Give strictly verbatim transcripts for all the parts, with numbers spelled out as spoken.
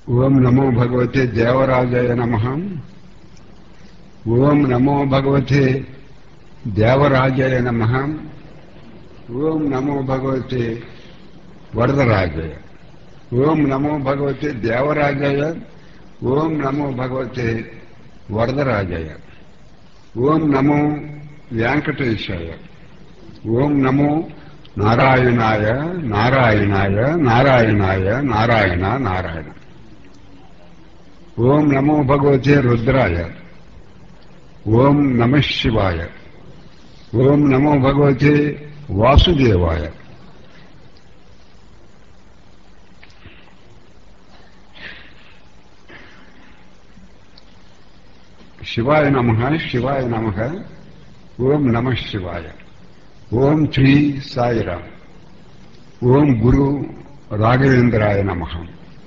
ఓం నమో భగవతే దేవరాజాయ నమః. ఓం నమో భగవతే దేవరాజాయ నమః. ఓం నమో భగవతే వరదరాజాయ. ఓం నమో భగవతే దేవరాజాయ. ఓం నమో భగవతే వరదరాజాయ. ఓం నమో వెంకటేశాయ. ఓం నమో నారాయణాయ నారాయణాయ నారాయణాయ నారాయణ నారాయణ. ఓం నమో భగవతే రుద్రాయ. ఓం నమః శివాయ. ఓం నమో భగవతే వాసుదేవాయ. శివాయ నమః శివాయ నమః. ఓం నమః శివాయ. ఓం శ్రీ సాయిరామ్. ఓం గురు రాఘవేంద్రాయ నమః.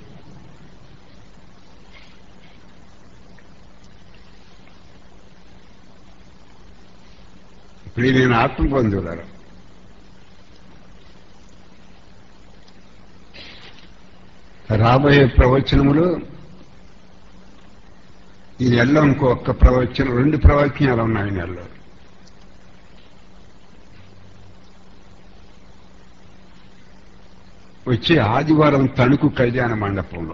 ఇప్పుడు నేను ఆత్మబంధువులారా, రాబోయే ప్రవచనములు ఈ నెలలో ఇంకో ఒక్క ప్రవచనం, రెండు ప్రవచనాలు ఉన్నాయి ఈ నెలలో. వచ్చే ఆదివారం తణుకు కళ్యాణ మండపంలో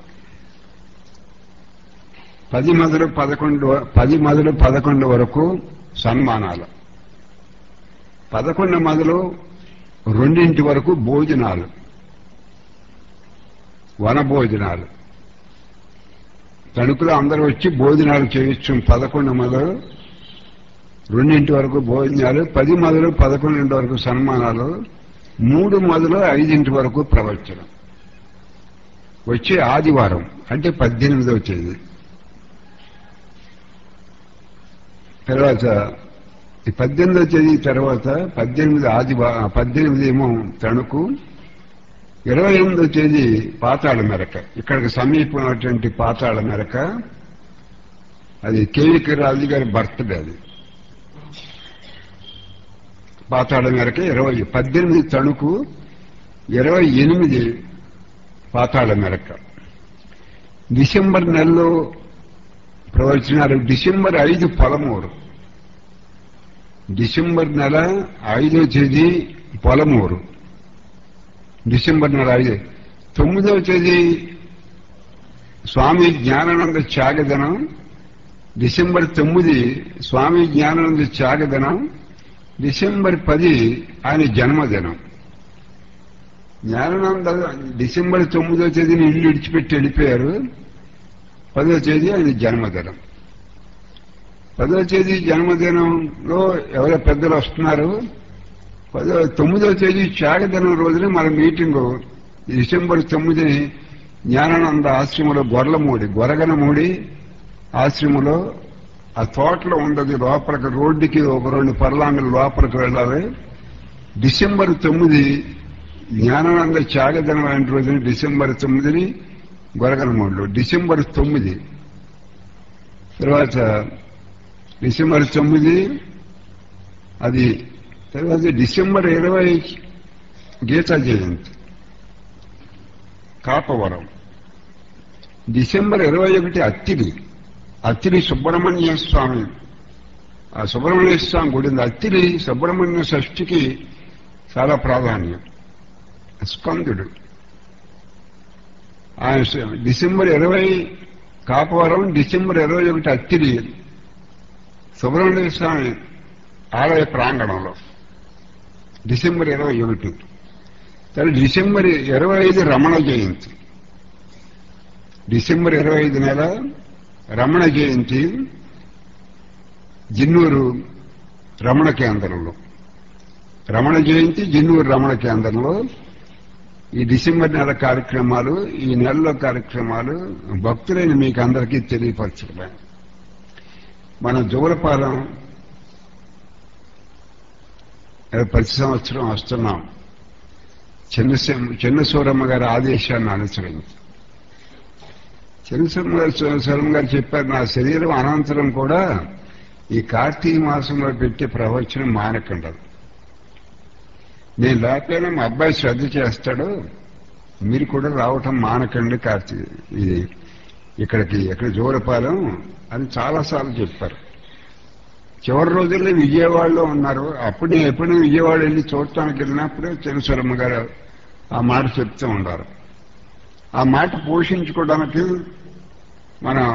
పది మొదలు పదకొండు పది మొదలు పదకొండు వరకు సన్మానాలు, పదకొండు మొదలు రెండింటి వరకు భోజనాలు, వన భోజనాలు. తణుకులో అందరూ వచ్చి భోజనాలు చేయొచ్చు. పదకొండు మొదలు రెండింటి వరకు భోజనాలు, పది మొదలు పదకొండింటి వరకు సన్మానాలు, మూడు మొదలు ఐదింటి వరకు ప్రవచనం. వచ్చే ఆదివారం అంటే పద్దెనిమిదవ తేదీ. తర్వాత ఈ పద్దెనిమిదవ తేదీ తర్వాత పద్దెనిమిది ఆదివారం, పద్దెనిమిది ఏమో తణుకు, ఇరవై ఎనిమిదవ తేదీ పాతాళ మెరక. ఇక్కడికి సమీపమైనటువంటి పాతాళ మెరక, అది కేవికి రాజు గారి బర్త్డే. అది పాతాళ మెరక ఇరవై పద్దెనిమిది తణుకు, ఇరవై ఎనిమిది పాతాళ మెరక. డిసెంబర్ నెలలో ప్రవచనాలు. డిసెంబర్ ఐదు పొలమూరు. డిసెంబర్ నెల ఐదో తేదీ పొలమూరు. డిసెంబర్ నెల ఐదు. తొమ్మిదవ తేదీ స్వామి జ్ఞానానంద త్యాగదినం. డిసెంబర్ తొమ్మిది స్వామి జ్ఞానానంద త్యాగదినం. డిసెంబర్ పది ఆయన జన్మదినం. జ్ఞానానంద డిసెంబర్ తొమ్మిదో తేదీని ఇల్లు విడిచిపెట్టి వెళ్ళిపోయారు. పదో తేదీ ఆయన జన్మదినం. పదో తేదీ జన్మదినంలో ఎవరో పెద్దలు వస్తున్నారు. పదో తొమ్మిదో తేదీ త్యాగదినం రోజున మన మీటింగు. డిసెంబర్ తొమ్మిదిని జ్ఞానానంద ఆశ్రమంలో గొర్లమూడి గొరగనమూడి ఆశ్రమంలో ఆ తోటలో ఉండదు. లోపలికి రోడ్డుకి ఒక రెండు పర్లాంగులు లోపలికి వెళ్ళాలి. డిసెంబర్ తొమ్మిది జ్ఞానానంద త్యాగదినం అయిన రోజున డిసెంబర్ తొమ్మిదిని గొరగనమూడిలో. డిసెంబర్ తొమ్మిది తర్వాత డిసెంబర్ తొమ్మిది అది. తర్వాత డిసెంబర్ ఇరవై గీతా జయంతి కాపవరం. డిసెంబర్ ఇరవై ఒకటి అత్తిడి. అత్తిడి సుబ్రహ్మణ్య స్వామి. ఆ సుబ్రహ్మణ్య స్వామి గుడి ఉంది. అత్తిడి సుబ్రహ్మణ్య షష్ఠికి చాలా ప్రాధాన్యం. స్కందుడు ఆయన. డిసెంబర్ ఇరవై కాపవరం, డిసెంబర్ ఇరవై ఒకటి అత్తిడి సుబ్రహ్మణ్య స్వామి ఆలయ ప్రాంగణంలో. డిసెంబర్ ఇరవై ఒకటి. తర్వాత డిసెంబర్ ఇరవై ఐదు రమణ జయంతి. డిసెంబర్ ఇరవై ఐదు నెల రమణ జయంతి జిన్నూరు రమణ కేంద్రంలో. రమణ జయంతి జిన్నూరు రమణ కేంద్రంలో. ఈ డిసెంబర్ నెల కార్యక్రమాలు, ఈ నెలలో కార్యక్రమాలు భక్తులైన మీకు అందరికీ తెలియపరచడం. మన జోలపాలెం ప్రతి సంవత్సరం వస్తున్నాం. చిన్న చిన్న సూరమ్మ గారి ఆదేశాన్ని అనుసరించి. చిన్న సూరమ్మ గారు చెప్పారు, నా శరీరం అనంతరం కూడా ఈ కార్తీక మాసంలో పెట్టే ప్రవచనం మానకండి. నేను లేకపోయినా మా అబ్బాయి శ్రద్ధ చేస్తాడు, మీరు కూడా రావటం మానకండి. కార్తీక ఇది ఇక్కడికి ఎక్కడ జోరపాలెం అని చాలాసార్లు చెప్పారు. చివరి రోజుల్లో విజయవాడలో ఉన్నారు. అప్పుడు నేను ఎప్పుడైనా విజయవాడ వెళ్ళి చూడటానికి వెళ్ళినప్పుడే చెరుసరమ్మ గారు ఆ మాట చెప్తూ ఉండారు. ఆ మాట పోషించుకోవడానికి మనం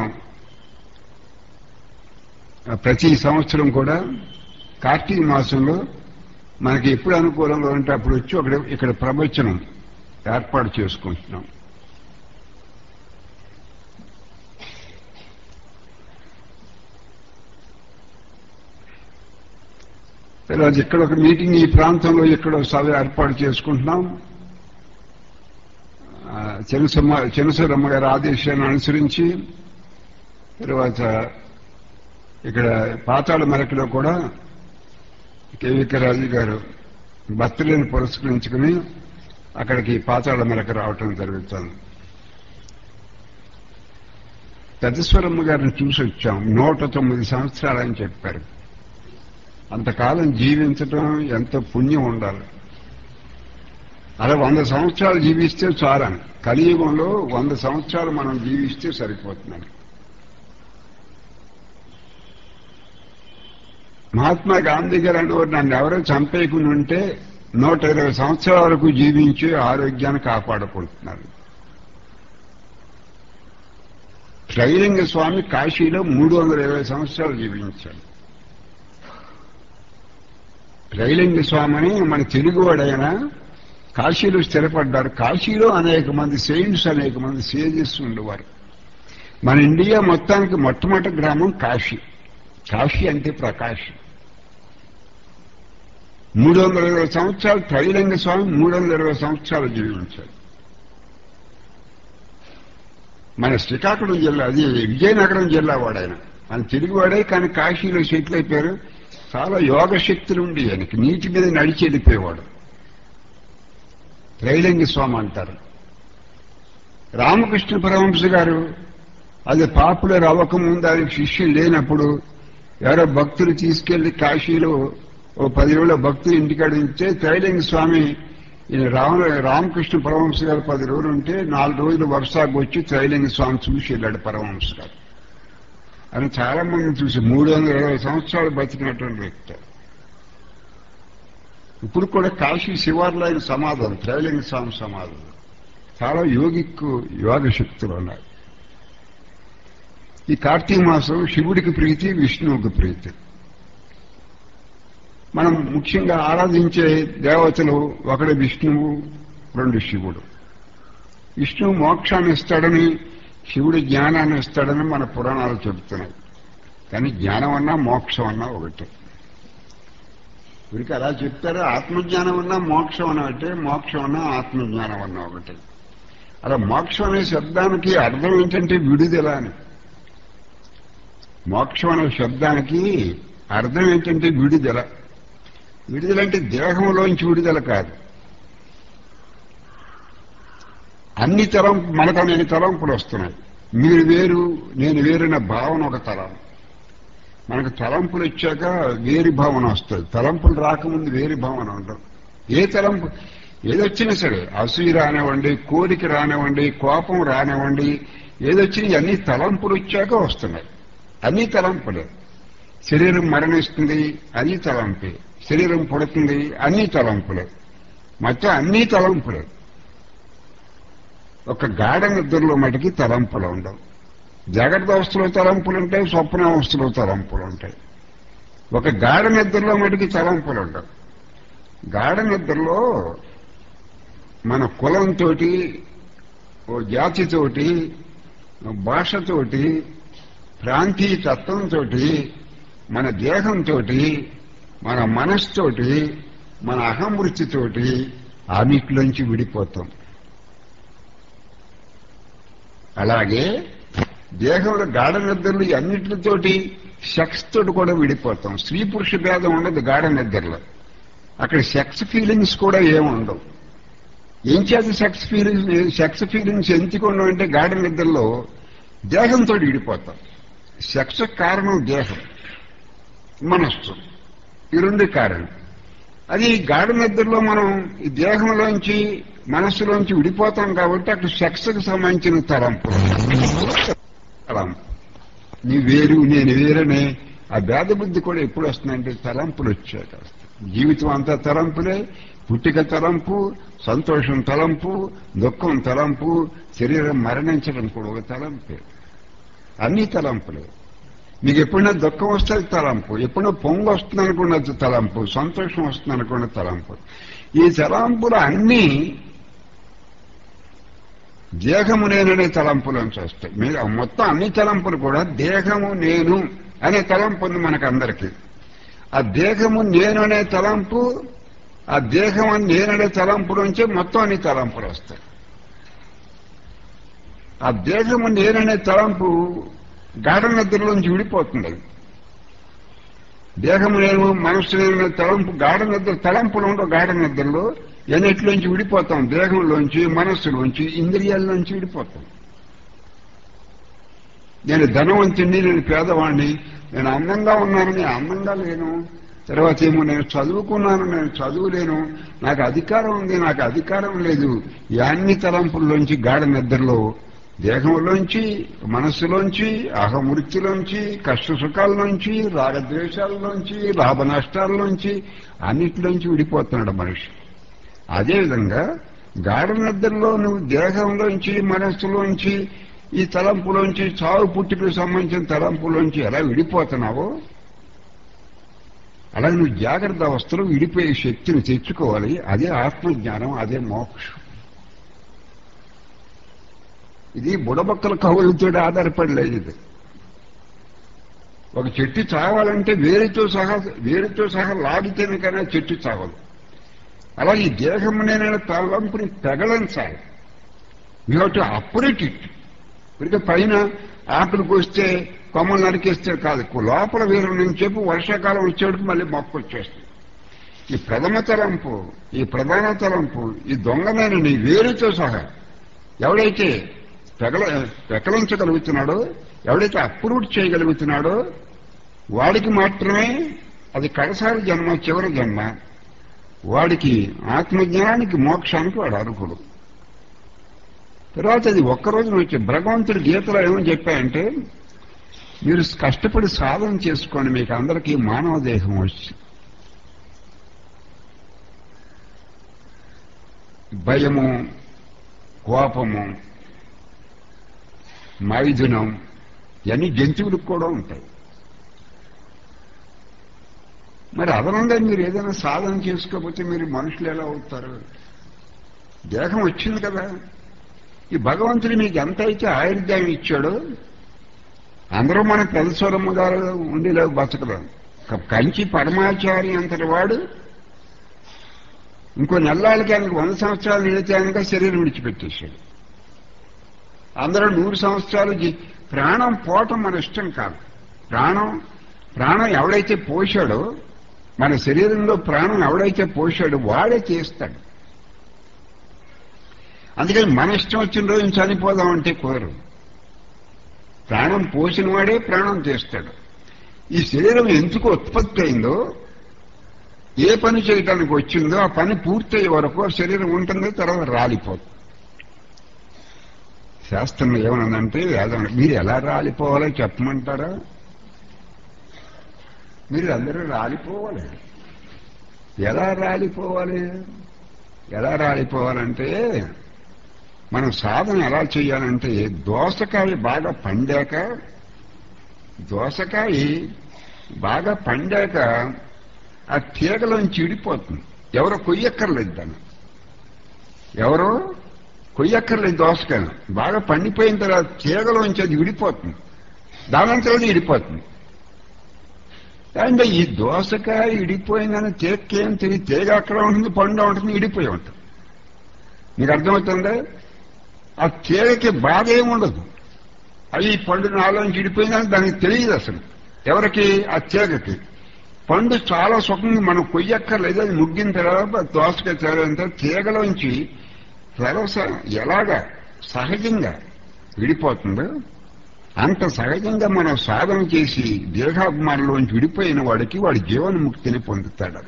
ప్రతి సంవత్సరం కూడా కార్తీక మాసంలో మనకి ఎప్పుడు అనుకూలంగా ఉంటే అప్పుడు వచ్చి అక్కడ ఇక్కడ ప్రవచనం ఏర్పాటు చేసుకుంటున్నాం. తర్వాత ఇక్కడ ఒక మీటింగ్ ఈ ప్రాంతంలో ఇక్కడ సభ ఏర్పాటు చేసుకుంటున్నాం. చెనసమ్మ చెనసరమ్మ గారి ఆదేశాన్ని అనుసరించి. తర్వాత ఇక్కడ పాతాళ మెరకలో కూడా కేవీకే రాజు గారు బర్త్డేని పురస్కరించుకుని అక్కడికి పాతాళ మెరక రావటం జరుగుతుంది. పెద్దస్వరమ్మ గారిని చూసి వచ్చాం. నూట తొమ్మిది సంవత్సరాలని చెప్పారు. అంతకాలం జీవించటం ఎంతో పుణ్యం ఉండాలి. అలా వంద సంవత్సరాలు జీవిస్తే చాలని. కలియుగంలో వంద సంవత్సరాలు మనం జీవిస్తే సరిపోతున్నాం. మహాత్మా గాంధీ గారు అనేవారు నన్ను ఎవరో చంపేయకుండా ఉంటే నూట ఇరవై సంవత్సరాల వరకు జీవించి ఆరోగ్యాన్ని కాపాడుకుంటున్నారు. త్రైలింగ స్వామి కాశీలో మూడు వందల ఇరవై సంవత్సరాలు జీవించాడు. త్రైలింగ స్వామిని మన తెలుగువాడైనా కాశీలో స్థిరపడ్డారు. కాశీలో అనేక మంది సెయింట్స్ అనేక మంది సేజెస్ ఉండేవారు. మన ఇండియా మొత్తానికి మొట్టమొదటి గ్రామం కాశీ. కాశీ అంటే ప్రకాశం. మూడు వందల ఇరవై సంవత్సరాలు త్రైలింగ స్వామి మూడు వందల ఇరవై సంవత్సరాలు జీవించారు. మన శ్రీకాకుళం జిల్లా, అది విజయనగరం జిల్లా వాడాయన. మన తెలుగువాడే కానీ కాశీలో సెటిల్ అయిపోయారు. చాలా యోగ శక్తులు ఉండి ఆయనకి నీటి మీద నడిచి వెళ్ళిపోయేవాడు. త్రైలింగ స్వామి అంటారు. రామకృష్ణ పరమహంస గారు అది పాపులర్ అవ్వకముందు ఆయనకి శిష్యులు లేనప్పుడు ఎవరో భక్తులు తీసుకెళ్లి కాశీలో ఓ పదివేల భక్తులు ఇంటికాడ ఉంటే త్రైలింగ స్వామి రామ రామకృష్ణ పరమహంస గారు పది రోజులు ఉంటే నాలుగు రోజులు వర్షాకు వచ్చి త్రైలింగ స్వామి చూసి వెళ్ళాడు పరమహంస గారు. అని చాలా మంది చూసి మూడు వందల ఇరవై సంవత్సరాలు బతికినటువంటి వ్యక్తి. ఇప్పుడు కూడా కాశీ శివార్లో ఆయన సమాధం, త్రైలింగ స్వామి సమాధం. చాలా యోగిక్కు యోగ శక్తులు ఉన్నాయి. ఈ కార్తీక మాసం శివుడికి ప్రీతి, విష్ణువుకి ప్రీతి. మనం ముఖ్యంగా ఆరాధించే దేవతలు ఒకటి విష్ణువు, రెండు శివుడు. విష్ణువు మోక్షాన్ని ఇస్తాడని, శివుడు జ్ఞానాన్ని ఇస్తాడని మన పురాణాలు చెబుతున్నాయి. కానీ జ్ఞానం అన్నా మోక్షం అన్నా ఒకటి. వీరికి అలా చెప్తారు. ఆత్మజ్ఞానం అన్నా మోక్షం అన్నా ఒకటే, మోక్షం అన్నా ఆత్మజ్ఞానం అన్నా ఒకటి. అలా మోక్షం అనే శబ్దానికి అర్థం ఏంటంటే విడుదల అని. మోక్షం అనే శబ్దానికి అర్థం ఏంటంటే విడుదల. విడుదల అంటే దేహంలోంచి విడుదల కాదు. అన్ని తలంపు మనకు అనేక తలంపులు వస్తున్నాయి. మీరు వేరు నేను వేరున్న భావన ఒక తలం. మనకు తలంపులు వచ్చాక వేరు భావన వస్తుంది. తలంపులు రాకముందు వేరు భావన ఉండదు. ఏ తలంపు ఏదొచ్చినా సరే, అసూయ రానివ్వండి, కోరిక రానివ్వండి, కోపం రానివ్వండి, ఏదొచ్చినా అన్ని తలంపులు వచ్చాక వస్తున్నాయి. అన్ని తలంపులే. శరీరం మరణిస్తుంది, అది తలంపే. శరీరం పుడుతుంది, అన్ని తలంపులే. మొత్తం అన్ని తలంపులే. ఒక గాఢ నిద్రలో మటుకి తలంపులు ఉండవు. జాగ్రత్త అవస్థలో తలంపులు ఉంటాయి, స్వప్న అవస్థలో తలంపులు ఉంటాయి. ఒక గాఢ నిద్రలో మటుకి తలంపులు ఉండవు. గాఢ నిద్రలో మన కులంతో, ఓ జాతితోటి, భాషతోటి, ప్రాంతీయ తత్వంతో, మన దేహంతో, మన మనస్సుతోటి, మన అహంవృత్తితోటి ఆవిట్లోంచి విడిపోతాం. అలాగే దేహంలో గాఢ నిద్రలు అన్నిటితోటి సెక్స్ తోటి కూడా విడిపోతాం. స్త్రీ పురుష భేదం ఉండదు గాఢ నిద్రలో. అక్కడ సెక్స్ ఫీలింగ్స్ కూడా ఏముండవు. ఏం చేత సెక్స్ ఫీలింగ్స్ సెక్స్ ఫీలింగ్స్ ఎందుకు ఉండవు అంటే గాఢ నిద్రలో దేహంతో విడిపోతాం. సెక్స్ కారణం దేహం, మనస్సు, ఈ రెండు కారణం. అది గాఢ నిద్రలో మనం ఈ దేహంలోంచి మనస్సులోంచి విడిపోతాం కాబట్టి అక్కడ సెక్స్కి సంబంధించిన తలంపులు. నీ వేరు నేను వేరనే ఆ భేద బుద్ధి కూడా ఎప్పుడు వస్తుందంటే తలంపులు వచ్చాక వస్తాయి. జీవితం అంతా తలంపులే. పుట్టిక తలంపు, సంతోషం తలంపు, దుఃఖం తలంపు, శరీరం మరణించడం కూడా ఒక తలంపే. అన్ని తలంపులే. మీకు ఎప్పుడైనా దుఃఖం వస్తే తలంపు, ఎప్పుడైనా పొంగు వస్తుంది అనుకున్నది తలంపు, సంతోషం వస్తుంది అనుకున్న తలంపు. ఈ తలంపులు అన్నీ దేహము నేననే తలంపులోంచి వస్తాయి. మీరు మొత్తం అన్ని తలంపులు కూడా దేహము నేను అనే తలంపు ఉంది మనకందరికీ. ఆ దేహము నేను అనే తలంపు, ఆ దేహం నేననే తలంపు నుంచే మొత్తం అన్ని తలంపులు వస్తాయి. ఆ దేహము నేననే తలంపు గాఢ నిద్రలోంచి విడిపోతుంది. దేహము నేను మనస్సు నేననే తలంపు గాఢ నిద్ర, తలంపులు ఉండవు గాఢ నిద్రలో. ఎన్నిటిలోంచి విడిపోతాం? దేహంలోంచి, మనస్సులోంచి, ఇంద్రియాల్లోంచి విడిపోతాం. నేను ధనవంతుణ్ణి, నేను పేదవాణ్ణి, నేను అందంగా ఉన్నాను, నేను అందంగా లేను, తర్వాత ఏమో నేను చదువుకున్నాను, నేను చదువులేను, నాకు అధికారం ఉంది, నాకు అధికారం లేదు. ఈ అన్ని తలంపుల్లోంచి గాఢ నిద్రలో దేహంలోంచి, మనస్సులోంచి, అహమృత్యులోంచి, కష్ట సుఖాల్లోంచి, రాగద్వేషాల్లోంచి, లాభ నష్టాల్లోంచి అన్నిటిలోంచి విడిపోతున్నాడు మనిషి. అదేవిధంగా గాఢ నిద్రలో నువ్వు దేహంలోంచి, మనస్సులోంచి, ఈ తలంపులోంచి, చావు పుట్టుకు సంబంధించిన తలంపులోంచి ఎలా విడిపోతున్నావో అలాగే నువ్వు జాగ్రత్త అవస్థలో విడిపోయే శక్తిని తెచ్చుకోవాలి. అదే ఆత్మజ్ఞానం, అదే మోక్షం. ఇది బుడబక్కల కవులతో ఆధారపడలేదు. ఇది ఒక చెట్టు చావాలంటే వేరుతో సహా వేరుతో సహా లాగితేనే కానీ చెట్టు చావదు. అలా ఈ దేహం నేనైనా తలంపుని పెగలించాలి. You have to operate it. ఇక పైన ఆకులకు వస్తే కొమ్మలు నరికేస్తే కాదు, లోపల వేరు నుంచి చెప్పి వర్షాకాలం వచ్చేటికి మళ్ళీ మొక్క వచ్చేస్తుంది. ఈ ప్రథమ తలంపు, ఈ ప్రధాన తలంపు, ఈ దొంగమైన నీ వేరుతో సహా ఎవడైతే పెగల పెకలించగలుగుతున్నాడో, ఎవడైతే అప్రూట్ చేయగలుగుతున్నాడో వాడికి మాత్రమే అది కడసారి జన్మ, చివరి జన్మ. వాడికి ఆత్మజ్ఞానానికి, మోక్షానికి వాడు అర్హుడు. తర్వాత అది ఒక్కరోజు వచ్చి భగవంతుడి గీతలో ఏమని చెప్పాయంటే, మీరు కష్టపడి సాధన చేసుకోండి, మీకు అందరికీ మానవ దేహం వచ్చి భయము, కోపము, మైథునం ఇవన్నీ జంతువులకు కూడా ఉంటాయి. మరి అదనంగా మీరు ఏదైనా సాధన చేసుకోకపోతే మీరు మనుషులు ఎలా అవుతారు? దేహం వచ్చింది కదా. ఈ భగవంతుడు మీకు ఎంత అయితే ఆయుర్దాయం ఇచ్చాడో, అందరూ మన పెదస్వరమ్మ గారు ఉండిలేవు బతకలేం. కంచి పరమాచారి అంతటి వాడు ఇంకో నెల్లాళ్ళకి ఆయనకు వంద సంవత్సరాలు నిలిచాక శరీరం విడిచిపెట్టేశాడు. అందరూ నూరు సంవత్సరాలు ప్రాణం పోవటం మన ఇష్టం కాదు. ప్రాణం ప్రాణం ఎవడైతే పోశాడో, మన శరీరంలో ప్రాణం ఎవడైతే పోశాడో వాడే చేస్తాడు. అందుకని మన ఇష్టం వచ్చిన రోజు చనిపోదామంటే కోరు. ప్రాణం పోసిన వాడే ప్రాణం చేస్తాడు. ఈ శరీరం ఎందుకు ఉత్పత్తి అయిందో, ఏ పని చేయడానికి వచ్చిందో ఆ పని పూర్తయ్యే వరకు ఆ శరీరం ఉంటుంది, తర్వాత రాలిపోతుంది. శాస్త్రం ఏమన్నదంటే, మీరు ఎలా రాలిపోవాలో చెప్పమంటారా? మీరు అందరూ రాలిపోవాలి. ఎలా రాలిపోవాలి? ఎలా రాలిపోవాలంటే, మనం సాధన ఎలా చేయాలంటే, దోసకాయ బాగా పండాక దోసకాయ బాగా పండాక ఆ తీగలోంచి విడిపోతుంది. ఎవరో కొయ్యక్కర్లేదు దాన్ని, ఎవరో కొయ్యక్కర్లేదు. దోసకాయ బాగా పండిపోయిన తర్వాత తీగలోంచి అది విడిపోతుంది, దానంతా విడిపోతుంది. అంటే ఈ దోసకాయ విడిపోయిందని తీగకేం తెలియదు. తీగ అక్కడ ఉంటుంది, పండు ఉంటుంది, విడిపోయి ఉంటుంది. మీకు అర్థమవుతుందా? ఆ తీగకి బాధ ఏముండదు. అవి పండు నాలోంచి విడిపోయిందని దానికి తెలియదు అసలు. ఎవరికి? ఆ తీగకి. పండు చాలా సుఖంగా మనం కొయ్యక్కర్లేదు, అది ముగ్గిన తర్వాత దోసకాయ తేలంతా తీగలోంచి సరస ఎలాగా సహజంగా విడిపోతుందో అంత సహజంగా మనం సాధన చేసి దేహాభిమానంలోంచి విడిపోయిన వాడికి వాడి జీవన్ముక్తిని పొందుతాడు.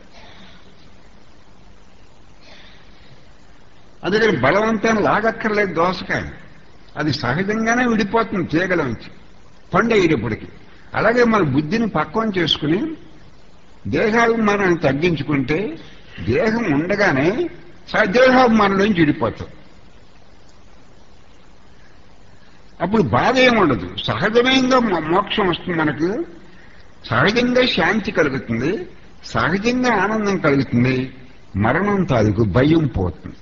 అందుకని బలవంతాన్ని లాగక్కర్లేదు దోసకాయ, అది సహజంగానే విడిపోతుంది తీగలోంచి. కొండ అయ్యేటప్పటికి. అలాగే మన బుద్ధిని పక్వం చేసుకుని దేహాభిమానాన్ని తగ్గించుకుంటే దేహం ఉండగానే దేహాభిమానం నుంచి విడిపోతాం. అప్పుడు బాధ ఏముండదు, సహజంగా మోక్షం వస్తుంది. మనకు సహజంగా శాంతి కలుగుతుంది, సహజంగా ఆనందం కలుగుతుంది. మరణం తాలూకు భయం పోతుంది.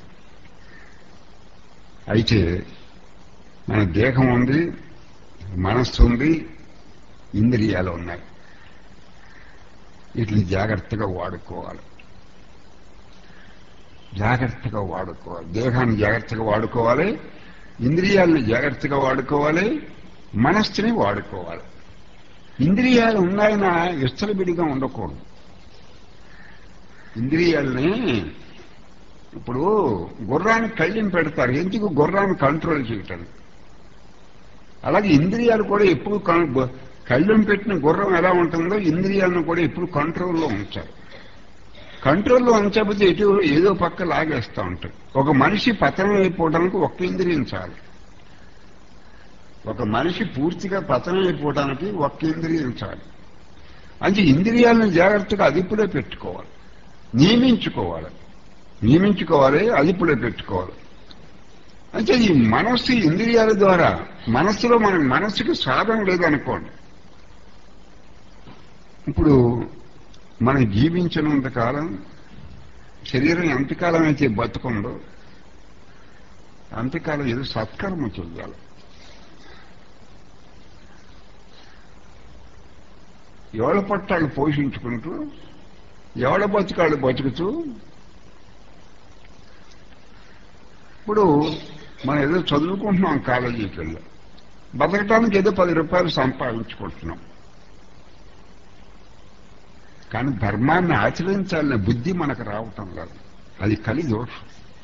అయితే మన దేహం ఉంది, మనస్సు ఉంది, ఇంద్రియాలు ఉన్నాయి. వీటిని జాగ్రత్తగా వాడుకోవాలి. జాగ్రత్తగా వాడుకోవాలి. దేహాన్ని జాగ్రత్తగా వాడుకోవాలి, ఇంద్రియాలను జాగ్రత్తగా వాడుకోవాలి, మనస్సుని వాడుకోవాలి. ఇంద్రియాలు ఉన్నాయన విస్తలబిడిగా ఉండకూడదు. ఇంద్రియాలని ఇప్పుడు గుర్రాన్ని కళ్ళెం పెడతారు, ఎందుకు? గుర్రాన్ని కంట్రోల్ చేయటానికి. అలాగే ఇంద్రియాలు కూడా ఎప్పుడు కళ్ళెం పెట్టిన గుర్రం ఎలా ఉంటుందో ఇంద్రియాలను కూడా ఎప్పుడు కంట్రోల్లో ఉంచాలి. కంట్రోల్లో ఉంచకపోతే ఎటు ఏదో పక్క లాగేస్తూ ఉంటాయి. ఒక మనిషి పతనం అయిపోవడానికి ఒక్క ఇంద్రియం చాలు. ఒక మనిషి పూర్తిగా పతనం అయిపోవడానికి ఒక్క ఇంద్రియం చాలు. అంటే ఇంద్రియాలను జాగ్రత్తగా అదుపులో పెట్టుకోవాలి, నియమించుకోవాలి నియమించుకోవాలి అదుపులో పెట్టుకోవాలి. అంటే ఈ మనస్సు ఇంద్రియాల ద్వారా మనస్సులో మన మనస్సుకి సాధన లేదనుకోండి. ఇప్పుడు మనం జీవించినంత కాలం శరీరం ఎంతకాలం అయితే బతుకుందో అంతకాలం ఏదో సత్కర్మ చెయ్యాలి. ఎవడ పట్టాలు పోషించుకుంటూ ఎవడ బతుకాళ్ళు బతుకుతూ ఇప్పుడు మనం ఏదో చదువుకుంటున్నాం, కాలేజీకి వెళ్ళి బతకటానికి ఏదో పది రూపాయలు సంపాదించుకుంటున్నాం. కానీ ధర్మాన్ని ఆచరించాలనే బుద్ధి మనకు రావటం లేదు. అది కలి దోషం.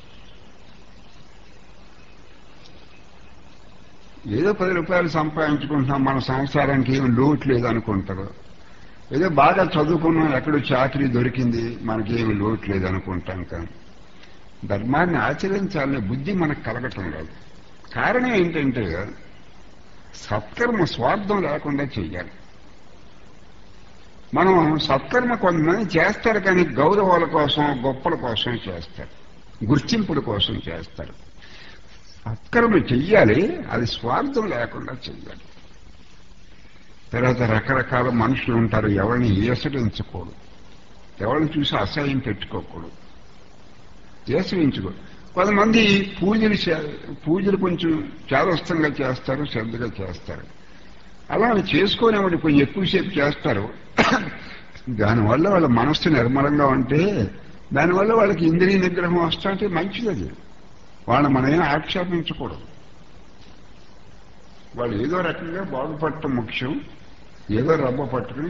ఏదో పది రూపాయలు సంపాదించుకుంటున్నాం, మన సంసారానికి ఏం లోటు లేదనుకుంటారు. ఏదో బాగా చదువుకున్నాం, ఎక్కడో చాకరీ దొరికింది, మనకేమి లోటు లేదనుకుంటాం. కానీ ధర్మాన్ని ఆచరించాలనే బుద్ధి మనకు కలగటం లేదు. కారణం ఏంటంటే సత్కర్మ స్వార్థం లేకుండా చెయ్యాలి. మనం సత్కర్మ కొంతమంది చేస్తారు, కానీ గౌరవాల కోసం గొప్పల కోసం చేస్తారు, గుర్తింపుల కోసం చేస్తారు. సత్కర్మ చెయ్యాలి, అది స్వార్థం లేకుండా చెయ్యాలి. తర్వాత రకరకాల మనుషులు ఉంటారు, ఎవరిని ఈసడించకూడదు, ఎవరిని చూసి అసహ్యం పెట్టుకోకూడదు, ఈసడించకూడదు. కొంతమంది పూజలు పూజలు కొంచెం చాదస్తంగా చేస్తారు, శ్రద్ధగా చేస్తారు. అలా చేసుకునేవాడు కొంచెం ఎక్కువసేపు చేస్తారు. దానివల్ల వాళ్ళ మనస్సు నిర్మలంగా ఉంటే దానివల్ల వాళ్ళకి ఇంద్రియ నిగ్రహం వస్తుంటే మంచిది. అది వాళ్ళని మనం ఆక్షేపించకూడదు. వాళ్ళు ఏదో రకంగా బాగుపడటం ముఖ్యం. ఏదో రవ్వ పట్టుకుని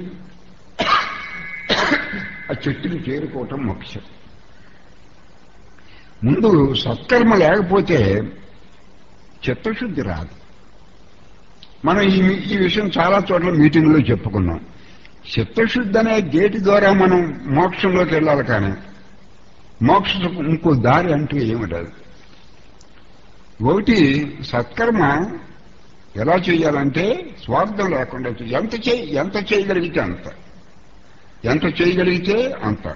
ఆ చెట్టుని చేరుకోవటం ముఖ్యం. ముందు సత్కర్మ లేకపోతే చిత్తశుద్ధి రాదు. మనం ఈ ఈ విషయం చాలా చోట్ల మీటింగ్లో చెప్పుకున్నాం. చిత్తశుద్ధి అనే గేటు ద్వారా మనం మోక్షంలోకి వెళ్ళాలి, కానీ మోక్ష ఇంకో దారి అంటూ ఏమిటది. ఒకటి సత్కర్మ ఎలా చేయాలంటే స్వార్థం లేకుండా ఎంత చేయి ఎంత చేయగలిగితే అంత ఎంత చేయగలిగితే అంత.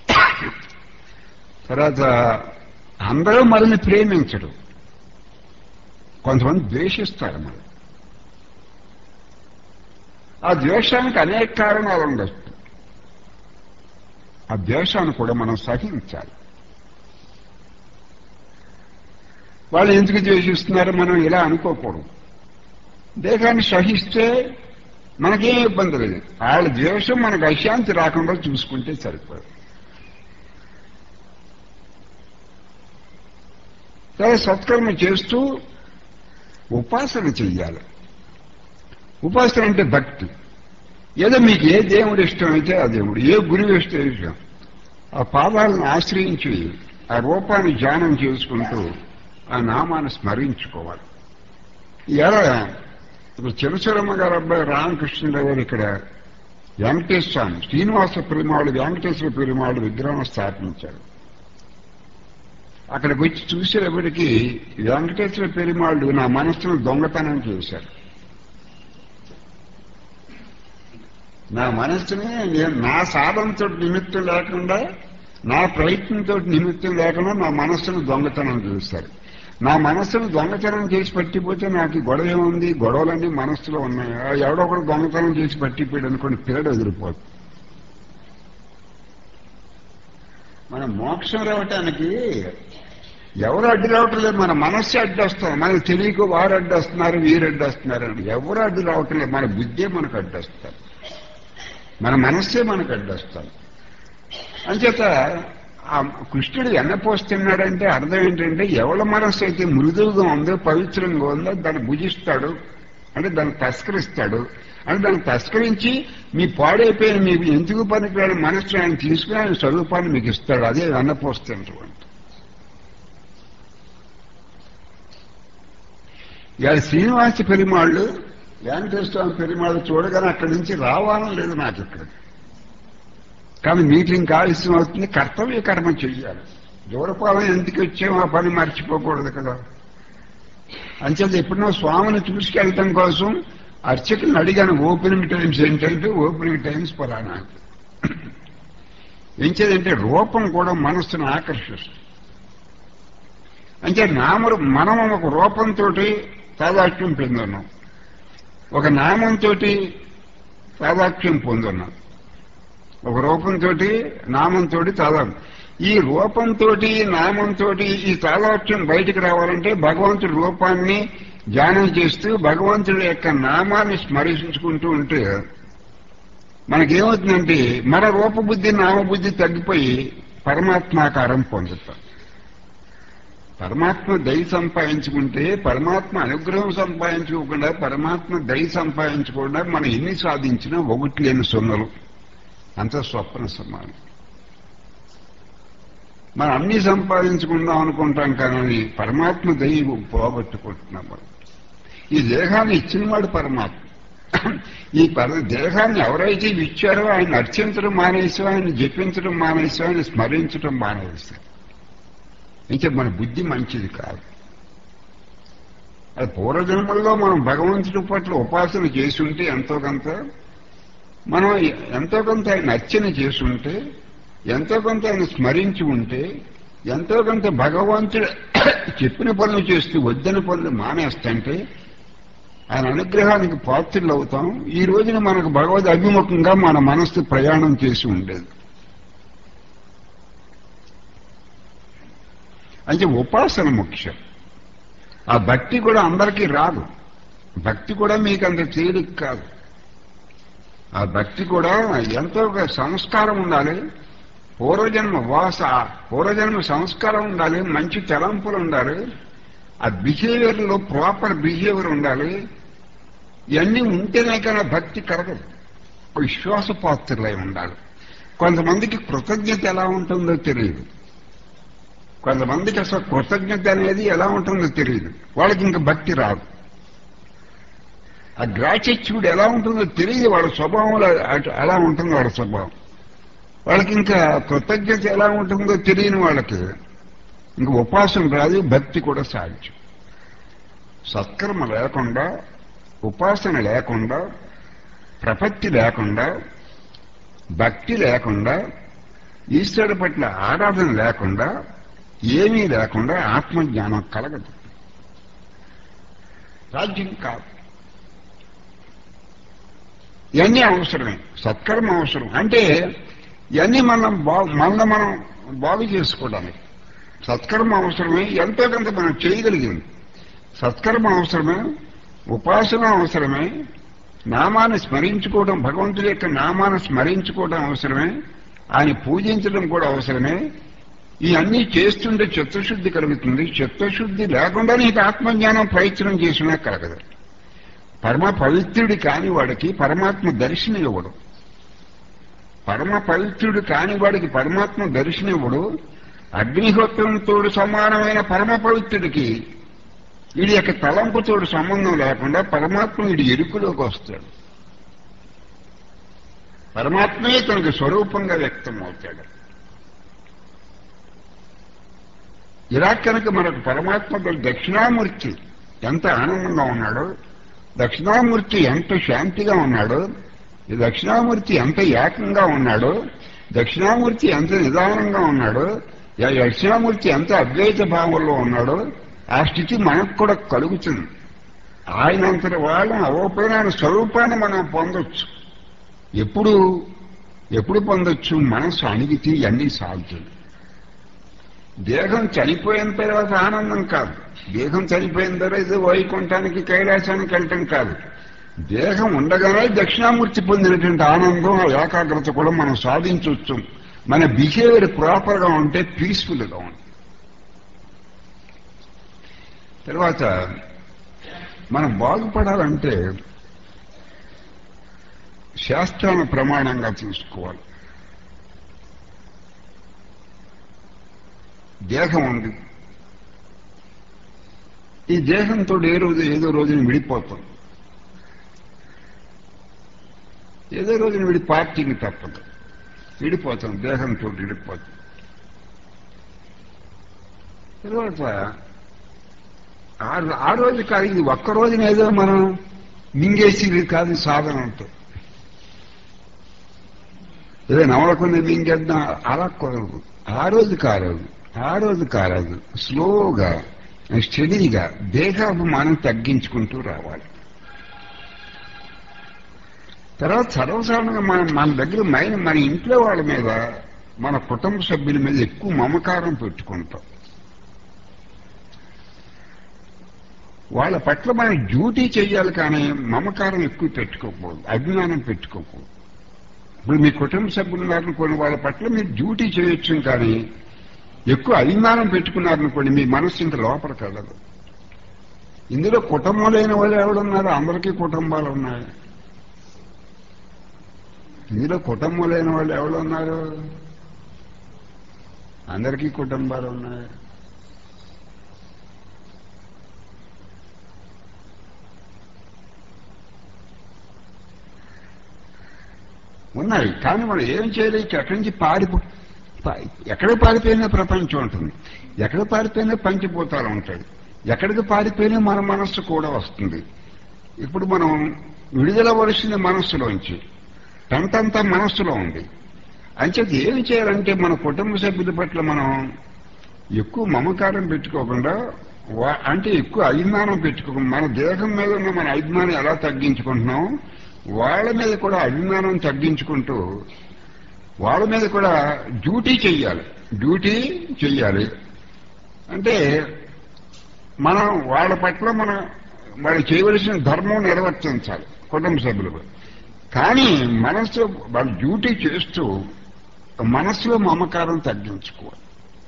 తర్వాత అందరూ మనల్ని ప్రేమించడు, కొంతమంది ద్వేషిస్తారు. మరి ఆ ద్వేషానికి అనేక కారణాలు ఉండొచ్చు. ఆ ద్వేషాన్ని కూడా మనం సహించాలి. వాళ్ళు ఎందుకు ద్వేషిస్తున్నారు మనం ఇలా అనుకోకూడదు. దేహాన్ని సహిస్తే మనకేం ఇబ్బంది లేదు. వాళ్ళ ద్వేషం మనకు అశాంతి రాకుండా చూసుకుంటే సరిపోదు. సరే, సత్కర్మ చేస్తూ ఉపాసన చెయ్యాలి. ఉపాసన అంటే భక్తి. ఏదో మీకు ఏ దేవుడు ఇష్టమైతే ఆ దేవుడు, ఏ గురువు ఇష్టం ఇష్టం ఆ పాదాలను ఆశ్రయించి ఆ రూపాన్ని ధ్యానం చేసుకుంటూ ఆ నామాన్ని స్మరించుకోవాలి. ఎలా ఇప్పుడు చిరచరమ్మ గారు అబ్బాయి రామకృష్ణరావు గారు ఇక్కడ వెంకటేశ్వర స్వామి శ్రీనివాస పెరుమాళ్ వెంకటేశ్వర పెరుమాళ్ విగ్రహం స్థాపించారు. అక్కడికి వచ్చి చూసేటప్పటికీ వెంకటేశ్వర పెరుమాళ్ళు నా మనస్సును దొంగతనం చేశారు. నా మనస్సుని నేను నా సాధనతో నిమిత్తం లేకుండా, నా ప్రయత్నంతో నిమిత్తం లేకుండా నా మనస్సును దొంగతనం చేస్తారు. నా మనస్సును దొంగతనం చేసి పట్టిపోతే నాకు గొడవ ఏముంది? గొడవలన్నీ మనస్సులో ఉన్నాయి. ఎవడో ఒకడు దొంగతనం చేసి పట్టిపోయాడు అనుకోండి, పీడ ఎదిరిపోతుంది. మన మోక్షం రావటానికి ఎవరు అడ్డు రావటం లేదు, మన మనస్సు అడ్డు వస్తుంది. మనకు తెలియక వారు అడ్డు వస్తున్నారు, వీరు అడ్డు వస్తున్నారు అని ఎవరు అడ్డు రావటం లేదు. మన బుద్ధే మనకు అడ్డు వస్తారు, మన మనస్సే మనకు అడ్డు వస్తారు. అంచేత ఆ కృష్ణుడు వెన్నపోస్తున్నాడంటే అర్థం ఏంటంటే, ఎవరి మనస్సు అయితే మృదువుగా ఉందో, పవిత్రంగా ఉందో దాన్ని భుజిస్తాడు, అంటే దాన్ని తస్కరిస్తాడు. అంటే దాన్ని తస్కరించి మీ పాడైపోయిన మీకు ఎందుకు పనికిరాని మనస్సు ఆయన తీసుకుని ఆయన స్వరూపాన్ని మీకు ఇస్తాడు. అదే వెన్నపోస్తున్నటువంటి. ఇవాళ శ్రీనివాస పెరిమాళ్ళు, వెంకటేశ్వర పెరిమాళ్ళు చూడగానే అక్కడి నుంచి రావాలని లేదు నాకు ఇక్కడ. కానీ మీటింగ్ ఆలస్యం అవుతుంది, కర్తవ్య కర్మ చెయ్యాలి. దూరపాలెం ఎందుకు వచ్చామో ఆ పని మర్చిపోకూడదు కదా. అంచేత ఎప్పుడన్నా స్వామిని చూసుకెళ్ళటం కోసం అర్చకులను అడిగాను, ఓపెనింగ్ టైమ్స్ ఏంటంటే ఓపెనింగ్ టైమ్స్ పలానా. ఏం చేయాలంటే రూపం కూడా మనస్సును ఆకర్షిస్తుంది. అంటే నామ మనం ఒక రూపంతో తాదాత్మ్యం పొందున్నాం, ఒక నామంతో తాదాత్మ్యం పొందున్నాం, ఒక రూపంతో నామంతో తాదాత్మ్యం. ఈ రూపంతో నామంతో ఈ తాదాత్మ్యం బయటికి రావాలంటే భగవంతుడి రూపాన్ని ధ్యానం చేస్తూ భగవంతుడి యొక్క నామాన్ని స్మరించుకుంటూ ఉంటే మనకేమవుతుందంటే మన రూపబుద్ధి నామబుద్ధి తగ్గిపోయి పరమాత్మాకారం పొందుతాం. పరమాత్మ దయ సంపాదించుకుంటే, పరమాత్మ అనుగ్రహం సంపాదించుకోకుండా, పరమాత్మ దయ సంపాదించకుండా మనం ఎన్ని సాధించినా ఒకటి లేని సొన్నలు, అంత స్వప్న సమానం. మనం అన్ని సంపాదించుకుందాం అనుకుంటాం కానీ పరమాత్మ దయ పోగొట్టుకుంటున్నాం. మనం ఈ దేహాన్ని ఇచ్చినవాడు పరమాత్మ. ఈ పర దేహాన్ని ఎవరైతే ఇచ్చారో ఆయన అర్చించడం మానేసాం, ఆయన జపించడం మానేసాం, ఆయన స్మరించడం మానేస్తాం. ఇంకా మన బుద్ధి మంచిది కాదు. అది పూర్వజన్మల్లో మనం భగవంతుడి పట్ల ఉపాసన చేసి ఉంటే, ఎంతో కొంత మనం ఎంతో కొంత ఆయన అర్చన చేసి ఉంటే, ఎంతో కొంత ఆయన స్మరించి ఉంటే, ఎంతో కొంత భగవంతుడు చెప్పిన పనులు చేస్తూ వద్దని పనులు మానేస్తుంటే ఆయన అనుగ్రహానికి పాత్రలు అవుతాం. ఈ రోజున మనకు భగవద్ అభిముఖంగా మన మనస్సు ప్రయాణం చేసి ఉండేది. అంటే ఉపాసన ముఖ్యం. ఆ భక్తి కూడా అందరికీ రాదు. భక్తి కూడా మీకు అంత తేలిక కాదు. ఆ భక్తి కూడా ఎంతో సంస్కారం ఉండాలి, పూర్వజన్మ వాస పూర్వజన్మ సంస్కారం ఉండాలి, మంచి తలంపులు ఉండాలి, ఆ బిహేవియర్లో ప్రాపర్ బిహేవియర్ ఉండాలి. ఇవన్నీ ఉంటేనే కానీ భక్తి కలగదు. విశ్వాసపాత్రులై ఉండాలి. కొంతమందికి కృతజ్ఞత ఎలా ఉంటుందో తెలియదు, కొంతమందికి అసలు కృతజ్ఞత అనేది ఎలా ఉంటుందో తెలియదు, వాళ్ళకి ఇంకా భక్తి రాదు. ఆ గ్రాటిట్యూడ్ ఎలా ఉంటుందో తెలియదు, వాళ్ళ స్వభావంలో ఎలా ఉంటుందో వాళ్ళ స్వభావం. వాళ్ళకి ఇంకా కృతజ్ఞత ఎలా ఉంటుందో తెలియని వాళ్ళకి ఇంక ఉపాసన రాదు, భక్తి కూడా సాధ్యం. సత్కర్మ లేకుండా, ఉపాసన లేకుండా, ప్రపత్తి లేకుండా, భక్తి లేకుండా, ఈశ్వరుడి పట్ల ఆరాధన లేకుండా, ఏమీ లేకుండా ఆత్మజ్ఞానం కలగదు, సాధ్యం కాదు. ఇవన్నీ అవసరమే. సత్కర్మ అవసరం. అంటే ఇవన్నీ మనం బాగు మన మనం బాగు చేసుకోవడానికి సత్కర్మ అవసరమే. ఎంతో కొంత మనం చేయగలిగింది సత్కర్మ అవసరమే, ఉపాసన అవసరమే, నామాన్ని స్మరించుకోవడం, భగవంతుడి యొక్క నామాన్ని స్మరించుకోవడం అవసరమే, ఆయన పూజించడం కూడా అవసరమే. ఇవన్నీ చేస్తుంటే చిత్తశుద్ధి కలుగుతుంది. చిత్తశుద్ధి లేకుండా నీకు ఆత్మజ్ఞానం ప్రయత్నం చేసినా కలగదు. పరమ పవిత్రుడి కాని వాడికి పరమాత్మ దర్శనం ఇవ్వడు. పరమ పవిత్రుడు కాని వాడికి పరమాత్మ దర్శనం ఇవ్వడు. అగ్నిహోత్రంతో సమానమైన పరమ పవిత్రుడికి వీడి యొక్క తలంపుతో సంబంధం లేకుండా పరమాత్మ వీడి ఎరుకులోకి వస్తాడు. పరమాత్మే తనకు స్వరూపంగా వ్యక్తం అవుతాడు. ఇలా కనుక మనకు పరమాత్మ దక్షిణామూర్తి ఎంత ఆనందంగా ఉన్నాడో, దక్షిణామూర్తి ఎంత శాంతిగా ఉన్నాడో, ఈ దక్షిణామూర్తి ఎంత ఏకంగా ఉన్నాడో, దక్షిణామూర్తి ఎంత నిదానంగా ఉన్నాడో, ఈ దక్షిణామూర్తి ఎంత అద్వైత భావంలో ఉన్నాడో ఆ స్థితి మనకు కూడా కలుగుతుంది. ఆయనంతటి వాళ్ళని అవ్వకపోయినా ఆయన స్వరూపాన్ని మనం పొందొచ్చు. ఎప్పుడు ఎప్పుడు పొందొచ్చు? మనసు అణిగితే అన్నీ సాగుతుంది. దేహం చనిపోయిన తర్వాత ఆనందం కాదు, దేహం చనిపోయిన తర్వాత ఇది వైకుంఠానికి కైలాసానికి వెళ్ళటం కాదు. దేహం ఉండగానే దక్షిణామూర్తి పొందినటువంటి ఆనందం, ఏకాగ్రత కూడా మనం సాధించవచ్చు. మన బిహేవియర్ ప్రాపర్గా ఉంటే పీస్ఫుల్గా ఉంటుంది. తర్వాత మనం బాగుపడాలంటే శాస్త్రాన్ని ప్రమాణంగా చూసుకోవాలి. దేహం ఉంది, ఈ దేహంతో ఏ రోజు ఏదో రోజున విడిపోతాం, ఏదో రోజున విడి పార్టీకి తప్పదు, విడిపోతాం, దేహంతో విడిపోతాం. తర్వాత ఆ రోజు కాదు, ఇది ఒక్క రోజున ఏదో మనం మింగేసి కాదు సాధన ఉంటుంది. ఏదో నవలకుండా మింగేద్దాం అలా కుదరదు. ఆ రోజు కారదు, ఆ రోజు కారదు, స్లోగా స్టడీగా దేహాభిమానం తగ్గించుకుంటూ రావాలి. తర్వాత సర్వసాధారణంగా మనం మన దగ్గర మైన మన ఇంట్లో వాళ్ళ మీద, మన కుటుంబ సభ్యుల మీద ఎక్కువ మమకారం పెట్టుకుంటాం. వాళ్ళ పట్ల మనం డ్యూటీ చేయాలి, కానీ మమకారం ఎక్కువ పెట్టుకోకూడదు, అభిమానం పెట్టుకోకూడదు. ఇప్పుడు మీ కుటుంబ సభ్యులు ఉన్నారనుకోండి, వాళ్ళ పట్ల మీరు డ్యూటీ చేయొచ్చు, కానీ ఎక్కువ అభిమానం పెట్టుకున్నారనుకోండి మీ మనస్సు ఇంత లోపలికి వెళ్ళదు. ఇందులో కుటుంబం లేని వాళ్ళు ఎవడున్నారు? అందరికీ కుటుంబాలు ఉన్నాయి. ఇందులో కుటుంబం లేని వాళ్ళు ఎవరున్నారు? అందరికీ కుటుంబాలు ఉన్నాయి. ఉన్నాయి, కానీ మనం ఏం చేయలేక ఎక్కడి నుంచి పారిపో ఎక్కడ పారిపోయినా ప్రపంచం ఉంటుంది, ఎక్కడ పారిపోయినా పంచిపోతాలు ఉంటాయి, ఎక్కడికి పారిపోయినా మన మనస్సు కూడా వస్తుంది. ఇప్పుడు మనం విడుదలవలసింది మనస్సులోంచి, టంతంతా మనస్సులో ఉంది. అంచేది ఏమి చేయాలంటే మన కుటుంబ సభ్యుల పట్ల మనం ఎక్కువ మమకారం పెట్టుకోకుండా, అంటే ఎక్కువ అభిమానం పెట్టుకోకుండా, మన దేహం మీద ఉన్న మన అభిమానం ఎలా తగ్గించుకుంటున్నాం, వాళ్ళ మీద కూడా అభిమానం తగ్గించుకుంటూ వాళ్ళ మీద కూడా డ్యూటీ చెయ్యాలి. డ్యూటీ చెయ్యాలి అంటే మనం వాళ్ళ పట్ల మనం వాళ్ళు చేయవలసిన ధర్మం నిర్వర్తించాలి కుటుంబ సభ్యులు. కానీ మనస్సు వాళ్ళు డ్యూటీ చేస్తూ మనస్సులో మమకారం తగ్గించుకోవాలి.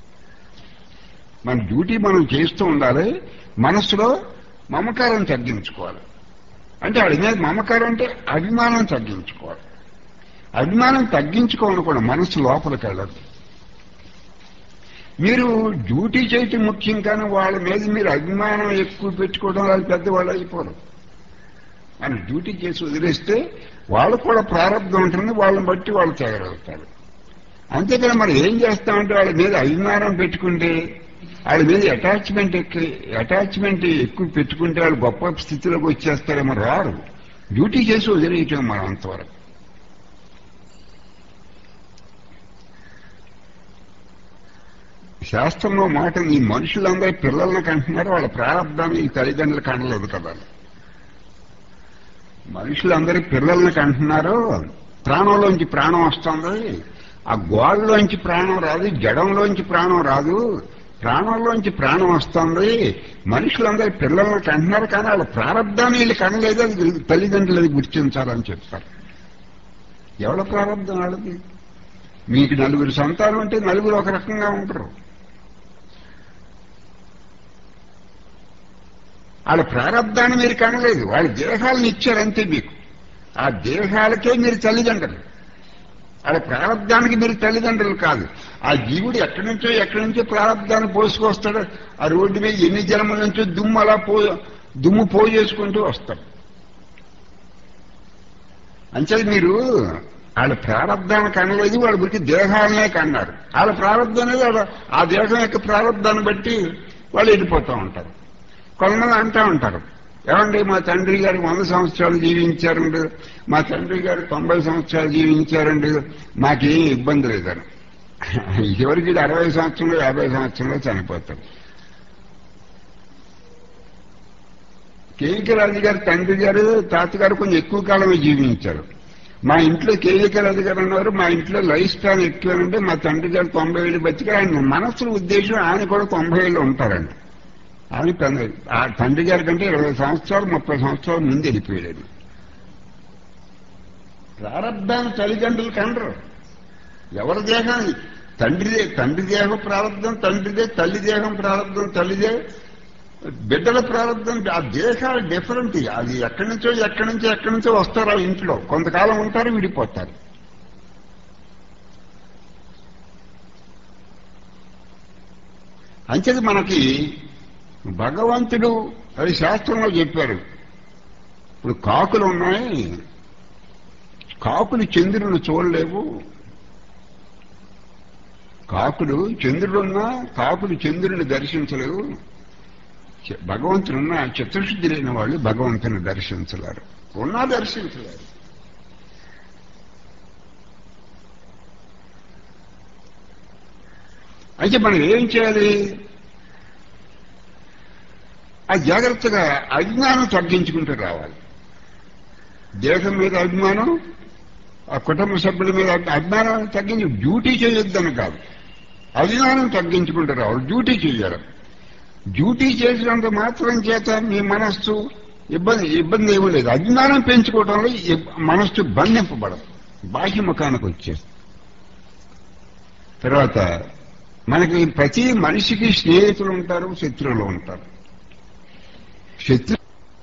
మన డ్యూటీ మనం చేస్తూ ఉండాలి, మనస్సులో మమకారం తగ్గించుకోవాలి. అంటే వాడి మీద మమకారం అంటే అభిమానం తగ్గించుకోవాలి. అభిమానం తగ్గించుకోవాలి కూడా మనస్సు లోపలికి వెళ్ళదు. మీరు డ్యూటీ చేయటం ముఖ్యం, కానీ వాళ్ళ మీద మీరు అభిమానం ఎక్కువ పెట్టుకోవడం వాళ్ళు పెద్దవాళ్ళు అయిపోరు. మన డ్యూటీ చేసి వదిలేస్తే వాళ్ళకు కూడా ప్రారంభం ఉంటుంది, వాళ్ళని బట్టి వాళ్ళు తయారవుతారు. అంతేకాని మనం ఏం చేస్తామంటే వాళ్ళ మీద అభిమానం పెట్టుకుంటే, వాళ్ళ మీద అటాచ్మెంట్ ఎక్కువ అటాచ్మెంట్ ఎక్కువ పెట్టుకుంటే వాళ్ళు గొప్ప స్థితిలోకి వచ్చేస్తారేమో, రారు. డ్యూటీ చేసి వదిలేయటం మనం అంతవరకు. శాస్త్రంలో మాట, ఈ మనుషులందరూ పిల్లల్ని కంటున్నారు, వాళ్ళ ప్రారంభాన్ని ఈ తల్లిదండ్రులు కంటలేదు కదా. మనుషులందరూ పిల్లల్ని కంటున్నారు, ప్రాణంలోంచి ప్రాణం వస్తుంది, ఆ గోడలోంచి ప్రాణం రాదు, జడంలోంచి ప్రాణం రాదు, ప్రాణంలోంచి ప్రాణం వస్తుంది. మనుషులందరూ పిల్లల్ని కంటున్నారు, కానీ వాళ్ళ ప్రారంభాన్ని వీళ్ళు కనలేదు, అది తల్లిదండ్రులు అది గుర్తించాలని చెప్తారు. ఎవరి ప్రారంభం వాళ్ళది? మీకు నలుగురు సంతానం అంటే నలుగురు ఒక రకంగా ఉంటారు. వాళ్ళ ప్రారంభాన్ని మీరు కనలేదు, వాళ్ళ దేహాలను ఇచ్చారంతే మీకు. ఆ దేహాలకే మీరు తల్లిదండ్రులు, వాళ్ళ ప్రారంభానికి మీరు తల్లిదండ్రులు కాదు. ఆ జీవుడు ఎక్కడి నుంచో ఎక్కడి నుంచో ప్రారంభాన్ని పోసుకొస్తాడు. ఆ రోడ్డు మీద ఎన్ని జన్మల నుంచో దుమ్ము అలా పో దుమ్ము పోయి చేసుకుంటూ వస్తాడు. అంచేది మీరు వాళ్ళ ప్రారంభాన్ని కనలేదు, వాళ్ళ గురించి దేహాలనే కన్నారు. వాళ్ళ ప్రారంభం అనేది వాళ్ళ ఆ దేహం యొక్క ప్రారంభాన్ని బట్టి వాళ్ళు వెళ్ళిపోతూ ఉంటారు. కొంతమంది అంటూ ఉంటారు, ఏమండి మా తండ్రి గారు వంద సంవత్సరాలు జీవించారండి, మా తండ్రి గారు తొంభై సంవత్సరాలు జీవించారండి, మాకేం ఇబ్బంది లేదని. ఎవరికి అరవై సంవత్సరంలో యాభై సంవత్సరంలో చనిపోతారు. కేవీకే రాజు గారు తండ్రి గారు తాతగారు కొంచెం ఎక్కువ కాలమే జీవించారు. మా ఇంట్లో కేవీకే రాజు గారు అన్నారు, మా ఇంట్లో లైఫ్ స్పాన్ ఎక్కువేనంటే మా తండ్రి గారు తొంభై ఏళ్ళు బతికారు. ఆయన మనస్సులో ఉద్దేశం ఆయన కూడా తొంభై ఏళ్ళు ఉంటారండి. ఆయన ఆ తండ్రి గారి కంటే ఇరవై సంవత్సరాలు ముప్పై సంవత్సరాలు ముందు వెళ్ళిపోయాడు. ప్రారంధాన్ని తల్లిదండ్రులు కండరు. ఎవరి దేహాన్ని తండ్రిదే, తండ్రి దేహం ప్రారంధం తండ్రిదే, తల్లి దేహం ప్రారంధం తల్లిదే, బిడ్డల ప్రారంధం. ఆ దేహాలు డిఫరెంట్. అది ఎక్కడి నుంచో ఎక్కడి నుంచో ఎక్కడి నుంచో వస్తారు. ఆ ఇంట్లో కొంతకాలం ఉంటారు, విడిపోతారు. అంచేది మనకి భగవంతుడు అది శాస్త్రంలో చెప్పారు. ఇప్పుడు కాకులు ఉన్నాయి, కాకులు చంద్రుని చూడలేవు. కాకులు చంద్రుడున్నా కాకులు చంద్రుని దర్శించలేవు. భగవంతుడున్న చిత్తశుద్ధి లేని వాళ్ళు భగవంతుని దర్శించలేరు, ఉన్నా దర్శించలేరు. అయితే మనం ఏం చేయాలి? ఆ జాగ్రత్తగా అజ్ఞానం తగ్గించుకుంటూ రావాలి. దేశం మీద అభిమానం, ఆ కుటుంబ సభ్యుల మీద అభిమానం తగ్గించి డ్యూటీ చేయొద్దని కాదు, అభిమానం తగ్గించుకుంటూ రావాలి. డ్యూటీ చేయాలి. డ్యూటీ చేసినంత మాత్రం చేత మీ మనస్సు ఇబ్బంది ఇబ్బంది ఏమీ లేదు. అజ్ఞానం పెంచుకోవడంలో మనస్సు బంధింపబడదు, బాహ్యముఖానికి వచ్చేస్తుంది. తర్వాత మనకి ప్రతి మనిషికి స్నేహితులు ఉంటారు, శత్రువులు ఉంటారు. శత్రు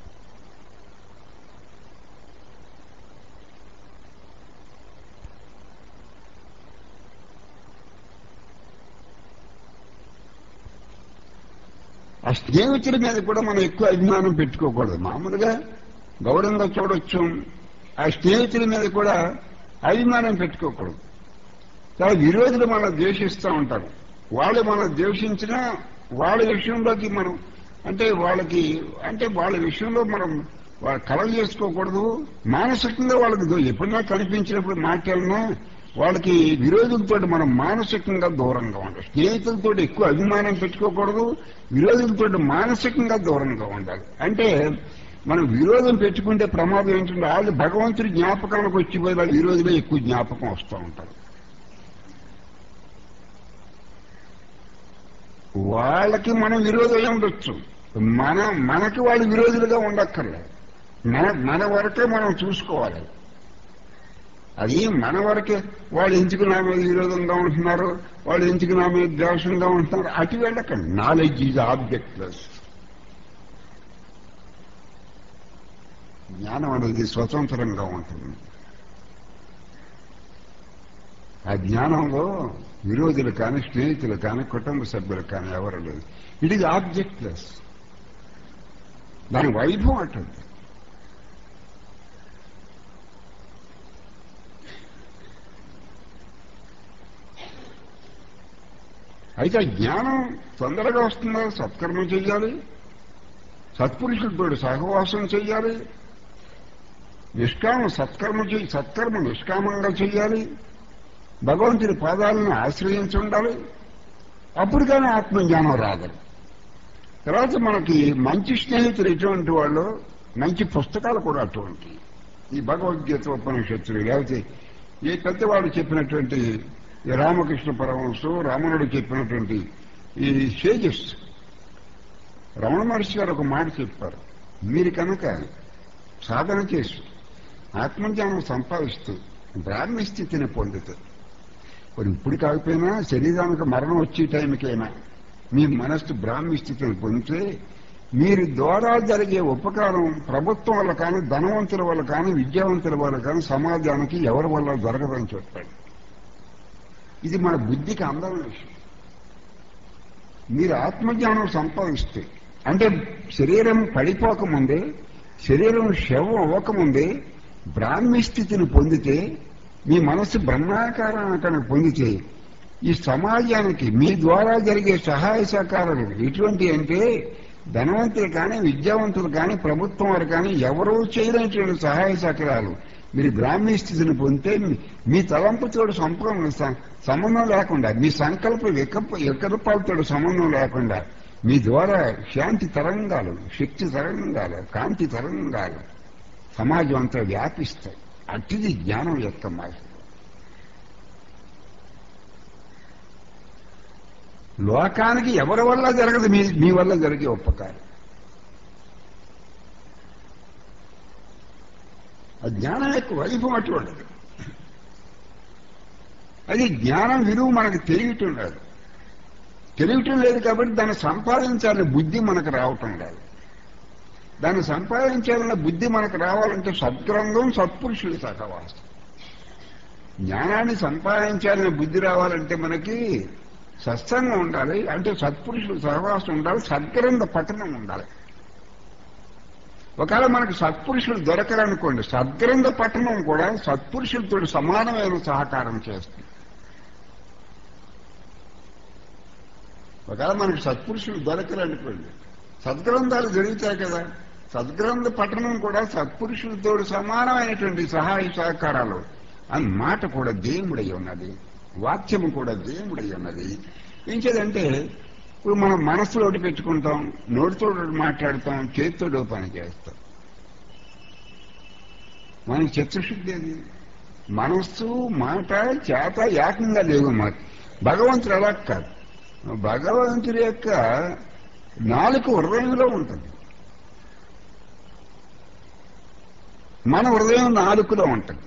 ఆ స్నేహితుల మీద కూడా మనం ఎక్కువ అభిమానం పెట్టుకోకూడదు. మామూలుగా గౌరవంగా చూడొచ్చు. ఆ స్నేహితుల మీద కూడా అభిమానం పెట్టుకోకూడదు. చాలా విరోధులు మనం ద్వేషిస్తూ ఉంటారు. వాళ్ళు మనం ద్వేషించినా వాళ్ళ విషయంలోకి మనం అంటే వాళ్ళకి అంటే వాళ్ళ విషయంలో మనం వాళ్ళ కలగ చేసుకోకూడదు. మానసికంగా వాళ్ళకి ఎప్పుడైనా కనిపించినప్పుడు మాట్లాడినా వాళ్ళకి విరోధులతో మనం మానసికంగా దూరంగా ఉండాలి. స్నేహితులతో ఎక్కువ అభిమానం పెట్టుకోకూడదు, విరోధులతో మానసికంగా దూరంగా ఉండాలి. అంటే మనం విరోధం పెట్టుకుంటే ప్రమాదం ఏంటంటే వాళ్ళు భగవంతుడి జ్ఞాపకానికి వచ్చిపోయి వాళ్ళ విరోధులే ఎక్కువ జ్ఞాపకం వస్తూ ఉంటారు. వాళ్ళకి మనం విరోధులే ఉండొచ్చు, మన మనకి వాళ్ళు విరోధులుగా ఉండక్కర్లేదు. మన మన వరకే మనం చూసుకోవాలి. అది మన వరకే. వాళ్ళు ఎందుకు నా మీద విరోధంగా ఉంటున్నారు, వాళ్ళు ఎందుకు నా మీద ద్వేషంగా ఉంటున్నారు, అటు వెళ్ళకండి. Knowledge is objectless. జ్ఞానం అనేది స్వతంత్రంగా ఉంటుంది. ఆ జ్ఞానంలో విరోధులు కానీ స్నేహితులు కానీ కుటుంబ సభ్యులు కానీ ఎవరు లేదు. It is objectless. దాని వైభవం అటుంది. అయితే జ్ఞానం తొందరగా వస్తుందా? సత్కర్మ చెయ్యాలి, సత్పురుషులతో సహవాసం చెయ్యాలి, నిష్కామ సత్కర్మ చెయ్యి సత్కర్మ నిష్కామంగా చెయ్యాలి, భగవంతుని పాదాలను ఆశ్రయించి ఉండాలి. అప్పుడు కానీ ఆత్మజ్ఞానం రాదు. తర్వాత మనకి మంచి స్నేహితులు ఎటువంటి వాళ్ళు, మంచి పుస్తకాలు కూడా అటువంటి. ఈ భగవద్గీత ఉపనిషత్తులు లేకపోతే ఏ పెద్దవాడు చెప్పినటువంటి రామకృష్ణ పరమహంసు, రామనుడు చెప్పినటువంటి ఈ సేజెస్. రమణ మహర్షి గారు ఒక మాట చెప్పారు, మీరు కనుక సాధన చేసి ఆత్మజ్ఞానం సంపాదిస్తూ బ్రాహ్మీ స్థితిని పొందుతుంది. మరి ఇప్పుడు కాకపోయినా శరీరానికి మరణం వచ్చే టైంకైనా మీ మనస్సు బ్రాహ్మీ స్థితిని పొందితే మీరు ద్వారా జరిగే ఉపకారం ప్రభుత్వం వల్ల కానీ, ధనవంతుల వల్ల కానీ, విద్యావంతుల వల్ల కానీ సమాజానికి ఎవరి వల్ల జరగదని చెప్పాడు. ఇది మన బుద్ధికి అందమైన విషయం. మీరు ఆత్మజ్ఞానం సంపాదిస్తే అంటే శరీరం పడిపోకముందే, శరీరం శవం అవ్వకముందే బ్రాహ్మీ స్థితిని పొందితే, మీ మనస్సు బ్రహ్మాకారాన్ని కనుక పొందితే ఈ సమాజానికి మీ ద్వారా జరిగే సహాయ సహకారాలు ఎటువంటి అంటే ధనవంతులు కానీ విద్యావంతులు కానీ ప్రభుత్వం వారు కానీ ఎవరూ చేయలేనటువంటి సహాయ సహకారాలు మీరు బ్రాహ్మీ స్థితిని పొందితే మీ తలంపుతో సంపూర్ణ సంబంధం లేకుండా మీ సంకల్ప వికల్ప వికల్పాలతో సంబంధం లేకుండా మీ ద్వారా శాంతి తరంగాలు శక్తి తరంగాలు కాంతి తరంగాలు సమాజం అంతా వ్యాపిస్తాయి. అట్టిది జ్ఞానం యొక్క మార్గం. లోకానికి ఎవరి వల్ల జరగదు, మీ మీ వల్ల జరిగే ఉపకారం. ఆ జ్ఞానం యొక్క వైభవం అటువంటిది. అది జ్ఞానం విలువ మనకు తెలియటం లేదు. తెలియటం లేదు కాబట్టి దాన్ని సంపాదించాలనే బుద్ధి మనకు రావటం లేదు. దాన్ని సంపాదించాలన్న బుద్ధి మనకు రావాలంటే సద్గ్రంథం సత్పురుషుడి సహవాసం. జ్ఞానాన్ని సంపాదించాలనే బుద్ధి రావాలంటే మనకి సత్సంగం ఉండాలి, అంటే సత్పురుషుడు సహవాసం ఉండాలి, సద్గ్రంథ పఠనం ఉండాలి. ఒకవేళ మనకు సత్పురుషులు దొరకరనుకోండి, సద్గ్రంథ పఠనం కూడా సత్పురుషులతో సమానమైన సహకారం చేస్తుంది. ఒకవేళ మనకు సత్పురుషులు దొరకరనుకోండి, సద్గ్రంథాలు జరుగుతాయి కదా, సద్గ్రంథ పఠనం కూడా సత్పురుషులతో సమానమైనటువంటి సహాయ సహకారాలు అని మాట కూడా దేవుడై ఉన్నది, వాక్యము కూడా దేవుడై ఉన్నది. ఏం చేదంటే ఇప్పుడు మనం మనస్సులోటి పెట్టుకుంటాం, నోటితో మాట్లాడతాం, చేతితో పని చేస్తాం. మనకి చిత్తశుద్ధి అది. మనస్సు మాట చేత ఏకంగా లేవు. మాకు భగవంతుడు అలా కాదు. భగవంతుడి యొక్క నాలుక హృదయంలో ఉంటుంది, మన హృదయం నాలుకలో ఉంటుంది.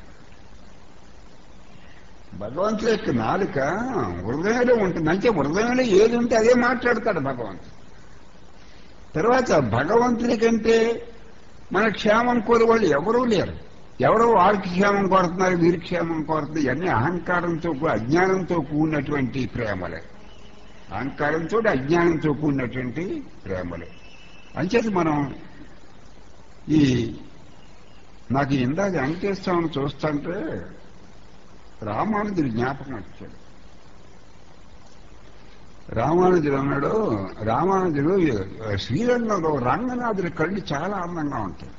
భగవంతుడి యొక్క నాలుక హృదయంలో ఉంటుంది. అంటే హృదయంలో ఏది ఉంటే అదే మాట్లాడతాడు భగవంతుడు. తర్వాత భగవంతుడి కంటే మన క్షేమం కోరే వాళ్ళు ఎవరూ లేరు. ఎవరో వారికి క్షేమం కోరుతున్నారు, వీరి క్షేమం కోరుతుంది. ఇవన్నీ అహంకారంతో అజ్ఞానంతో కూడినటువంటి ప్రేమలే. అహంకారంతో అజ్ఞానంతో కూడినటువంటి ప్రేమలే. అంచేత మనం ఈ నాకు ఇందాక వెంకటేశ్వరం చూస్తుంటే రామానుజుడు జ్ఞాపకం వచ్చాడు. రామానుజుడు అన్నాడు, రామానుజుడు శ్రీరంగంలో రంగనాథుడి కళ్ళు చాలా అందంగా ఉంటాయి.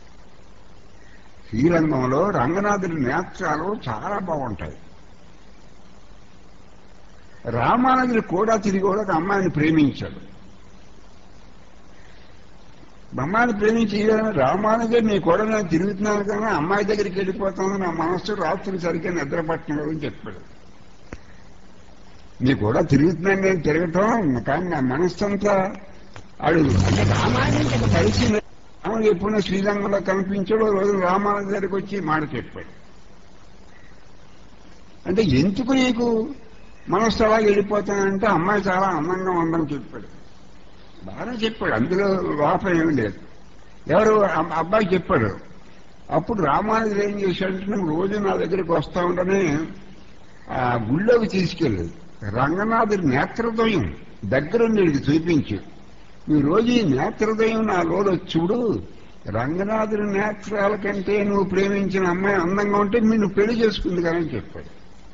శ్రీరంగంలో రంగనాథుడి నేత్రాలు చాలా బాగుంటాయి. రామానుజుడు కూడా తిరిగి కూడా ఒక అమ్మాయిని ప్రేమించాడు. అమ్మాయిని ప్రేమించి రామానుజుడు నీ కూడా నేను తిరుగుతున్నాను కానీ అమ్మాయి దగ్గరికి వెళ్ళిపోతాను, నా మనస్సు రాత్రి సరిగ్గా నిద్రపట్టలేదు అని చెప్పాడు. నీ కూడా తిరుగుతున్నాను నేను తిరగటం, కానీ నా మనస్సు అంతా అడు అంటే రామానుజుడు కలిసి రాముడు ఎప్పుడైనా శ్రీరంగంలో కనిపించాడు. రోజు రామానుజు దగ్గరికి వచ్చి మాట చెప్పాడు. అంటే ఎందుకు నీకు మనస్సు అలా వెళ్ళిపోతానంటే అమ్మాయి చాలా అందంగా ఉందని చెప్పాడు. బాగా చెప్పాడు, అందులో లోపం ఏమి లేదు. ఎవరు అబ్బాయి చెప్పాడు. అప్పుడు రామానుజుడు ఏం చేశాడంటే నువ్వు రోజు నా దగ్గరికి వస్తా ఉండని ఆ గుళ్ళోకి తీసుకెళ్ళి రంగనాథుడి నేత్రద్వయం దగ్గరుండి చూపించి, నువ్వు రోజు ఈ నేత్రద్వయం నా లోలో చూడు, రంగనాథుడి నేత్రాల కంటే నువ్వు ప్రేమించిన అమ్మాయి అందంగా ఉంటే నిన్ను పెళ్లి చేసుకుంది కానీ చెప్పాడు.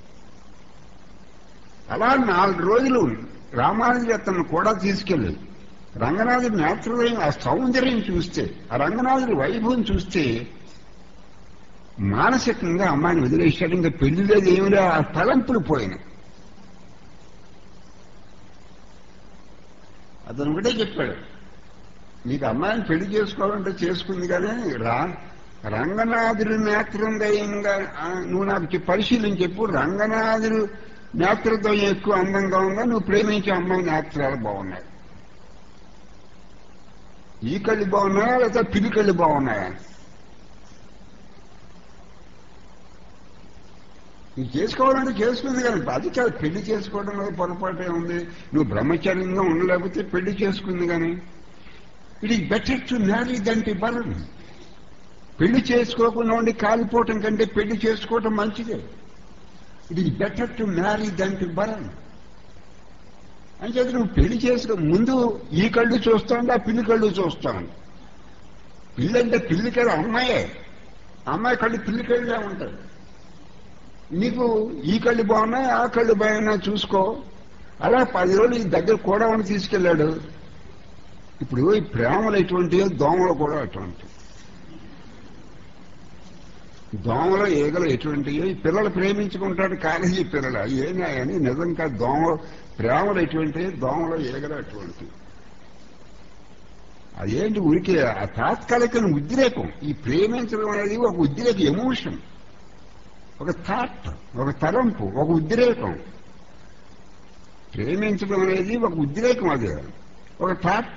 అలా నాలుగు రోజులు రామానుజుడు అతను కూడా తీసుకెళ్ళి రంగనాథుడి నేత్రద్వయం ఆ సౌందర్యం చూస్తే, ఆ రంగనాథుడి వైభవం చూస్తే మానసికంగా అమ్మాయిని వదిలేశాడు. ఇంకా పెళ్లి లేదు ఏమిలే, ఆ తలంపులు పోయినాయి. అతను ఒకటే చెప్పాడు, నీకు అమ్మాయిని పెళ్లి చేసుకోవాలంటే చేసుకుంది కానీ రా రంగనాథుడి నేత్రద్వయంగా నువ్వు నాకు పరిశీలించి చెప్పు, రంగనాథుడు నేత్రద్వయం ఎక్కువ అందంగా ఉందా, నువ్వు ప్రేమించే అమ్మాయి నేత్రాలు బాగున్నాయి, ఈ కళ్ళు బాగున్నాయా లేదా పిల్లి కళ్ళు బాగున్నాయా, నువ్వు చేసుకోవాలంటే చేసుకుంది కానీ అది కాదు పెళ్లి చేసుకోవడంలో పొరపాటే ఉంది. నువ్వు బ్రహ్మచార్యంగా ఉండలేకపోతే పెళ్లి చేసుకుంది కానీ it is better to marry than to burn. పెళ్లి చేసుకోకుండా ఉండి కాలిపోవటం కంటే పెళ్లి చేసుకోవటం మంచిదే. It is better to marry than to burn. అని చెప్పి నువ్వు పెళ్లి చేసుకో ముందు ఈ కళ్ళు చూస్తావు, ఆ పిల్లి కళ్ళు చూస్తావు. పిల్లి అంటే పిల్లి కళ్ళు అమ్మాయే, అమ్మాయి కళ్ళు పిల్లి కళ్ళే ఉంటాయి. నీకు ఈ కళ్ళు బాగున్నాయి ఆ కళ్ళు బాగున్నాయి చూసుకో. అలా పది రోజులు ఈ దగ్గర కూడా ఉండి తీసుకెళ్ళాడు. ఇప్పుడు ఈ ప్రేమలు ఎటువంటివో దోమలు కూడా అటువంటి. దోమలు ఈగలు ఎటువంటివో ఈ పిల్లలు ప్రేమించుకుంటాడు కాలేజీ పిల్లలు ఏనా అని నిజంగా దోమలు ప్రేమలు ఎటువంటివి దోమలు ఈగలు అటువంటి. అదేంటి ఉరికి ఆ తాత్కాలిక ఉద్రేకం. ఈ ప్రేమించడం అనేది ఒక ఉద్రేక ఎమోషన్, ఒక థాట్, ఒక తలంపు, ఒక ఉద్రేకం. ప్రేమించడం అనేది ఒక ఉద్రేకం, అది ఒక థాట్.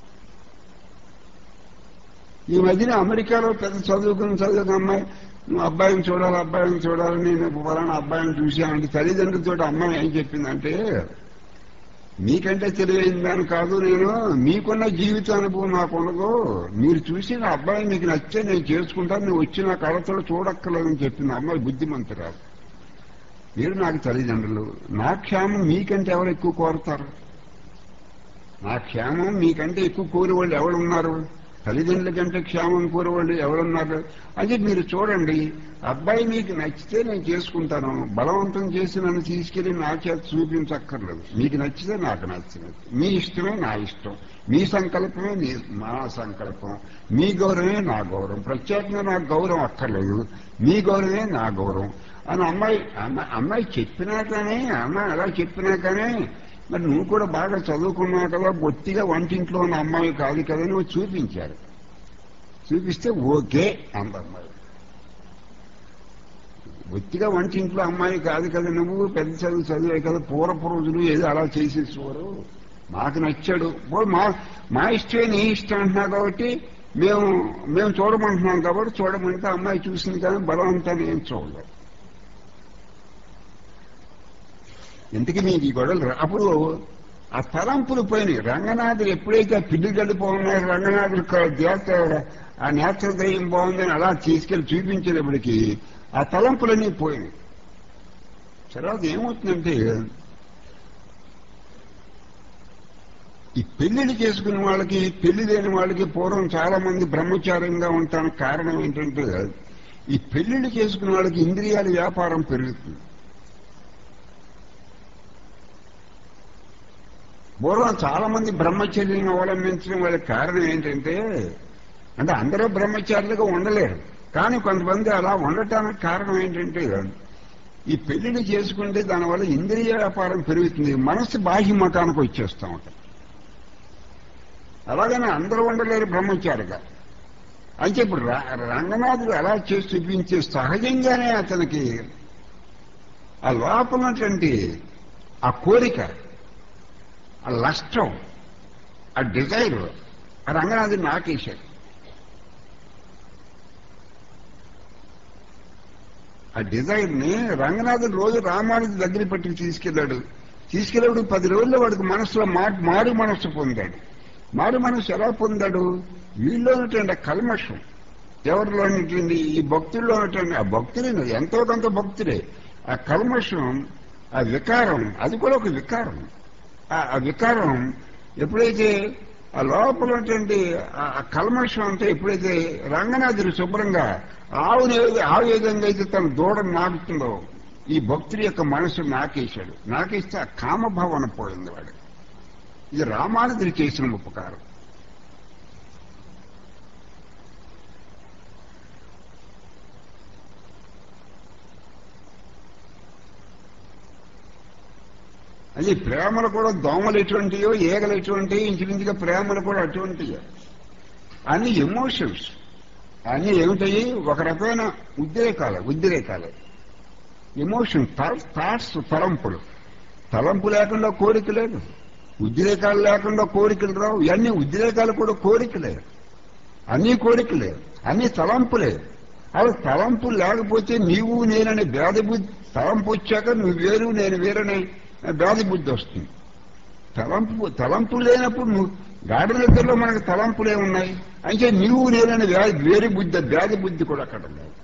ఈ మధ్యన అమెరికాలో పెద్ద చదువుకుని చదువుకున్న అమ్మాయి నువ్వు అబ్బాయిని చూడాలి అబ్బాయిని చూడాలి నేను ఫలానా అబ్బాయిని చూశానంటే తల్లిదండ్రులతో అమ్మాయి ఏం చెప్పిందంటే మీకంటే తెలియని కాదు నేను, మీకున్న జీవిత అనుభవం నాకున్నదో, మీరు చూసి నా అబ్బాయి మీకు నచ్చే నేను చేసుకుంటాను, నువ్వు వచ్చి నా కళతో చూడక్కర్లేదని చెప్పింది అమ్మాయి. బుద్ధిమంతురాలు. మీరు నాకు తల్లిదండ్రులు, నా క్షేమం మీకంటే ఎవరు ఎక్కువ కోరుతారు? నా క్షేమం మీకంటే ఎక్కువ కోరేవాళ్ళు ఎవరున్నారు? తల్లిదండ్రుల కంటే క్షేమం కోరేవాళ్ళు ఎవరున్నారు? అంటే మీరు చూడండి, అబ్బాయి మీకు నచ్చితే నేను చేసుకుంటాను, బలవంతం చేసి నన్ను తీసుకెళ్లి నా చేత చూపించక్కర్లేదు. మీకు నచ్చితే నాకు నచ్చినది, మీ ఇష్టమే నా ఇష్టం, మీ సంకల్పమే నీ మా సంకల్పం, మీ గౌరవమే నా గౌరవం, ప్రత్యేకంగా నాకు గౌరవం అక్కర్లేదు, మీ గౌరవమే నా గౌరవం అని అమ్మాయి అమ్మాయి చెప్పినా కానీ అమ్మాయి అలా చెప్పినా కానీ మరి నువ్వు కూడా బాగా చదువుకున్నావు కదా, బొత్తిగా వంటింట్లో ఉన్న అమ్మాయి కాదు కదా నువ్వు చూపించారు. చూపిస్తే ఓకే అంద అమ్మాయి. బొత్తిగా వంటింట్లో అమ్మాయి కాదు కదా నువ్వు, పెద్ద చదువు చదివే కదా, పూర్వపు రోజులు ఏదో అలా చేసేసేవారు, మాకు నచ్చాడు, మా మా ఇష్టమే నీ ఇష్టం అంటున్నావు కాబట్టి మేము మేము చూడమంటున్నాం కాబట్టి చూడమంటే అమ్మాయి చూసింది కానీ బలవంతాన్ని ఏం చూడలేదు. ఇంతకీ మీకు ఈ గొడవలు అప్పుడు ఆ తలంపులు పోయినాయి. రంగనాథులు ఎప్పుడైతే పిల్లి గడిపోన్నారో రంగనాథులు దేవత ఆ నేత్రదయం బాగుందని అలా తీసుకెళ్లి చూపించేటప్పటికీ ఆ తలంపులన్నీ పోయినాయి. తర్వాత ఏమవుతుందంటే ఈ పెళ్లిళ్ళు చేసుకున్న వాళ్ళకి పెళ్లి లేని వాళ్ళకి పూర్వం చాలా మంది బ్రహ్మచారంగా ఉండటానికి కారణం ఏంటంటే ఈ పెళ్లిళ్ళు చేసుకున్న వాళ్ళకి ఇంద్రియాల వ్యాపారం పెరుగుతుంది. పూర్వం చాలా మంది బ్రహ్మచర్యం అవలంబించడం వాళ్ళకి కారణం ఏంటంటే అంటే అందరూ బ్రహ్మచారులుగా ఉండలేరు, కానీ కొంతమంది అలా ఉండటానికి కారణం ఏంటంటే ఈ పెళ్లిని చేసుకుంటే దానివల్ల ఇంద్రియ వ్యాపారం పెరుగుతుంది, మనసు బాహ్య మతానికి వచ్చేస్తూ ఉంటాం. అలాగనే అందరూ ఉండలేరు బ్రహ్మచారిగా. అంటే ఇప్పుడు రంగనాథుడు అలా చేసి చూపించే సహజంగానే అతనికి ఆ లోపలటువంటి ఆ కోరిక, ఆ లష్టం, ఆ డిజైర్ ఆ రంగనాథుడు నాకేశాడు. ఆ డిజైర్ ని రంగనాథుడు రోజు రామానుజు దగ్గర పట్టుకు తీసుకెళ్లాడు. తీసుకెళ్ళాడు పది రోజుల్లో వాడికి మనసులో మారు మనస్సు పొందాడు. మారు మనస్సు ఎలా పొందాడు? వీళ్ళలో ఉన్నటువంటి కల్మషం, ఎవరిలో ఉన్నటువంటి ఈ భక్తుల్లో ఉన్నటువంటి ఆ భక్తులే ఎంతో కొంత భక్తులే, ఆ కల్మషం, ఆ వికారం, అది కూడా ఒక వికారం. ఆ వికారం ఎప్పుడైతే ఆ లోపల ఉన్నటువంటి ఆ కల్మషం అంటే ఎప్పుడైతే రంగనాథుడు శుభ్రంగా ఆవు ఆ విధంగా అయితే తన దూడను నాకుతుందో ఈ భక్తుడి యొక్క మనసు నాకేశాడు. నాకేస్తే ఆ కామభావన పోయింది వాడు. ఇది రామానుజుడు చేసిన ఉపకారం. అది ప్రేమలు కూడా దోమలు ఎటువంటివో ఏగలు ఎటువంటివి, ఇంచుమించుగా ప్రేమలు కూడా అటువంటివి. అన్ని ఎమోషన్స్, అన్ని ఏమిటాయి? ఒక రకమైన ఉద్రేకాలు ఉద్రేకాలు ఎమోషన్, థాట్స్, తలంపులు. తలంపు లేకుండా కోరిక లేదు, ఉద్రేకాలు లేకుండా కోరికలు రావు. ఇవన్నీ ఉద్రేకాలు కూడా కోరికలే, అన్ని కోరికలే, అన్ని తలంపులే. అవి తలంపు లేకపోతే నీవు నేననే భేద బుద్ధి, తలంపు వచ్చాక నువ్వు వేరు నేను వేరనే భేద బుద్ధి వస్తుంది. తలంపు తలంపు లేనప్పుడు నువ్వు గాఢ నిద్రలో మనకు తలంపులే ఉన్నాయి. అంటే నీవు నేననే వేరు బుద్ధి, భేద బుద్ధి కూడా అక్కడ లేదు,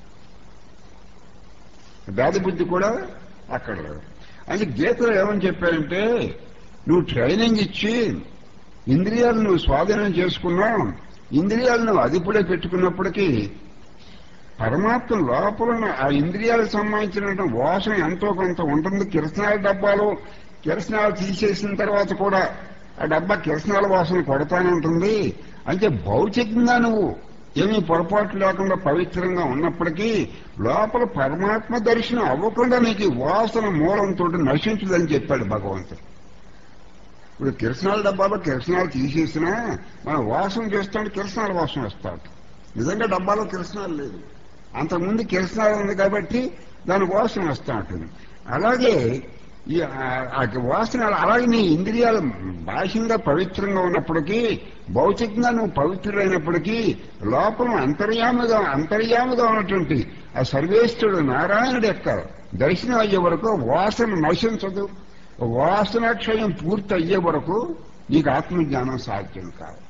భేద బుద్ధి కూడా అక్కడ లేదు. అంటే గీతలో ఏమని చెప్పారంటే నువ్వు ట్రైనింగ్ ఇచ్చి ఇంద్రియాలు నువ్వు స్వాధీనం చేసుకున్నావు, ఇంద్రియాలు నువ్వు అదుపులో పెట్టుకున్నప్పటికీ పరమాత్మ లోపల ఆ ఇంద్రియాలకు సంబంధించిన వాసన ఎంతో కొంత ఉంటుంది. కిరసనాల డబ్బాలు కిరసనాలు తీసేసిన తర్వాత కూడా ఆ డబ్బా కిరసనాల వాసన కొడతానే ఉంటుంది. అంటే భౌతికంగా నువ్వు ఏమీ పొరపాటు లేకుండా పవిత్రంగా ఉన్నప్పటికీ లోపల పరమాత్మ దర్శనం అవ్వకుండా నీకు ఈ వాసన మూలంతో నశించదని చెప్పాడు భగవంతుడు. ఇప్పుడు కిరసనాల డబ్బాలో కిరసనాలు తీసేసినా మనం వాసన చేస్తుంటే కిరసనాల వాసన వస్తాడు. నిజంగా డబ్బాలో కిరసనాలు లేదు, అంతకుముందు కిరసనాలు ఉంది కాబట్టి దాని వాసన వస్తూ ఉంటుంది. అలాగే ఈ వాసన అలాగే నీ ఇంద్రియాలు బాహ్యంగా పవిత్రంగా ఉన్నప్పటికీ భౌతికంగా నువ్వు పవిత్రులైనప్పటికీ లోపల అంతర్యాముగా అంతర్యాముగా ఉన్నటువంటి ఆ సర్వేశ్వరుడు నారాయణుడు యొక్క దర్శనం అయ్యే వరకు వాసన నశించదు. వాసనాక్షయం పూర్తి అయ్యే వరకు నీకు ఆత్మజ్ఞానం సాధ్యం కాదు.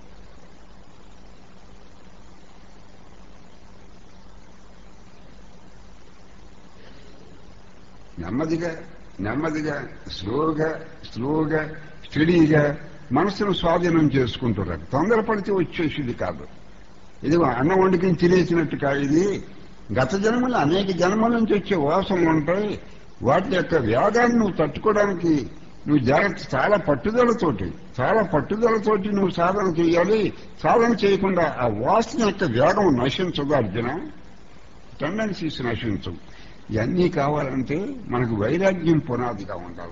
నెమ్మదిగా నెమ్మదిగా స్లోగా స్లోగా స్టడీగా మనసును స్వాధీనం చేసుకుంటున్నారు. తొందరపడితే వచ్చేసింది కాదు. ఇది అన్నం వండుకుని తినేసినట్టు కాదు. ఇది గత జన్మలు అనేక జన్మల నుంచి వచ్చే వాసనలు ఉంటాయి. వాటి యొక్క వేగాన్ని నువ్వు తట్టుకోవడానికి నువ్వు జాగ్రత్త చాలా పట్టుదలతోటి చాలా పట్టుదలతోటి నువ్వు సాధన చేయాలి. సాధన చేయకుండా ఆ వాసన యొక్క వేగం నశించదు అర్జున, టెండెన్సీస్ నశించవు. ఇవన్నీ కావాలంటే మనకు వైరాగ్యం పునాదిగా ఉండాలి.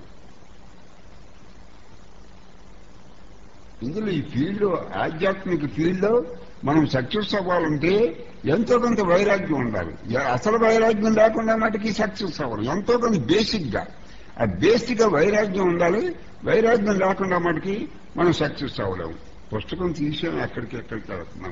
ఇందులో ఈ ఫీల్డ్లో ఆధ్యాత్మిక ఫీల్డ్లో మనం సక్సెస్ అవ్వాలంటే ఎంతో కొంత వైరాగ్యం ఉండాలి. అసలు వైరాగ్యం లేకుండా మటుకి సక్సెస్ అవ్వాలి. ఎంతో కొంత బేసిక్ గా ఆ బేసిక్ గా వైరాగ్యం ఉండాలి. వైరాగ్యం లేకుండా మటుకి మనం సక్సెస్ అవ్వలేము. పుస్తకం తీసాం, ఎక్కడికి ఎక్కడికి వెళ్తున్నాం.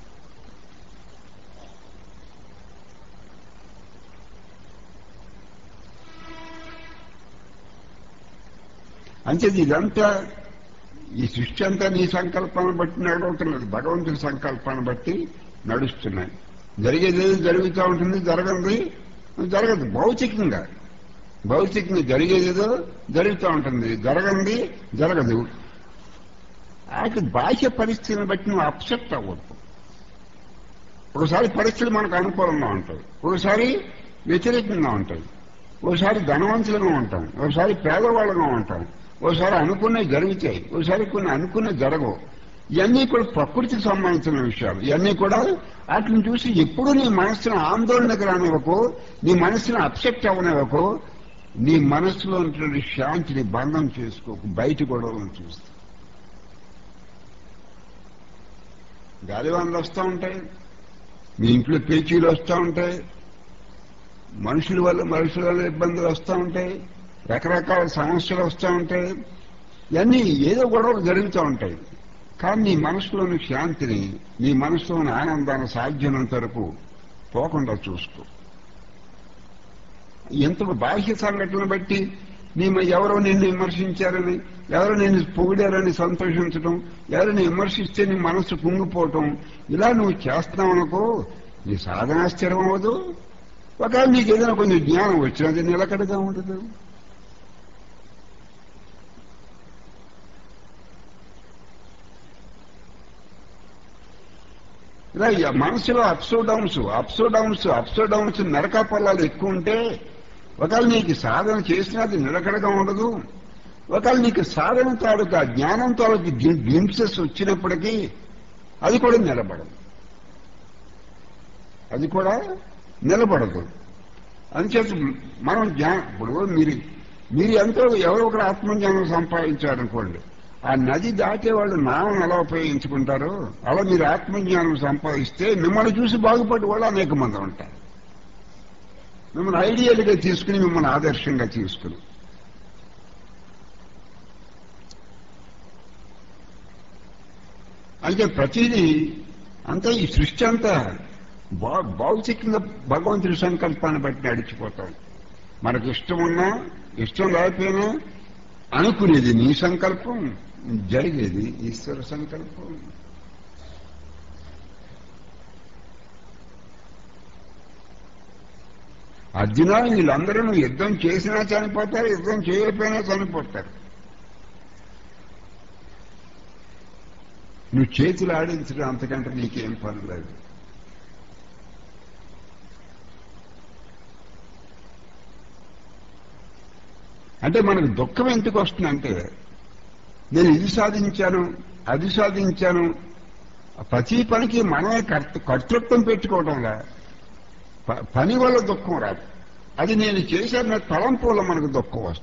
అంటే ఇదంతా ఈ సృష్టి అంతా నీ సంకల్పాన్ని బట్టి నడవట్లేదు, భగవంతుడి సంకల్పాన్ని బట్టి నడుస్తున్నాయి. జరిగేది జరుగుతూ ఉంటుంది, జరగంది జరగదు. భౌతికంగా భౌతికంగా జరిగేదేదో జరుగుతూ ఉంటుంది, జరగంది జరగదు. ఆ బాహ్య పరిస్థితిని బట్టి నువ్వు అప్సెట్ అవ్వద్దు. ఒకసారి పరిస్థితులు మనకు అనుకూలంగా ఉంటాయి, ఒకసారి వ్యతిరేకంగా ఉంటాయి. ఒకసారి ధనవంతులుగా ఉంటాం, ఒకసారి పేదవాళ్ళగా ఉంటాం, ఒకసారి అనుకునే జరుగుతాయి, ఒకసారి కొన్ని అనుకునే జరగవు. ఇవన్నీ కూడా ప్రకృతికి సంబంధించిన విషయాలు. ఇవన్నీ కూడా వాటిని చూసి ఎప్పుడు నీ మనస్సును ఆందోళనకు రానివ్వకు, నీ మనస్సును అప్సెట్ అవ్వనివ్వకు. నీ మనస్సులో ఉన్నటువంటి శాంతిని భంగం చేసుకోకు. బయట గొడవలను చూస్తూ గాలివానలు వస్తూ ఉంటాయి, మీ ఇంట్లో పేచీలు వస్తూ ఉంటాయి, మనుషుల వల్ల మనుషుల వల్ల ఇబ్బందులు వస్తూ ఉంటాయి, రకరకాల సమస్యలు వస్తూ ఉంటాయి. ఇవన్నీ ఏదో గొడవలు జరుగుతూ ఉంటాయి. కానీ నీ మనసులోని శాంతిని, నీ మనసులోని ఆనందాన్ని సాధ్యమైనంత వరకు పోకుండా చూసుకో. ఎంత బాహ్య సంఘటనలు బట్టి నీ ఎవరో నిన్ను విమర్శించారని, ఎవరో నిన్ను పొగిడారని సంతోషించడం, ఎవరు నీ విమర్శిస్తే నీ మనసు కుంగిపోవటం, ఇలా నువ్వు చేస్తున్నావు అనుకో, నీ సాధన స్థిరం అవ్వదు. ఒకవేళ నీకు ఏదైనా కొంచెం జ్ఞానం వచ్చినది నిలకడగా ఉండదు. ఇలా మనసులో ups downs ups downs ups downs నరక పల్లాలు ఎక్కువ ఉంటే ఒకవేళ నీకు సాధన చేసినది నిలకడగా ఉండదు. ఒకవేళ నీకు సాధన తాలూకా జ్ఞానం తాలూకు గ్లింప్సెస్ వచ్చినప్పటికీ అది కూడా నిలబడదు, అది కూడా నిలబడదు. అందుచేత మనం జ్ఞా ఇప్పుడు మీరు మీరు ఎంతో ఎవరో ఒకరు ఆత్మజ్ఞానం సంపాదించారనుకోండి, ఆ నది దాటే వాళ్ళు నామం ఎలా ఉపయోగించుకుంటారో అలా మీరు ఆత్మజ్ఞానం సంపాదిస్తే మిమ్మల్ని చూసి బాగుపడే వాళ్ళు అనేక మంది ఉంటారు. మిమ్మల్ని ఐడియల్గా తీసుకుని, మిమ్మల్ని ఆదర్శంగా తీసుకుని. అయితే ప్రతిదీ అంతా ఈ సృష్టి అంతా భౌతికంగా భగవంతుడి సంకల్పాన్ని బట్టి నడిచిపోతాం. మనకు ఇష్టం ఉన్నా ఇష్టం లేకపోయినా అనుకునేది నీ సంకల్పం, జరిగేది ఈశ్వర సంకల్పం. అర్జున వీళ్ళందరూ నువ్వు యుద్ధం చేసినా చనిపోతారు, యుద్ధం చేయకపోయినా చనిపోతారు. నువ్వు చేతులు ఆడించడం అంతకంటే నీకేం పని లేదు. అంటే మనకు దుఃఖం ఎందుకు వస్తుందంటే నేను ఇది సాధించాను అది సాధించాను. ప్రతి పనికి మనమే కర్త కర్తృత్వం పెట్టుకోవడంలా పని వల్ల దుఃఖం రాదు. అది నేను చేశాను తలంపు వల్ల మనకు దుఃఖం వస్తుంది.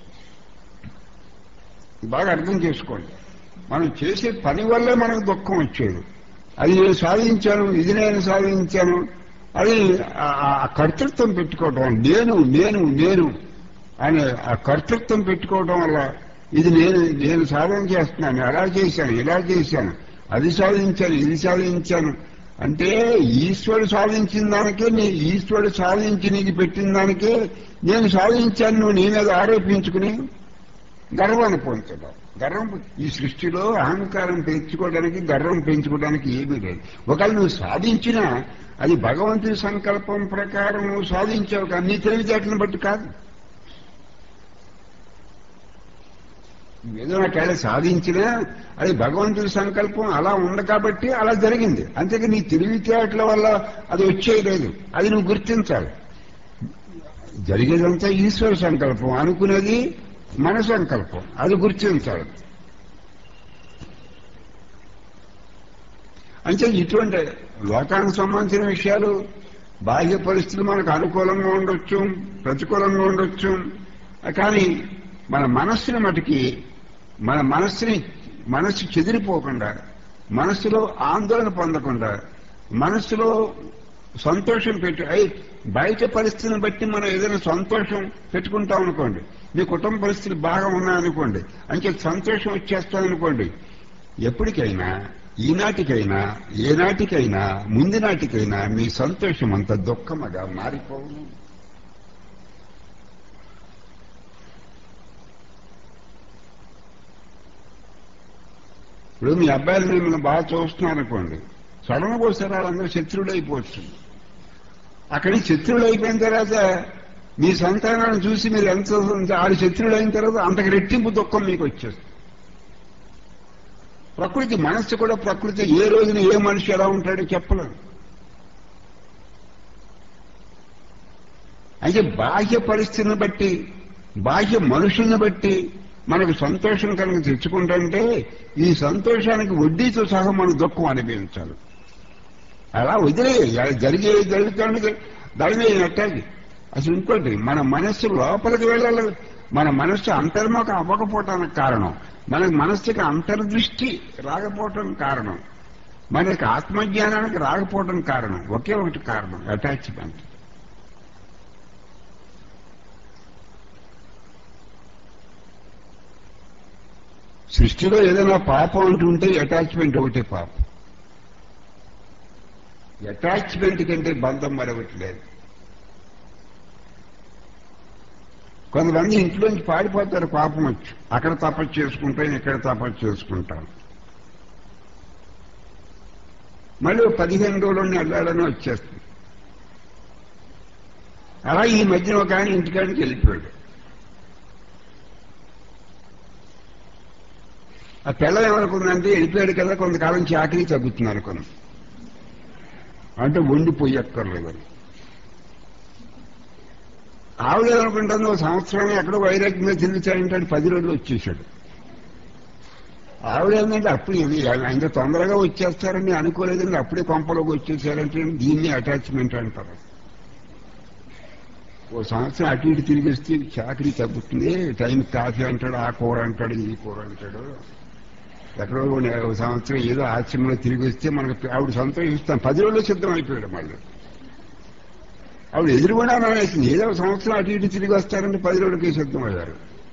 బాగా అర్థం చేసుకోండి. మనం చేసే పని వల్లే మనకు దుఃఖం వచ్చేది. అది నేను సాధించాను ఇది నేను సాధించాను అది ఆ కర్తృత్వం పెట్టుకోవడం, నేను నేను నేను అనే ఆ కర్తృత్వం పెట్టుకోవడం వల్ల ఇది నేను నేను సాధన చేస్తున్నాను, అలా చేశాను ఇలా చేశాను, అది సాధించాను ఇది సాధించాను అంటే ఈశ్వరుడు సాధించిన దానికే నీ ఈశ్వరుడు సాధించి నీకు పెట్టిన దానికే నేను సాధించాను నువ్వు నీ మీద ఆరోపించుకుని గర్వాన్ని పొందుతావు. గర్వం ఈ సృష్టిలో అహంకారం పెంచుకోవడానికి గర్వం పెంచుకోవడానికి ఏమీ లేదు. ఒకవేళ నువ్వు సాధించినా అది భగవంతుడి సంకల్పం ప్రకారం నువ్వు సాధించావు కానీ నీ తెలివితేటలను బట్టి కాదు. ఏదైనా ఒకవేళ సాధించినా అది భగవంతుడి సంకల్పం అలా ఉంది కాబట్టి అలా జరిగింది. అంతేగా నీ తెలివితేటల వల్ల అది వచ్చేయలేదు. అది నువ్వు గుర్తించాలి. జరిగేదంతా ఈశ్వర సంకల్పం, అనుకునేది మన సంకల్పం, అది గుర్తించాలి. అంటే ఇటువంటి లోకానికి సంబంధించిన విషయాలు బాహ్య పరిస్థితులు మనకు అనుకూలంగా ఉండొచ్చు, ప్రతికూలంగా ఉండొచ్చు. కానీ మన మనస్సుని మటుకి మన మనస్సుని మనస్సు చెదిరిపోకుండా, మనస్సులో ఆందోళన పొందకుండా, మనస్సులో సంతోషం పెట్టి అయి బయట పరిస్థితిని బట్టి మనం ఏదైనా సంతోషం పెట్టుకుంటాం అనుకోండి. మీ కుటుంబ పరిస్థితులు బాగా ఉన్నాయనుకోండి, అంటే సంతోషం వచ్చేస్తామనుకోండి. ఎప్పటికైనా ఈనాటికైనా ఏనాటికైనా ముందు నాటికైనా మీ సంతోషం అంత దుఃఖముగా మారిపోవు. ఇప్పుడు మీ అబ్బాయిలు మిమ్మల్ని బాగా చూస్తున్నారు అనుకోండి, సడన్గా ఒకసారి వాళ్ళందరూ శత్రువులు అయిపోవచ్చు. అక్కడి శత్రువులు అయిపోయిన తర్వాత మీ సంతానాన్ని చూసి మీరు ఎంత ఆరు శత్రువులు అయిన తర్వాత అంతకు రెట్టింపు దుఃఖం మీకు వచ్చేస్తుంది. ప్రకృతి మనస్సు కూడా ప్రకృతి ఏ రోజున ఏ మనిషి ఎలా ఉంటాడో చెప్పలేం. అయితే బాహ్య పరిస్థితిని బట్టి బాహ్య మనుషుల్ని బట్టి మనకు సంతోషం కనుక తెచ్చుకుంటుంటే ఈ సంతోషానికి వడ్డీతో సహా మనం దుఃఖం అనుభవించాలి. అలా వదిలే జరిగే జరుగుతుంది దాని మీద నెట్టాలి. అసలు ఇంకోటి మన మనస్సు లోపలికి వెళ్ళాలి. మన మనస్సు అంతర్ముఖం అవ్వకపోవటానికి కారణం, మనకి మనస్సుకి అంతర్దృష్టి రాకపోవటం కారణం, మనకి ఆత్మజ్ఞానానికి రాకపోవటం కారణం ఒకే ఒకటి కారణం, అటాచ్మెంట్. సృష్టిలో ఏదైనా పాపం అంటుంటే అటాచ్మెంట్ ఒకటే పాపం. అటాచ్మెంట్ కంటే బంధం మరొకటి లేదు. కొంతమంది ఇంట్లోంచి పాడిపోతారు పాపం వచ్చి, అక్కడ తపస్సు చేసుకుంటాం ఇక్కడ తపస్సు చేసుకుంటాం, మళ్ళీ పదిహేను రోజులు వెళ్ళాలని వచ్చేస్తుంది. అలా ఈ మధ్యన ఒక ఆయన ఇంటికాడికి వెళ్ళిపోయాడు. ఆ పిల్ల ఏమనుకుందంటే వెళ్ళిపోయాడు కదా కొంతకాలం చాకరీ తగ్గుతుంది అనుకున్నాం, అంటే వండిపోయి ఎక్కర్లేదని. ఆవిడ ఏమనుకుంటుంది ఒక సంవత్సరాన్ని ఎక్కడో వైరాగ్యంగా తిరుగుతాడంటే పది రోజులు వచ్చేసాడు. ఆవిడ ఏంటంటే అప్పుడు ఇంత తొందరగా వచ్చేస్తారని అనుకోలేదండి, అప్పుడే కొంపలోకి వచ్చేసారంటే దీన్ని అటాచ్మెంట్ అంటారు. ఓ సంవత్సరం అటు ఇటు తిరిగి వస్తే చాకరీ తగ్గుతుంది, టైం కాఫీ అంటాడు, ఆ కూర అంటాడు, ఈ కూర అంటాడు. ఎక్కడో ఒక సంవత్సరం ఏదో ఆశ్రమంలో తిరిగి వస్తే మనకు ఆవిడ సంతోషిస్తాం. పది రోజుల్లో సిద్ధం అయిపోయాడు. మళ్ళీ ఆవిడ ఎదురుకుండా అనేసింది, ఏదో ఒక సంవత్సరం అటు ఇటు తిరిగి వస్తారంటే పది రోజులకి సిద్ధం అయ్యారు.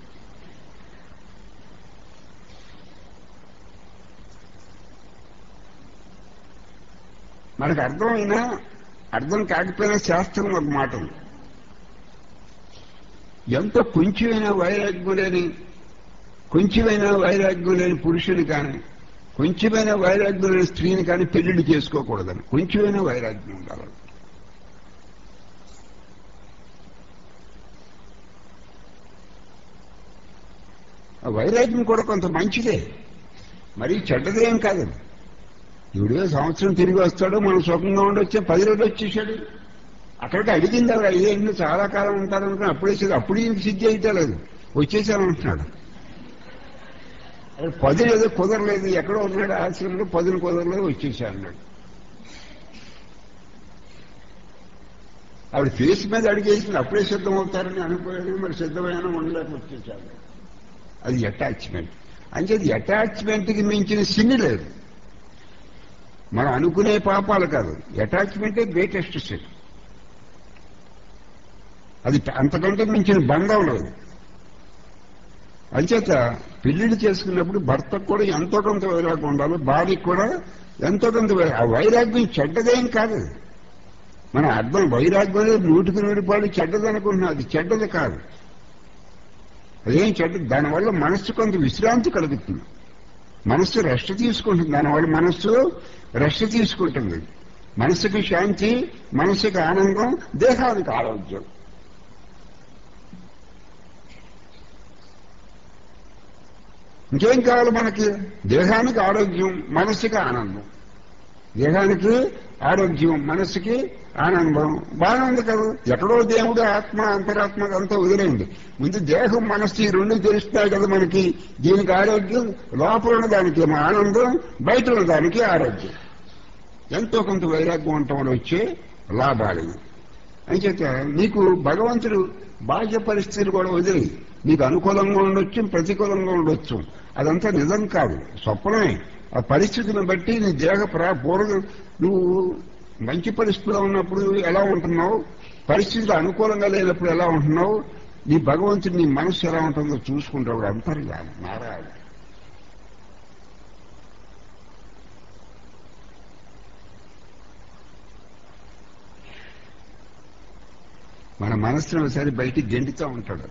మనకు అర్థమైనా అర్థం కాకపోయినా శాస్త్రం ఒక మాట ఉంది, ఎంత కొంచెమైనా వైరాగ్యం లేని కొంచెమైనా వైరాగ్యం లేని పురుషుని కానీ కొంచెమైనా వైరాగ్యం లేని స్త్రీని కానీ పెళ్లిళ్ళు చేసుకోకూడదని. కొంచెమైనా వైరాగ్యం ఉండాలి. ఆ వైరాగ్యం కూడా కొంత మంచిదే, మరీ చెడ్డదేం కాదు. ఇవిడే సంవత్సరం తిరిగి వస్తాడు, మనం సుఖంగా ఉండొచ్చే, పది రోజులు వచ్చేసాడు. అక్కడికి అడిగింది అలా ఐదేళ్ళు చాలా కాలం ఉంటారనుకుని అప్పుడే అప్పుడు సిద్ధి అయితే లేదు, వచ్చేసానంటున్నాడు. అక్కడ పదులు ఏదో కుదరలేదు, ఎక్కడో ఉన్నాడు ఆశ్రమంలో, పదులు కుదరలేదు, వచ్చేసా అన్నాడు. ఆవిడ ఫేస్ మీద అడిగేసింది, అప్పుడే సిద్ధం అవుతారని అనుకోలేదు, మరి సిద్ధమైన ఉండలేక వచ్చేసాడు. అది అటాచ్మెంట్. అంచేది అటాచ్మెంట్కి మించిన సిన్ని లేదు. మనం అనుకునే పాపాలు కాదు, అటాచ్మెంటే గ్రేటెస్ట్ సిన్. అది అంతకంటే మించిన బంధం లేదు. అంచేత పెళ్లిళ్ళు చేసుకున్నప్పుడు భర్తకు కూడా ఎంతో కొంత వైరాగ్యం ఉండాలి, భార్యకు కూడా ఎంతో కొంత వైరాగ్యం. ఆ వైరాగ్యం చెడ్డదేం కాదు. మన అర్థం వైరాగ్యం అనేది నూటికి నూరు రూపాయలు చెడ్డది అనుకుంటున్నాం, అది చెడ్డది కాదు. అదేం చెడ్డది. దానివల్ల మనస్సు కొంత విశ్రాంతి కలుగుతుంది, మనస్సు రెస్ట్ తీసుకుంటుంది. దానివల్ల మనస్సు రెస్ట్ తీసుకుంటుంది. మనస్సుకి శాంతి, మనస్సుకి ఆనందం, దేహానికి ఆరోగ్యం. ఇంకేం కావాలి మనకి? దేహానికి ఆరోగ్యం, మనస్సుకి ఆనందం. దేహానికి ఆరోగ్యం, మనస్సుకి ఆనందం. బాగా ఉంది కదా. ఎక్కడో దేవుడు ఆత్మ అంతరాత్మ అంతా వదిలేండి. ముందు దేహం మనస్సు ఈ రెండు తెలుస్తాయి కదా మనకి. దీనికి ఆరోగ్యం, లోపల ఉన్న దానికి ఆనందం, బయట ఉన్న దానికి ఆరోగ్యం. ఎంతో కొంత వైరాగ్యం ఉండటం వల్ల వచ్చే లాభాలు. అంచేత నీకు భగవంతుడు బాహ్య పరిస్థితులు కూడా వదిలి, నీకు అనుకూలంగా ఉండొచ్చు, ప్రతికూలంగా ఉండొచ్చు. అదంతా నిజం కాదు, స్వప్నమే. ఆ పరిస్థితిని బట్టి నీ దేహ ప్రా పూర్వ నువ్వు మంచి పరిస్థితిలో ఉన్నప్పుడు ఎలా ఉంటున్నావు, పరిస్థితులు అనుకూలంగా లేనప్పుడు ఎలా ఉంటున్నావు, నీ భగవంతుడు నీ మనస్సు ఎలా ఉంటుందో చూసుకుంటావు. అంతర్యాలు నారాయణ. మన మనస్సును ఒకసారి బయటికి గెంటుతూ ఉంటాడు.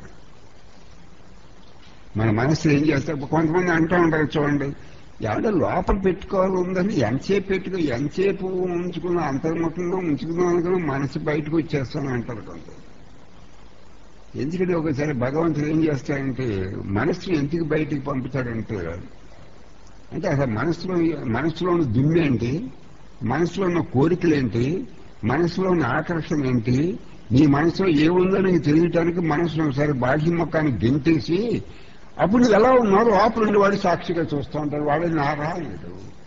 మన మనస్సు ఏం చేస్తా, కొంతమంది అంటూ ఉంటారు చూడండి, ఎవడో లోపల పెట్టుకోవాలి ఉందని ఎంతసేపు పెట్టుకో, ఎంతసేపు ఉంచుకున్నా అంతర్ముఖంగా ఉంచుకుందాం అనుకున్నా మనసు బయటకు వచ్చేస్తాను అంటారు కొంత. ఎందుకంటే ఒకసారి భగవంతుడు ఏం చేస్తాడంటే మనస్సును ఎందుకు బయటికి పంపుతాడంటే, అంటే అసలు మనసులో మనసులో ఉన్న దుమ్మేంటి, మనసులో ఉన్న కోరికలేంటి, మనసులో ఉన్న ఆకర్షణ ఏంటి, నీ మనసులో ఏముందో నీకు తెలియటానికి మనసులో ఒకసారి బాహ్యముఖాన్ని గెంటేసి అప్పుడు నువ్వు ఎలా ఉన్నావు లోపల నుండి వాడు సాక్షిగా చూస్తూ ఉంటాడు. వాడు నారాయణుడు.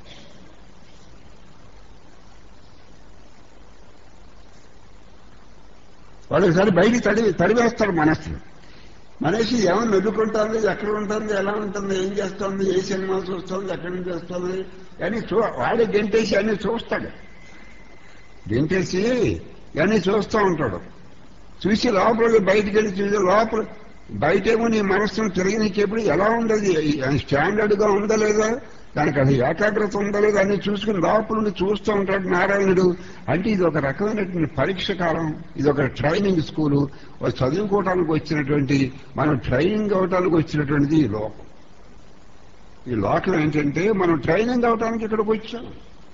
వాడు ఒకసారి బయటికి తడి తడివేస్తాడు మనస్సును. మనసు ఏమని నవ్వుకుంటుంది, ఎక్కడ ఉంటుంది, ఎలా ఉంటుంది, ఏం చేస్తుంది, ఏ సినిమా చూస్తుంది, ఎక్కడి నుంచి వస్తుంది అని చూ వాడే గెంటేసి అన్నీ చూస్తాడు. గెంటేసి అన్నీ చూస్తూ ఉంటాడు. చూసి లోపలికి బయటికి వెళ్ళి చూసి లోపల బయటేమో నీ మనస్సును తిరిగినప్పుడు ఎలా ఉండదు, స్టాండర్డ్ గా ఉందా లేదా, దానికి అది ఏకాగ్రత ఉందా లేదా అని చూసుకుని లోపల నుండి చూస్తూ ఉంటాడు నారాయణుడు. అంటే ఇది ఒక రకమైనటువంటి పరీక్ష కాలం, ఇది ఒక ట్రైనింగ్ స్కూలు. చదువుకోవటానికి వచ్చినటువంటి, మనం ట్రైనింగ్ అవటానికి వచ్చినటువంటిది ఈ లోకం. ఈ లోకం ఏంటంటే మనం ట్రైనింగ్ అవటానికి ఇక్కడికి వచ్చాం.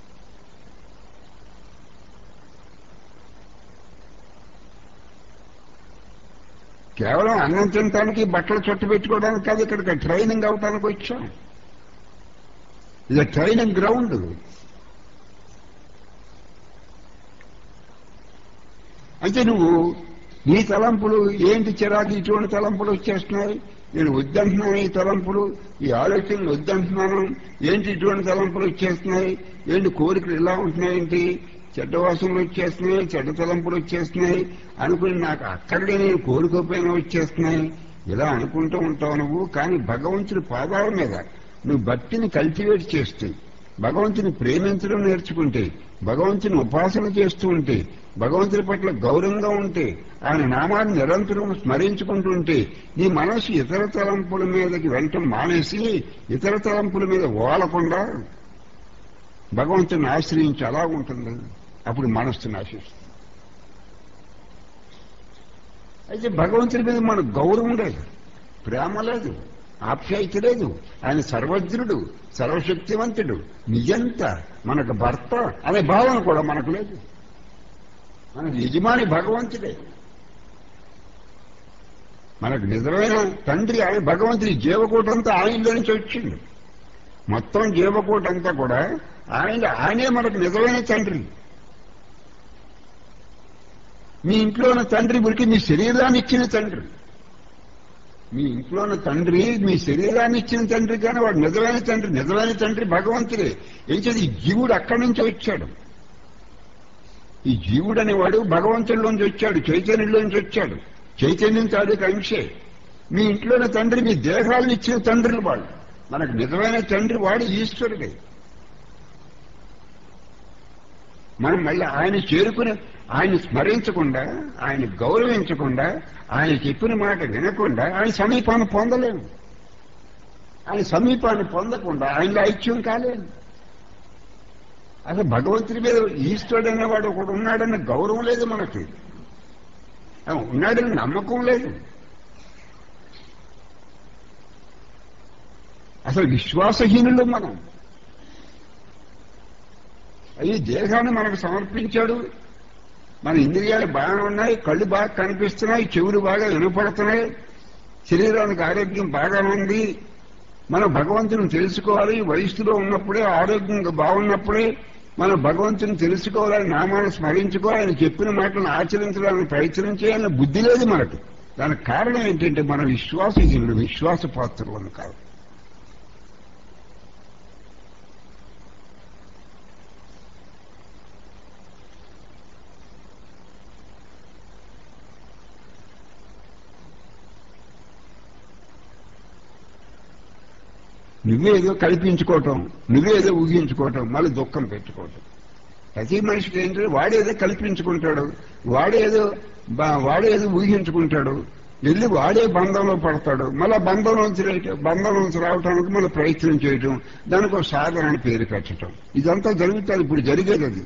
కేవలం అన్నం తినటానికి, బట్టలు చుట్టు పెట్టుకోవడానికి కాదు, ఇక్కడికి ట్రైనింగ్ అవటానికి వచ్చాం. ఇది ట్రైనింగ్ గ్రౌండ్. అంటే నువ్వు నీ తలంపులు ఏంటి చిరాకు, ఇటువంటి తలంపులు వచ్చేస్తున్నాయి, నేను వద్దంటున్నాను, ఈ తలంపులు, ఈ ఆలోచనలు వద్దంటున్నాను, ఏంటి ఇటువంటి తలంపులు వచ్చేస్తున్నాయి, ఏంటి కోరికలు ఇలా ఉంటున్నాయేంటి, చెడ్డ వాసనలు వచ్చేస్తున్నాయి, చెడ్డ తలంపులు వచ్చేస్తున్నాయి అనుకుని నాకు అక్కడే నేను కోరుకోపోయినా వచ్చేస్తున్నాయి. ఇలా అనుకుంటూ ఉంటావు నువ్వు. కానీ భగవంతుడి పాదాల మీద నువ్వు భక్తిని కల్టివేట్ చేస్తే, భగవంతుని ప్రేమించడం నేర్చుకుంటే, భగవంతుని ఉపాసన చేస్తూ ఉంటే, భగవంతుడి పట్ల గౌరవంగా ఉంటే, ఆయన నామాన్ని నిరంతరం స్మరించుకుంటూ ఉంటే, నీ మనసు ఇతర తలంపుల మీదకి వెళ్ళటం మానేసి ఇతర తలంపుల మీద ఓలకుండా భగవంతుని ఆశ్రయించి అలా ఉంటుంది. అప్పుడు మనస్సును ఆశిస్తుంది. అయితే భగవంతుడి మీద మనకు గౌరవం లేదు, ప్రేమ లేదు, ఆప్యాయత లేదు. ఆయన సర్వజ్ఞుడు, సర్వశక్తివంతుడు, నిజంత, మనకు భర్త అనే భావన కూడా మనకు లేదు. మనకు యజమాని భగవంతుడే. మనకు నిజమైన తండ్రి ఆయన భగవంతుడి. జీవకోటంతా ఆయనలో నుంచి వచ్చింది. మొత్తం జీవకోటంతా కూడా ఆయన ఆయనే మనకు నిజమైన తండ్రి. మీ ఇంట్లో ఉన్న తండ్రి గురికి మీ శరీరాన్ని ఇచ్చిన తండ్రి. మీ ఇంట్లో ఉన్న తండ్రి మీ శరీరాన్ని ఇచ్చిన తండ్రి కానీ వాడు నిజమైన తండ్రి నిజమైన తండ్రి భగవంతుడే. ఏం చేది జీవుడు అక్కడి నుంచి వచ్చాడు. ఈ జీవుడు అనేవాడు భగవంతుడిలోంచి వచ్చాడు, చైతన్యంలోంచి వచ్చాడు. చైతన్యం తాలూకు అంశే. మీ ఇంట్లోని తండ్రి మీ దేహాలను ఇచ్చిన తండ్రులు వాళ్ళు. మనకు నిజమైన తండ్రి వాడు ఈశ్వరుడే. మనం మళ్ళీ ఆయన చేరుకుని ఆయన స్మరించకుండా, ఆయన గౌరవించకుండా, ఆయన చెప్పిన మాట వినకుండా ఆయన సమీపాన్ని పొందలేము. ఆయన సమీపాన్ని పొందకుండా ఆయనలో ఐక్యం కాలేము. అసలు భగవంతుడి మీద ఈశ్వరుడు అనేవాడు ఒకడు ఉన్నాడన్న గౌరవం లేదు మనకి, ఉన్నాడని నమ్మకం లేదు. అసలు విశ్వాసహీనులు మనం. ఈ దేహాన్ని మనకు సమర్పించాడు. మన ఇంద్రియాలు బాగా ఉన్నాయి, కళ్ళు బాగా కనిపిస్తున్నాయి, చెవులు బాగా వినపడుతున్నాయి, శరీరానికి ఆరోగ్యం బాగా ఉంది. మనం భగవంతుని తెలుసుకోవాలి. వయస్సులో ఉన్నప్పుడే, ఆరోగ్యంగా బాగున్నప్పుడే మనం భగవంతుని తెలుసుకోవాలని, నామాన్ని స్మరించుకోవాలి, ఆయన చెప్పిన మాటలను ఆచరించడానికి ప్రయత్నం చేయాలని బుద్ధి లేదు మనకు. దానికి కారణం ఏంటంటే మన విశ్వాసహీనుడు, విశ్వాసపాత్రులను కాదు. నువ్వేదో కల్పించుకోవటం, నువ్వేదో ఊహించుకోవటం, మళ్ళీ దుఃఖం పెట్టుకోవటం. ప్రతి మనిషికి ఏంటంటే వాడేదో కల్పించుకుంటాడు, వాడేదో వాడేదో ఊహించుకుంటాడు, వెళ్ళి వాడే బంధంలో పడతాడు. మళ్ళీ బంధంలోంచి బంధంలోంచి రావడానికి మళ్ళీ ప్రయత్నం చేయటం, దానికి ఒక సాధన అని పేరు పెట్టడం. ఇదంతా జరుగుతుంది. ఇప్పుడు జరిగేది అది.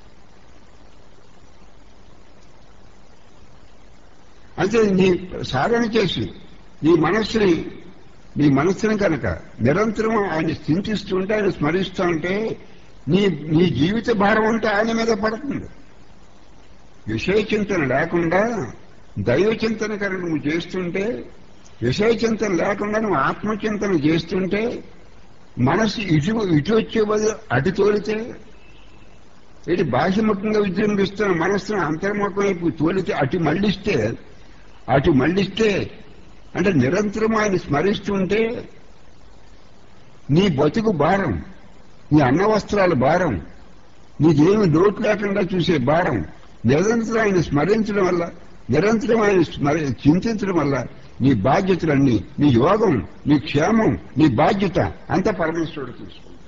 అంటే నీ సాధన చేసి నీ మనస్సుని నీ మనస్సుని కనుక నిరంతరం ఆయన చింతిస్తుంటే, ఆయన స్మరిస్తూ ఉంటే నీ నీ జీవిత భారం అంతా ఆయన మీద పడుతుంది. విషయ చింతన లేకుండా దైవ చింతన కనుక నువ్వు చేస్తుంటే, విషయ చింతన లేకుండా నువ్వు ఆత్మచింతన చేస్తుంటే, మనసు ఇటు ఇటు వచ్చే బదులు అటు తోలితే, ఇటు బాహ్యముఖంగా విజృంభిస్తున్న మనస్సును అంతర్ముఖం వైపు తోలితే, అటు మళ్లిస్తే అటు మళ్లిస్తే అంటే నిరంతరం ఆయన స్మరిస్తుంటే నీ బతుకు భారం, నీ అన్న వస్త్రాల భారం, నీకేమి లోటు లేకుండా చూసే భారం నిరంతరం ఆయన స్మరించడం వల్ల, నిరంతరం ఆయన స్మరి చింతించడం వల్ల నీ బాధ్యతలన్నీ, నీ యోగం, నీ క్షేమం, నీ బాధ్యత అంతా పరమేశ్వరుడు తీసుకుంటాడు.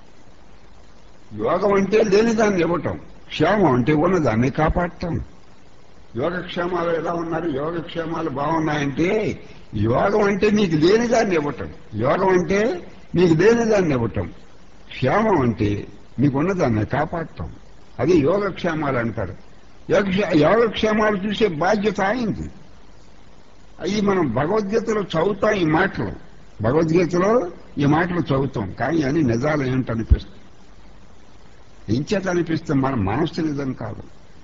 యోగం అంటే లేనిదాన్ని ఇవ్వటం, క్షేమం అంటే ఉన్నదాన్ని కాపాడటం. యోగక్షేమాలు ఎలా ఉన్నారు, యోగక్షేమాలు బాగున్నాయంటే యోగం అంటే నీకు లేనిదాన్ని ఇవ్వటం, యోగం అంటే నీకు లేనిదాన్ని ఇవ్వటం, క్షేమం అంటే నీకున్నదాన్ని కాపాడటం. అది యోగక్షేమాలు అంటారు. యోగక్షేమాలు చూసే బాధ్యత అయింది. అవి మనం భగవద్గీతలో చదువుతాం. ఈ మాటలు భగవద్గీతలో ఈ మాటలు చదువుతాం, కానీ అని నిజాలు ఏంటనిపిస్తుంది. ఇంచేత అనిపిస్తే మన మనస్సు నిజం కాదు.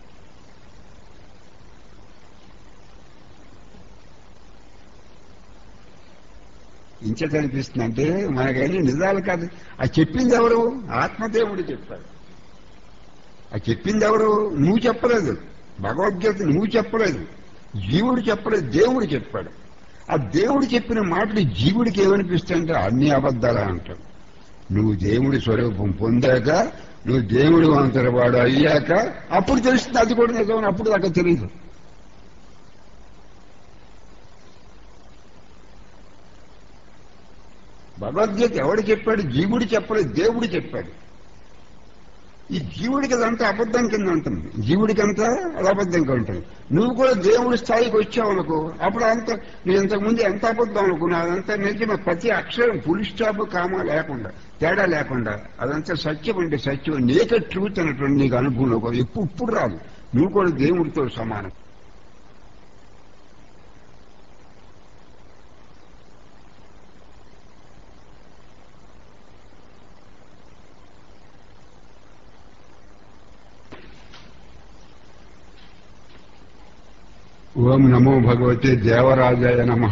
ఇంచేత అనిపిస్తుంది అంటే మనకన్నీ నిజాలు కాదు. ఆ చెప్పింది ఎవరు? ఆత్మదేవుడు చెప్పాడు. ఆ చెప్పింది ఎవరు? నువ్వు చెప్పలేదు. భగవద్గీత నువ్వు చెప్పలేదు, జీవుడు చెప్పలేదు, దేవుడు చెప్పాడు. ఆ దేవుడు చెప్పిన మాటలు జీవుడికి ఏమనిపిస్తాయంటే అన్ని అబద్ధాలా అంటాడు. నువ్వు దేవుడి స్వరూపం పొందాక, నువ్వు దేవుడు అంతరవాడు అయ్యాక అప్పుడు తెలుస్తుంది అది కూడా నిజం. అప్పుడు దాకా తెలియదు. భగవద్గీత ఎవడు చెప్పాడు? జీవుడు చెప్పలేదు, దేవుడు చెప్పాడు. ఈ జీవుడికి అదంతా అబద్ధం కింద ఉంటుంది. జీవుడికంతా అది అబద్ధంగా ఉంటుంది. నువ్వు కూడా దేవుడి స్థాయికి వచ్చావు అనుకో, అప్పుడు అంత నేను ఇంతకుముందు ఎంత అబద్ధం అనుకున్నా అదంతా నిజమే. ప్రతి అక్షరం ఫుల్ స్టాప్ కామా లేకుండా, తేడా లేకుండా అదంతా సత్యం అంటే సత్యం, నేకెడ్ ట్రూత్ అనేటువంటి నీకు అనుభవం ఎప్పుడు ఇప్పుడు రాదు. నువ్వు కూడా దేవుడితో సమానం. ఓం నమో భగవతే దేవరాజాయ నమః.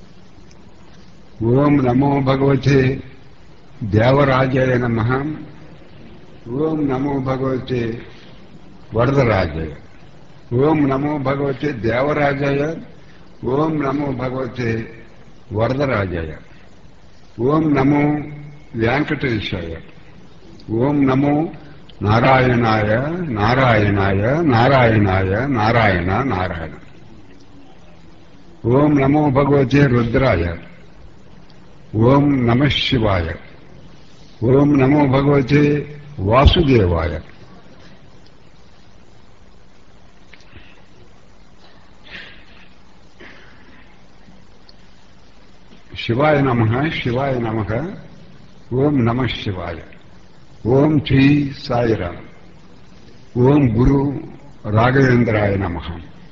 ఓం నమో భగవతే దేవరాజాయ నమః. ఓం నమో భగవతే వరదరాజాయ. ఓం నమో భగవతే దేవరాజాయ. ఓం నమో భగవతే వరదరాజాయ. ఓం నమో వెంకటేశాయ. ఓం నమో నారాయణాయ నారాయణాయ నారాయణాయ నారాయణ నారాయణ. ఓం నమో భగవతే రుద్రాయ. ఓం నమః శివాయ. ఓం నమో భగవతే వాసుదేవాయ. శివాయ నమః శివాయ నమః. ఓం నమః శివాయ. ఓం శ్రీ సాయిరామ్. ఓం గురు రాఘవేంద్రాయ నమః.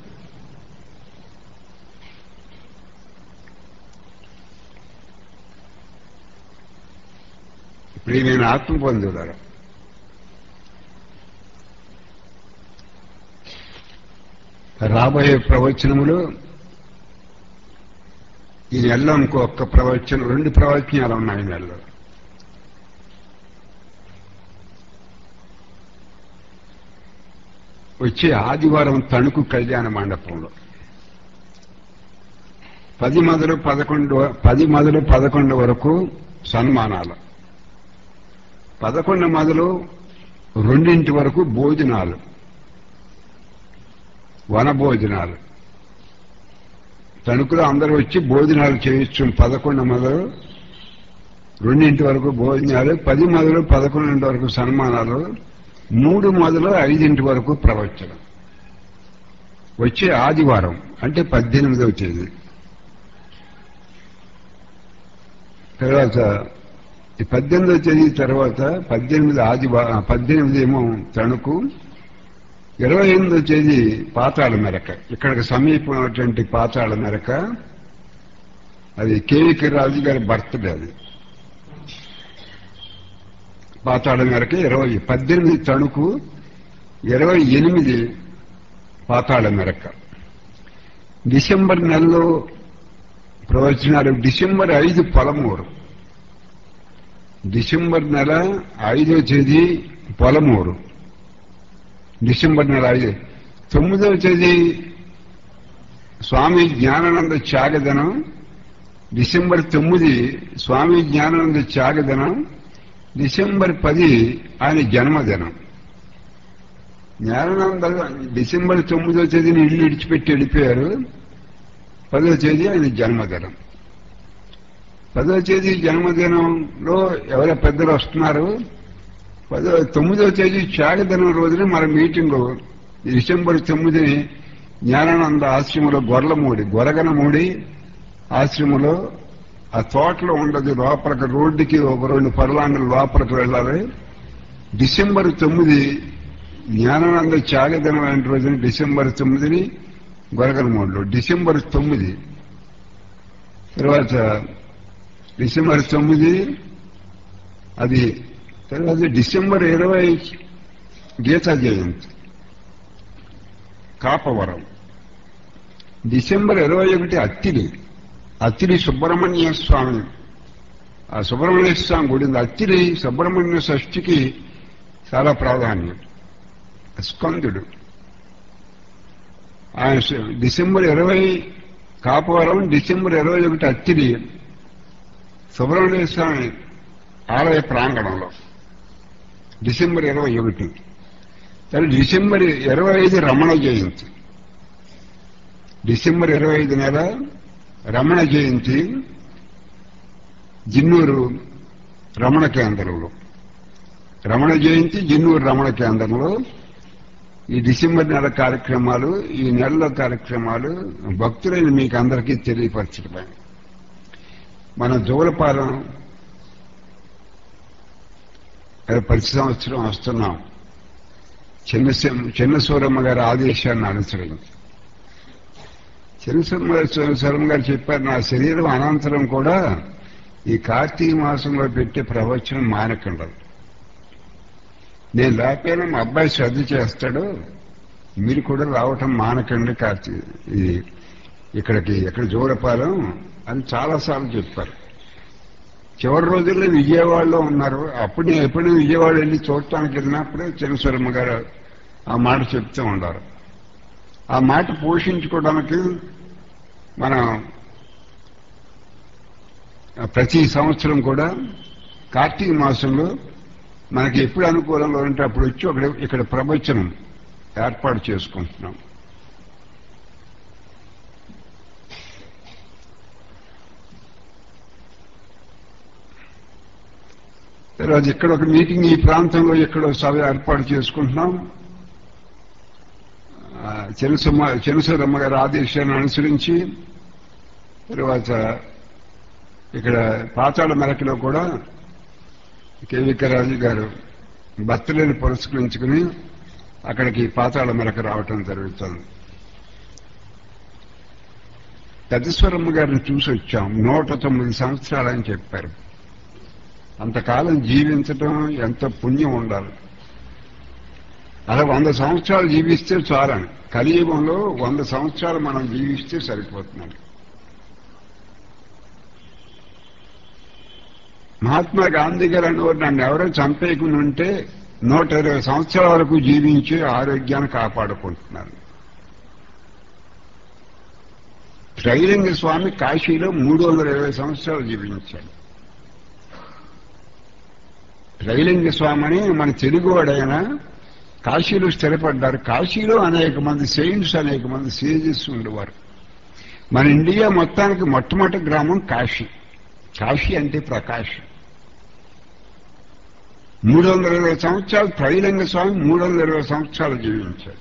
ప్రియమైన ఆత్మబంధువులారా, రాబోయే ప్రవచనములు ఈ నెలలో ఇంకో ఒక్క ప్రవచనం, రెండు ప్రవచనాలు ఉన్నాయి ఈ నెలలో. వచ్చే ఆదివారం తణుకు కళ్యాణ మండపంలో పది మొదలు పదకొండు పది మొదలు పదకొండు వరకు సన్మానాలు, పదకొండు మొదలు రెండింటి వరకు భోజనాలు, వన భోజనాలు. తణుకులో అందరూ వచ్చి భోజనాలు చేయొచ్చు. పదకొండు మొదలు రెండింటి వరకు భోజనాలు, పది మొదలు పదకొండింటి వరకు సన్మానాలు, మూడు మొదలు ఐదింటి వరకు ప్రవచనం. వచ్చే ఆదివారం అంటే పద్దెనిమిదవ తేదీ. తర్వాత ఈ పద్దెనిమిదవ తేదీ తర్వాత పద్దెనిమిది ఆదివారం, పద్దెనిమిది ఏమో తణుకు, ఇరవై ఎనిమిదో తేదీ పాతాళ మెరక. ఇక్కడికి సమీపమైనటువంటి పాతాళ మెరక, అది కేవికి రాజు గారి బర్త్డే. అది పాతాళ మెరక ఇరవై పద్దెనిమిది తణుకు, ఇరవై ఎనిమిది పాతాళ మెరక. డిసెంబర్ నెలలో ప్రవచనాలు. డిసెంబర్ ఐదు పొలమూరు. డిసెంబర్ నెల ఐదో తేదీ పొలమూరు. డిసెంబర్ నెల ఐదు. తొమ్మిదవ తేదీ స్వామి జ్ఞానానంద త్యాగదనం. డిసెంబర్ తొమ్మిది స్వామి జ్ఞానానంద త్యాగదనం. డిసెంబర్ పది ఆయన జన్మదినం. జ్ఞానానంద డిసెంబర్ తొమ్మిదవ తేదీని ఇల్లు విడిచిపెట్టి వెళ్ళిపోయారు. పదవ తేదీ ఆయన జన్మదినం. పదవ తేదీ జన్మదినంలో ఎవరో పెద్దలు వస్తున్నారు. పదో తొమ్మిదవ తేదీ త్యాగదినం రోజున మన మీటింగు డిసెంబర్ తొమ్మిదిని జ్ఞానానంద ఆశ్రమంలో గొర్లమూడి గొరగనమూడి ఆశ్రమంలో ఆ తోటలో ఉండదు, లోపలికి రోడ్డుకి ఒక రెండు పర్లాంగుల లోపలికి వెళ్ళాలి. డిసెంబర్ తొమ్మిది జ్ఞానానంద త్యాగదినం అయిన రోజున డిసెంబర్ తొమ్మిదిని గొరగనమూడిలో. డిసెంబర్ తొమ్మిది తర్వాత డిసెంబర్ తొమ్మిది అది తర్వాత డిసెంబర్ ఇరవై గీతా జయంతి కాపవరం. డిసెంబర్ ఇరవై ఒకటి అత్తిలి అత్తిలి సుబ్రహ్మణ్య స్వామి. ఆ సుబ్రహ్మణ్య స్వామి గుడి అత్తిలి సుబ్రహ్మణ్య షష్ఠికి చాలా ప్రాధాన్యం. స్కందుడు ఆయన డిసెంబర్ ఇరవై కాపవరం, డిసెంబర్ ఇరవై ఒకటి అత్తిలి సుబ్రహ్మణ్య స్వామి ఆలయ ప్రాంగణంలో. డిసెంబర్ ఇరవై ఒకటి తర్వాత డిసెంబర్ ఇరవై ఐదు రమణ జయంతి. డిసెంబర్ ఇరవై ఐదు నెల రమణ జయంతి జిన్నూరు రమణ కేంద్రంలో. రమణ జయంతి జిన్నూరు రమణ కేంద్రంలో. ఈ డిసెంబర్ నెల కార్యక్రమాలు, ఈ నెలలో కార్యక్రమాలు భక్తులైన మీకు అందరికీ తెలియపరచడమే. మన జోలపాలెం ప్రతి సంవత్సరం వస్తున్నాం. చిన్న చిన్న సూరమ్మ గారి ఆదేశాన్ని అనుసరించి. చిన్న సూరమ్మ గారు చెప్పారు, నా శరీరం అనంతరం కూడా ఈ కార్తీక మాసంలో పెట్టే ప్రవచనం మానకుండదు. నేను లేకపోయినా మా అబ్బాయి శ్రద్ధ చేస్తాడు, మీరు కూడా రావటం మానకండి కార్తీక ఇది ఇక్కడికి ఎక్కడ జోరపాలెం అని చాలాసార్లు చెప్పారు. చివరి రోజుల్లో విజయవాడలో ఉన్నారు. అప్పుడు నేను ఎప్పుడు విజయవాడ వెళ్ళి చూడటానికి వెళ్ళినప్పుడే చిన్నస్వరమ్మ గారు ఆ మాట చెప్తూ ఉండారు. ఆ మాట పోషించుకోవడానికి మనం ప్రతి సంవత్సరం కూడా కార్తీక మాసంలో మనకి ఎప్పుడు అనుకూలంగా ఉంటే అప్పుడు వచ్చి అక్కడ ఇక్కడ ప్రవచనం ఏర్పాటు చేసుకుంటున్నాం. తర్వాత ఇక్కడ ఒక మీటింగ్ ఈ ప్రాంతంలో ఇక్కడ సభ ఏర్పాటు చేసుకుంటున్నాం. చెనసమ్మ చెనసరమ్మ గారి ఆదేశాన్ని అనుసరించి తర్వాత ఇక్కడ పాతాళ మెరకలో కూడా కేవిక రాజు గారు బర్త్డేని పురస్కరించుకుని అక్కడికి పాతాళ మెరక రావటం జరుగుతుంది. పెద్దస్వరమ్మ గారిని చూసి వచ్చాం. నూట తొమ్మిది సంవత్సరాలని చెప్పారు. అంతకాలం జీవించటం ఎంత పుణ్యం ఉండాలి. అలా వంద సంవత్సరాలు జీవిస్తే చాలని. కలియుగంలో వంద సంవత్సరాలు మనం జీవిస్తే సరిపోతున్నాడు. మహాత్మా గాంధీ గారు అనేవారు నన్ను ఎవరో చంపేయకుండా ఉంటే నూట ఇరవై సంవత్సరాల వరకు జీవించి ఆరోగ్యాన్ని కాపాడుకుంటున్నారు. త్రైలింగ స్వామి కాశీలో మూడు వందల ఇరవై సంవత్సరాలు జీవించాడు. త్రైలింగ స్వామి అని మన తెలుగువాడైనా కాశీలో స్థిరపడ్డారు. కాశీలో అనేక మంది సెయింట్స్ అనేక మంది సేజెస్ ఉండేవారు. మన ఇండియా మొత్తానికి మొట్టమొదటి గ్రామం కాశీ. కాశీ అంటే ప్రకాశం. మూడు వందల ఇరవై సంవత్సరాలు త్రైలింగ స్వామి మూడు వందల ఇరవై సంవత్సరాలు జీవించాడు.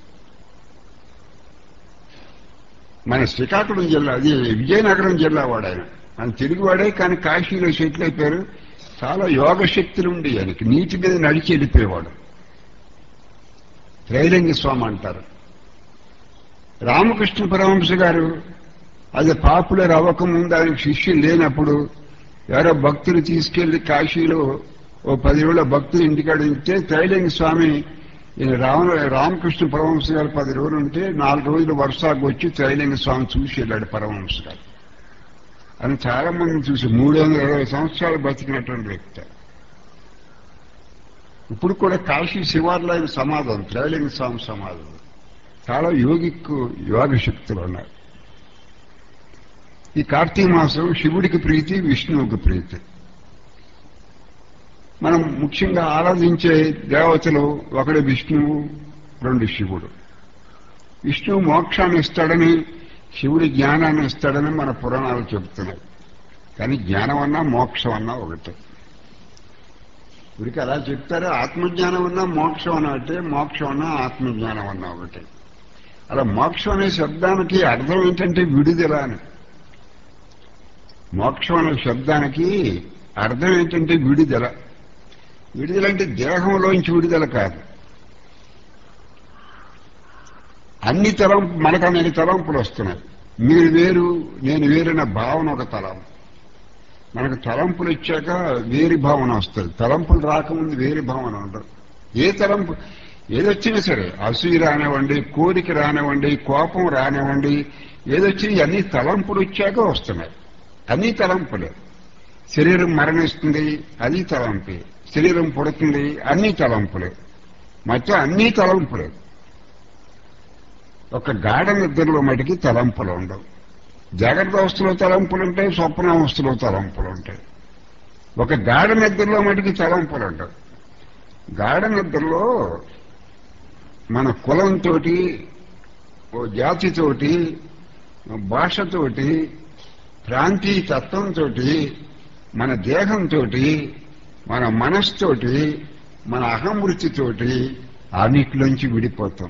మన శ్రీకాకుళం జిల్లా, అది విజయనగరం జిల్లా వాడు ఆయన. మన తెలుగువాడే కానీ కాశీలో సెటిల్ అయిపోయారు. చాలా యోగ శక్తులు ఉండి ఆయనకి. నీటి మీద నడిచి వెళ్ళిపోయేవాడు. త్రైలింగ స్వామి అంటారు. రామకృష్ణ పరమహంస గారు అది పాపులర్ అవ్వకముందు ఆయనకు శిష్యులు లేనప్పుడు ఎవరో భక్తులు తీసుకెళ్లి కాశీలో ఓ పదివేల భక్తులు ఇంటికాడ ఉంటే త్రైలింగ స్వామి రామ రామకృష్ణ పరమహంస గారు పది రోజులు ఉంటే నాలుగు రోజులు వర్షాకు వచ్చి త్రైలింగ స్వామి చూసి వెళ్ళాడు పరమహంస గారు అని చాలా మందిని చూసి మూడు వందల ఇరవై సంవత్సరాలు బతికినటువంటి వ్యక్తి. ఇప్పుడు కూడా కాశీ శివార్లో ఆయన సమాధం, త్రైలింగ స్వామి సమాధం. చాలా యోగిక్ యోగ శక్తులు ఉన్నాయి. ఈ కార్తీక మాసం శివుడికి ప్రీతి, విష్ణువుకి ప్రీతి. మనం ముఖ్యంగా ఆరాధించే దేవతలు ఒకడు విష్ణువు, రెండు శివుడు. విష్ణువు మోక్షాన్ని ఇస్తాడని, శివుడి జ్ఞానాన్ని ఇస్తాడని మన పురాణాలు చెబుతున్నాయి. కానీ జ్ఞానం అన్నా మోక్షం అన్నా ఒకటే. వీరికి అలా చెప్తారు. ఆత్మజ్ఞానం అన్నా మోక్షం అన్నా ఒకటే, మోక్షం అన్నా ఆత్మజ్ఞానం అన్నా ఒకటే. అలా మోక్షం అనే శబ్దానికి అర్థం ఏంటంటే విడుదల అని. మోక్షం అనే శబ్దానికి అర్థం ఏంటంటే విడుదల. విడుదల అంటే దేహంలోంచి విడుదల కాదు. అన్ని తలంపు, మనకు అనేక తలంపులు వస్తున్నాయి. మీరు వేరు, నేను వేరైన భావన ఒక తలం. మనకు తలంపులు ఇచ్చాక వేరి భావన వస్తుంది. తలంపులు రాకముందు వేరి భావన ఉండదు. ఏ తలంపు ఏదొచ్చినా సరే, అసూయ రానివ్వండి, కోరిక రానివ్వండి, కోపం రానివ్వండి, ఏదొచ్చినా అన్ని తలంపులు వచ్చాక వస్తున్నాయి. అన్ని తలంపులే. శరీరం మరణిస్తుంది, అది తలంపే. శరీరం పుడుతుంది, అన్ని తలంపులే. మొత్తం అన్ని తలంపులే. ఒక గాఢ నిద్రలో మటుకి తలంపులు ఉండవు. జాగ్రత్త అవస్థలో తలంపులు ఉంటాయి, స్వప్నావస్థలో తలంపులు ఉంటాయి. ఒక గాఢ నిద్రలో మటుకి తలంపులు ఉండవు. గాఢ నిద్రలో మన కులంతో, ఓ జాతితోటి, భాషతోటి, ప్రాంతీయ తత్వంతో, మన దేహంతో, మన మనస్తోటి, మన అహంవృత్తితోటి అన్నిటిలోంచి విడిపోతాం.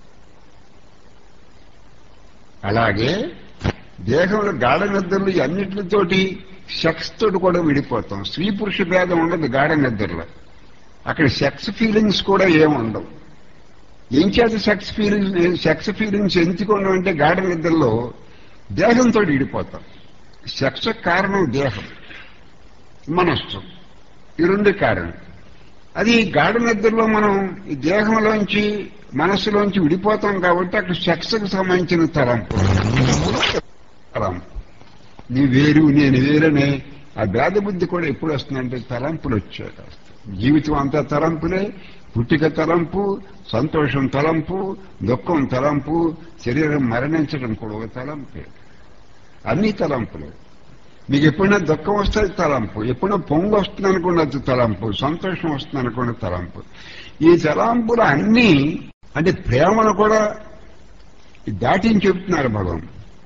అలాగే దేహంలో గాఢ నిద్రలు అన్నిటితోటి సెక్స్ తోటి కూడా విడిపోతాం. స్త్రీ పురుష భేదం ఉండదు గాఢ నిద్రలో. అక్కడ సెక్స్ ఫీలింగ్స్ కూడా ఏముండవు. ఏం చేత సెక్స్ ఫీలింగ్స్ సెక్స్ ఫీలింగ్స్ ఎందుకు ఉండవంటే గాఢ నిద్రలో దేహంతో విడిపోతాం. సెక్స్ కారణం దేహం, మనస్సు, ఈ రెండు కారణం. అది గాఢ నిద్రలో మనం ఈ దేహంలోంచి మనస్సులోంచి విడిపోతాం కాబట్టి అక్కడ సెక్స్కి సంబంధించిన తలంపు తలంపు నీ వేరు నేను వేరనే ఆ భేద బుద్ధి కూడా ఎప్పుడు వస్తుందంటే తలంపులు వచ్చాక వస్తాయి. జీవితం అంతా తలంపులే. పుట్టిక తలంపు, సంతోషం తలంపు, దుఃఖం తలంపు, శరీరం మరణించడం కూడా ఒక తలంపే. అన్ని తలంపులే. మీకు ఎప్పుడైనా దుఃఖం వస్తే తలంపు, ఎప్పుడైనా పొంగు వస్తుంది అనుకోండి అది తలంపు, సంతోషం వస్తుంది అనుకోండి తలంపు. ఈ తలంపులు అన్నీ అంటే ప్రేమను కూడా దాటిని చెప్తున్నారు భగవాన్.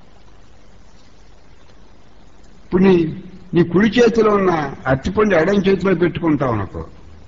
ఇప్పుడు నీ నీ కుడి చేతిలో ఉన్న అరటిపండు ఎడం చేతిలో పెట్టుకుంటావు అనుకో,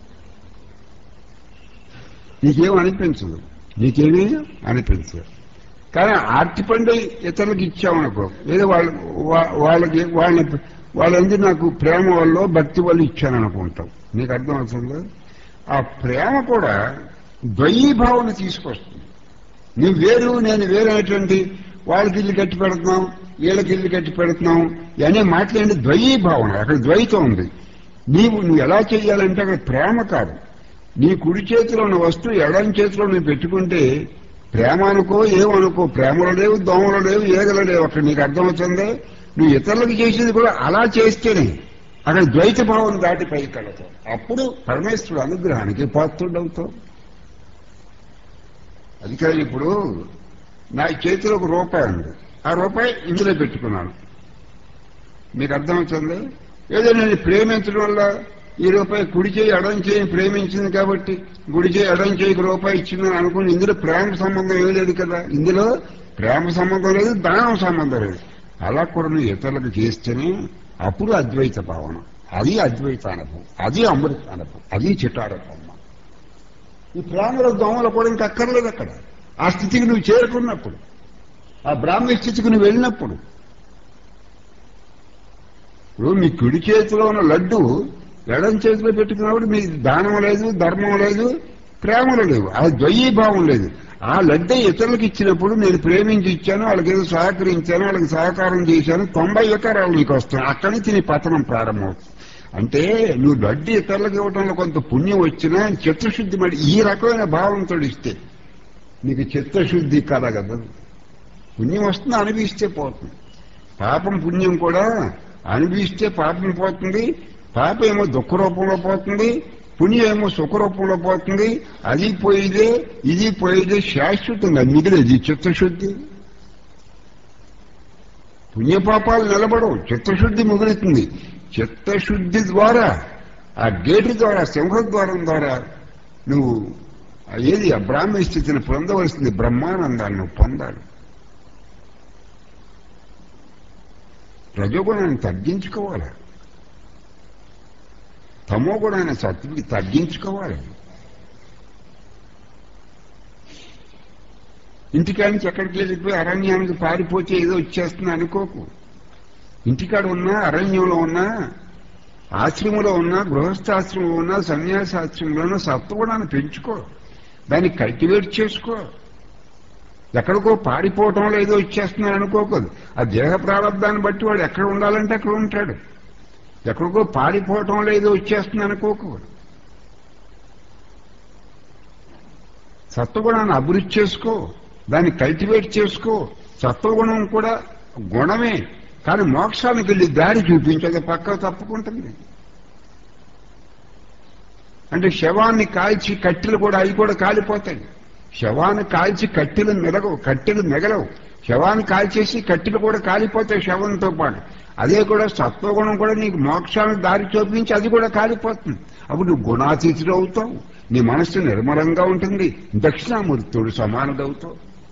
నీకేం అనిపించదు, నీకేమీ అనిపించదు. కానీ అరటిపండు ఇతరులకు ఇచ్చామనుకో, ఏదో వాళ్ళు వాళ్ళకి వాళ్ళని వాళ్ళందరూ నాకు ప్రేమ వల్ల భక్తి వల్ల ఇచ్చాను అనుకుంటాం. నీకు అర్థం అవుతుంది. ఆ ప్రేమ కూడా ద్వైభావన తీసుకొస్తుంది. నువ్వు వేరు నేను వేరు అనేటువంటి వాళ్ళకి ఇల్లు కట్టి పెడుతున్నాం, వీళ్ళకి ఇల్లు కట్టి పెడుతున్నాం ఇవన్నీ మాట్లాడి ద్వైభావన, అక్కడ ద్వైతం ఉంది. నీవు నువ్వు ఎలా చెయ్యాలంటే అక్కడ ప్రేమ కాదు. నీ కుడి చేతిలో ఉన్న వస్తువు ఎడం చేతిలో నువ్వు పెట్టుకుంటే ప్రేమ అనుకో ఏమనుకో, ప్రేమలో లేవు, దోమలో లేవు, ఏగలో లేవు. అక్కడ నీకు అర్థమవుతుంది. నువ్వు ఇతరులకు చేసేది కూడా అలా చేస్తేనే అక్కడ ద్వైత భావం దాటి పైకి వెళతావు. అప్పుడు పరమేశ్వరుడు అనుగ్రహానికి పాత్రుడవుతావు. అది కాదు. ఇప్పుడు నా చేతిలో ఒక రూపాయి ఉంది, ఆ రూపాయి ఇందులో పెట్టుకున్నాను. మీకు అర్థమవుతుంది. ఏదో నేను ప్రేమించడం వల్ల ఈ రూపాయి కుడి చేయి ఎడం చేయి ప్రేమించింది కాబట్టి గుడి చేయి ఎడం చేయికి రూపాయి ఇచ్చిందని అనుకుని ఇందులో ప్రేమ సంబంధం ఏమీ లేదు కదా. ఇందులో ప్రేమ సంబంధం లేదు, దానం సంబంధం లేదు. అలా కూడా నువ్వు ఇతరులకు చేస్తేనే అప్పుడు అద్వైత భావన, అది అద్వైత అనుభవం, అది అమృత అనుభవం, అది చిటారమ్మ. ఈ ప్రేమలో దోమలు కూడా ఇంకా అక్కర్లేదు. అక్కడ ఆ స్థితికి నువ్వు చేరుకున్నప్పుడు, ఆ బ్రాహ్మణ స్థితికి నువ్వు వెళ్ళినప్పుడు, ఇప్పుడు మీ కుడి చేతిలో ఉన్న లడ్డు ఎడం చేతిలో పెట్టుకున్నప్పుడు మీ దానం లేదు, ధర్మం లేదు, ప్రేమలు లేవు, ఆ ద్వయీభావం లేదు. ఆ లడ్డే ఇతరులకు ఇచ్చినప్పుడు నేను ప్రేమించి ఇచ్చాను, వాళ్ళకి ఏదో సహకరించాను, వాళ్ళకి సహకారం చేశాను, తొంభై ఎకరాలు నీకు వస్తాను. అక్కడి నుంచి నీ పతనం ప్రారంభమవుతుంది. అంటే నువ్వు లడ్డు ఇతరులకు ఇవ్వడంలో కొంత పుణ్యం వచ్చినా చిత్తశుద్ధి మరి ఈ రకమైన భావంతో ఇస్తే నీకు చిత్తశుద్ధి కలగదు. పుణ్యం వస్తుంది, అనుభవిస్తే పోతుంది. పాపం పుణ్యం కూడా అనుభవిస్తే పాపం పోతుంది. పాపం ఏమో దుఃఖ రూపంలో పోతుంది, పుణ్యం ఏమో సుఖ రూపంలో పోతుంది. అది పోయిదే ఇది పోయిదే, శాశ్వతంగా మిగిలేది చిత్తశుద్ధి. పుణ్యపాపాలు నిలబడవు, చిత్తశుద్ధి మిగులుతుంది. చిత్తశుద్ధి ద్వారా ఆ గేటు ద్వారా సింహద్వారం ద్వారా నువ్వు ఏది ఆ బ్రాహ్మణ స్థితిని పొందవలసింది, బ్రహ్మానందాన్ని నువ్వు పొందాలి. రజోగుణాన్ని తగ్గించుకోవాలి, తమో గుణాన్ని సత్తుకి తగ్గించుకోవాలి. ఇంటికాడ నుంచి ఎక్కడికి వెళ్ళిపోయి అరణ్యానికి పారిపోతే ఏదో వచ్చేస్తుంది అనుకోకు. ఇంటికాడ ఉన్నా, అరణ్యంలో ఉన్నా, ఆశ్రమంలో ఉన్నా, గృహస్థాశ్రమంలో ఉన్నా, సన్యాసాశ్రమంలో ఉన్నా సత్వగుణాన్ని పెంచుకో, దాన్ని కల్టివేట్ చేసుకో. ఎక్కడికో పారిపోవటంలో ఏదో వచ్చేస్తున్నాడు అనుకోకూడదు. ఆ దేహ ప్రారంభాన్ని బట్టి వాడు ఎక్కడ ఉండాలంటే అక్కడ ఉంటాడు. ఎక్కడికో పారిపోవటంలో ఏదో వచ్చేస్తుంది అనుకోకూడదు. సత్వగుణాన్ని అభివృద్ధి చేసుకో, దాన్ని కల్టివేట్ చేసుకో. సత్వగుణం కూడా గుణమే, కానీ మోక్షానికి వెళ్ళి దారి చూపించేది పక్క తప్పుకుంటుంది. అంటే శవాన్ని కాల్చి కట్టెలు కూడా అవి కూడా కాలిపోతాయి. శవాన్ని కాల్చి కట్టెలు మెరగవు, కట్టెలు మెగలవు. శవాన్ని కాల్చేసి కట్టెలు కూడా కాలిపోతాయి శవంతో పాటు. అదే కూడా సత్వగుణం కూడా నీకు మోక్షానికి దారి చూపించి అది కూడా కాలిపోతుంది. అప్పుడు నువ్వు గుణాతీతుడు అవుతావు, నీ మనస్సు నిర్మలంగా ఉంటుంది, దక్షిణామూర్తుడు సమానుడవుతావు.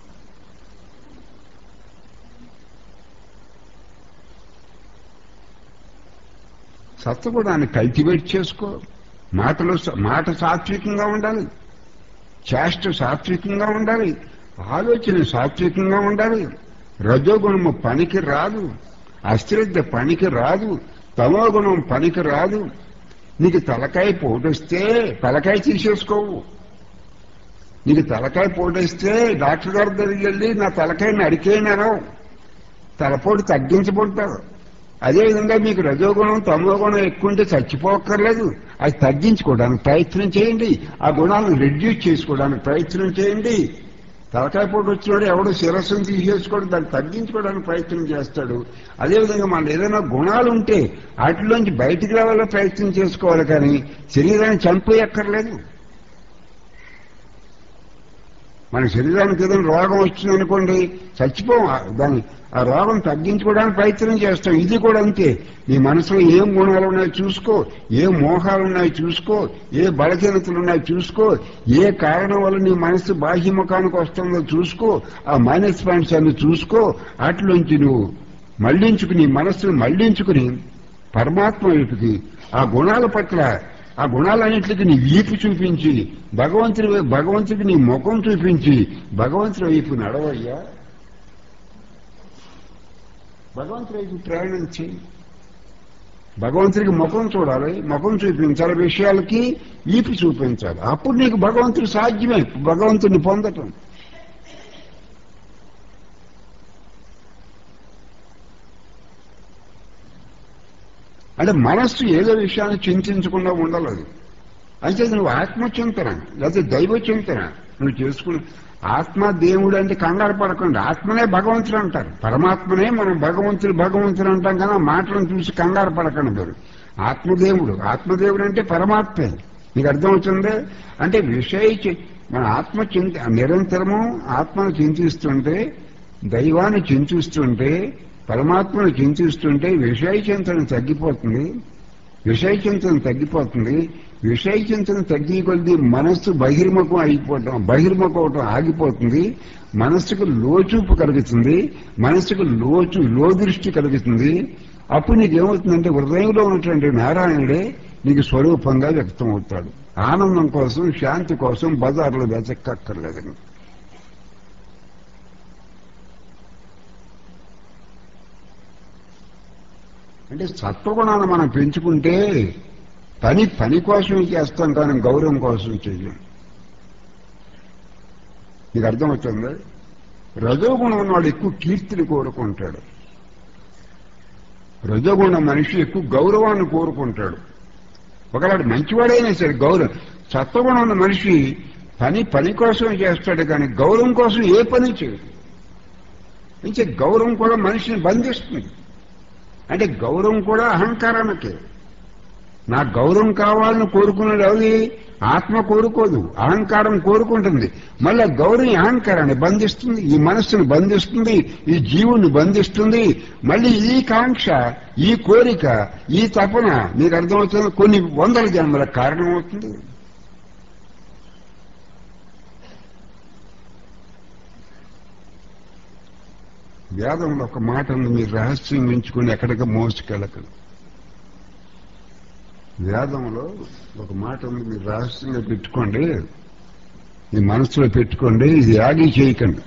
సత్వగుణాన్ని కల్టివేట్ చేసుకో. మాటలు మాట సాత్వికంగా ఉండాలి, చేష్ట సాత్వికంగా ఉండాలి, ఆలోచన సాత్వికంగా ఉండాలి. రజోగుణము పనికి రాదు, అశ్రద్ధ పనికి రాదు, తమోగుణం పనికి రాదు. నీకు తలకాయ పోటొస్తే తలకాయ తీసేసుకోవు. నీకు తలకాయ పోటొస్తే డాక్టర్ గారి దగ్గరికి వెళ్ళి నా తలకాయని అడికేనాను, తలపోటు తగ్గించబడతారు. అదేవిధంగా మీకు రజోగుణం తమోగుణం ఎక్కువ ఉంటే చచ్చిపోక్కర్లేదు, అది తగ్గించుకోవడానికి ప్రయత్నం చేయండి. ఆ గుణాలను రెడ్యూస్ చేసుకోవడానికి ప్రయత్నం చేయండి. తలకాయ పోటు వచ్చినాడు ఎవడో శిరస్సును తీసేసుకోవడం, దాన్ని తగ్గించుకోవడానికి ప్రయత్నం చేస్తాడు. అదేవిధంగా మన ఏదైనా గుణాలు ఉంటే వాటిలోంచి బయటికి రావాలని ప్రయత్నం చేసుకోవాలి, కానీ శరీరాన్ని చంపేయక్కర్లేదు. మన శరీరానికి ఏదైనా రోగం వచ్చిందనుకోండి చచ్చిపోం. దాన్ని ఆ రోగం తగ్గించుకోవడానికి ప్రయత్నం చేస్తాం. ఇది కూడా అంతే. నీ మనసులో ఏం గుణాలు ఉన్నాయో చూసుకో, ఏ మోహాలు ఉన్నాయో చూసుకో, ఏ బలహీనతలు ఉన్నాయో చూసుకో, ఏ కారణం వల్ల నీ మనసు బాహ్యముఖానికి వస్తుందో చూసుకో, ఆ మైనస్ పాయింట్స్ అన్ని చూసుకో. అట్లోంచి నువ్వు మళ్లించుకుని మనస్సును మళ్లించుకుని పరమాత్మ వైపుకి ఆ గుణాల పట్ల ఆ గుణాలన్నింటికి నీ వీపు చూపించి భగవంతుడి భగవంతుడికి నీ ముఖం చూపించి భగవంతుడి వైపు నడవయ్యా, భగవంతుడి వైపు ప్రయాణించి భగవంతుడికి ముఖం చూడాలి, ముఖం చూపించాలి, విషయాలకి వీపు చూపించాలి. అప్పుడు నీకు భగవంతుడు సాధ్యమే భగవంతుడిని పొందటం. అంటే మనస్సు ఏదో విషయాన్ని చింతించకుండా ఉండాలి. అది అయితే నువ్వు ఆత్మచింతన లేకపోతే దైవ చింతన నువ్వు చేసుకుని ఆత్మ దేవుడు అంటే కంగారు పడకుండా ఆత్మనే భగవంతుడు అంటారు. పరమాత్మనే మనం భగవంతుడు భగవంతుడు అంటాం కదా, మాటలను చూసి కంగారు పడకండి మీరు. ఆత్మదేవుడు ఆత్మదేవుడు అంటే పరమాత్మే. నీకు అర్థమవుతుంది? అంటే విషయ మన ఆత్మ చింత నిరంతరము ఆత్మను చింతిస్తుంటే, దైవాన్ని చింతిస్తుంటే, పరమాత్మను చింతిస్తుంటే విషయ చింతన తగ్గిపోతుంది. విషయ చింతన తగ్గిపోతుంది. విషయ చింతన తగ్గి కొద్ది మనస్సు బహిర్ముఖం అయిపోవటం బహిర్ముఖం అవటం ఆగిపోతుంది. మనస్సుకు లోచూపు కలుగుతుంది, మనస్సుకు లోచు లోదృష్టి కలుగుతుంది. అప్పుడు నీకేమవుతుందంటే హృదయంలో ఉన్నటువంటి నారాయణుడే నీకు స్వరూపంగా వ్యక్తం అవుతాడు. ఆనందం కోసం శాంతి కోసం బజార్లో వెతక్కక్కర్లేదండి. అంటే సత్వగుణాన్ని మనం పెంచుకుంటే పని పని కోసం చేస్తాం కానీ గౌరవం కోసం చెయ్యం. నీకు అర్థమవుతుంది? రజోగుణం ఉన్నవాడు ఎక్కువ కీర్తిని కోరుకుంటాడు. రజోగుణ మనిషి ఎక్కువ గౌరవాన్ని కోరుకుంటాడు. ఒకవేళ మంచివాడైనా సరే గౌరవం. సత్వగుణం ఉన్న మనిషి పని పని కోసం చేస్తాడు కానీ గౌరవం కోసం ఏ పని చేయడు. ఇంకే గౌరవం కూడా మనిషిని బంధిస్తుంది. అంటే గౌరవం కూడా అహంకారానికే. నా గౌరవం కావాలని కోరుకునేది అది ఆత్మ కోరుకోదు, అహంకారం కోరుకుంటుంది. మళ్ళా గౌరవం అహంకారాన్ని బంధిస్తుంది, ఈ మనస్సును బంధిస్తుంది, ఈ జీవుని బంధిస్తుంది. మళ్ళీ ఈ కాంక్ష, ఈ కోరిక, ఈ తపన మీకు అర్థమవుతుంది కొన్ని వందల జన్మల కారణమవుతుంది. వేదంలో ఒక మాట ఉంది, మీరు రహస్యం ఎంచుకుని ఎక్కడికి మోసుకెళ్ళకండి. వేదంలో ఒక మాట ఉంది, మీరు రహస్యంగా పెట్టుకోండి, మీ మనసులో పెట్టుకోండి, ఇది యాగి చేయకండి.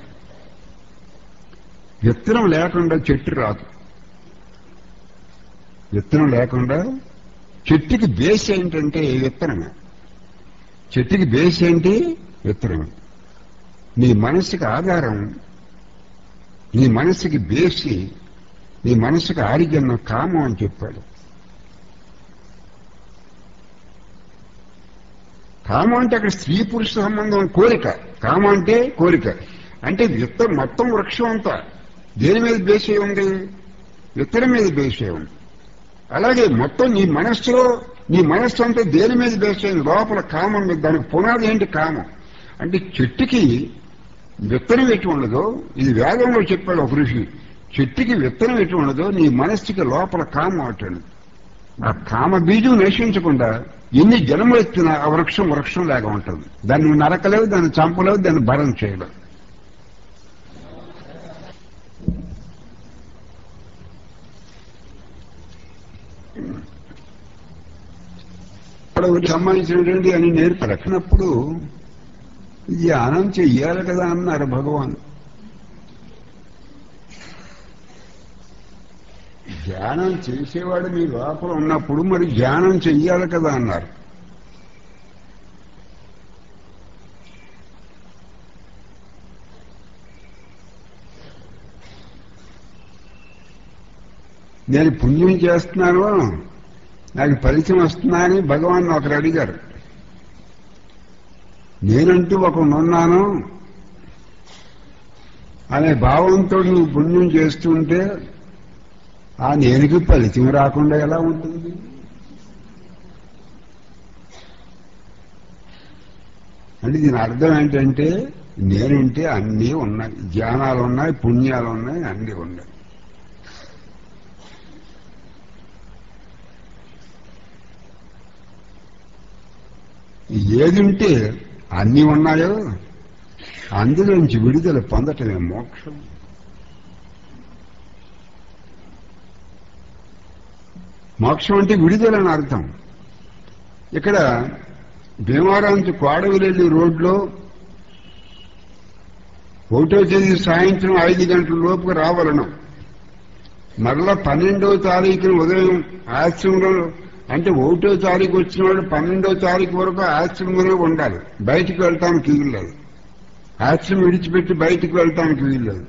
విత్తనం లేకుండా చెట్టు రాదు. విత్తనం లేకుండా చెట్టుకి బేస్ ఏంటంటే విత్తనమే. చెట్టుకి బేస్ ఏంటి? విత్తనం. నీ మనసుకి ఆధారం, నీ మనసుకి బేసి, నీ మనసుకి ఆరిజన్మ కామం అని చెప్పాడు. కామం అంటే అక్కడ స్త్రీ పురుష సంబంధం, కోరిక. కామం అంటే కోరిక. అంటే విత్తనం మొత్తం వృక్షం అంతా దేని మీద బేసే ఉంది? విత్తనం మీద బేసే ఉంది. అలాగే మొత్తం నీ మనస్సులో నీ మనస్సు అంతా దేని మీద బేసే లోపల కామం మీద. దానికి పునాది ఏంటి? కామం. అంటే చెట్టుకి విత్తనం ఎటు ఉండదో, ఇది వేదంలో చెప్పాడు ఒక ఋషి, చెట్టుకి విత్తనం ఎటు ఉండదో నీ మనస్సుకి లోపల కామం అట్టండి. ఆ కామ బీజం నశించకుండా ఎన్ని జన్మలు ఎత్తినా ఆ వృక్షం వృక్షం లాగా ఉంటుంది. దాన్ని నరకలేవు, దాన్ని చంపలేవు, దాన్ని భరం చేయలేవు. సంబంధించినటువంటి అని నేర్పరచినప్పుడు ధ్యానం చెయ్యాలి కదా అన్నారు భగవాన్. ధ్యానం చేసేవాడు మీ లోపల ఉన్నప్పుడు మరి ధ్యానం చెయ్యాలి కదా అన్నారు. నేను పుణ్యం చేస్తున్నాను, నాకు ఫలితం వస్తున్నా అని భగవాన్ ఒకరు అడిగారు. నేనంటూ ఒకనున్నాను అనే భావంతో నువ్వు పుణ్యం చేస్తుంటే ఆ నేనుకి ఫలితం రాకుండా ఎలా ఉంటుంది? అంటే దీని అర్థం ఏంటంటే నేనుంటే అన్నీ ఉన్నాయి, జ్ఞానాలు ఉన్నాయి, పుణ్యాలు ఉన్నాయి, అన్నీ ఉన్నాయి. ఏది ఉంటే అన్నీ ఉన్నాయో అందులోంచి విడుదల పొందటమే మోక్షం. మోక్షం అంటే విడుదలని అర్థం. ఇక్కడ భీమవరం నుంచి కోడవిరెల్లి రోడ్లో ఒకటో తేదీ సాయంత్రం ఐదు గంటల లోపుకు రావాలను, మరలా పన్నెండవ తారీఖున ఉదయం ఆశ్రమంలో, అంటే ఒకటో తారీఖు వచ్చిన వాడు పన్నెండవ తారీఖు వరకు ఆశ్రమంలో ఉండాలి, బయటికి వెళ్ళటానికి వీల్లేదు. ఆశ్రమం విడిచిపెట్టి బయటికి వెళ్ళటానికి వీల్లేదు.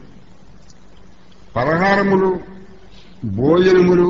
పలహారములు, భోజనములు,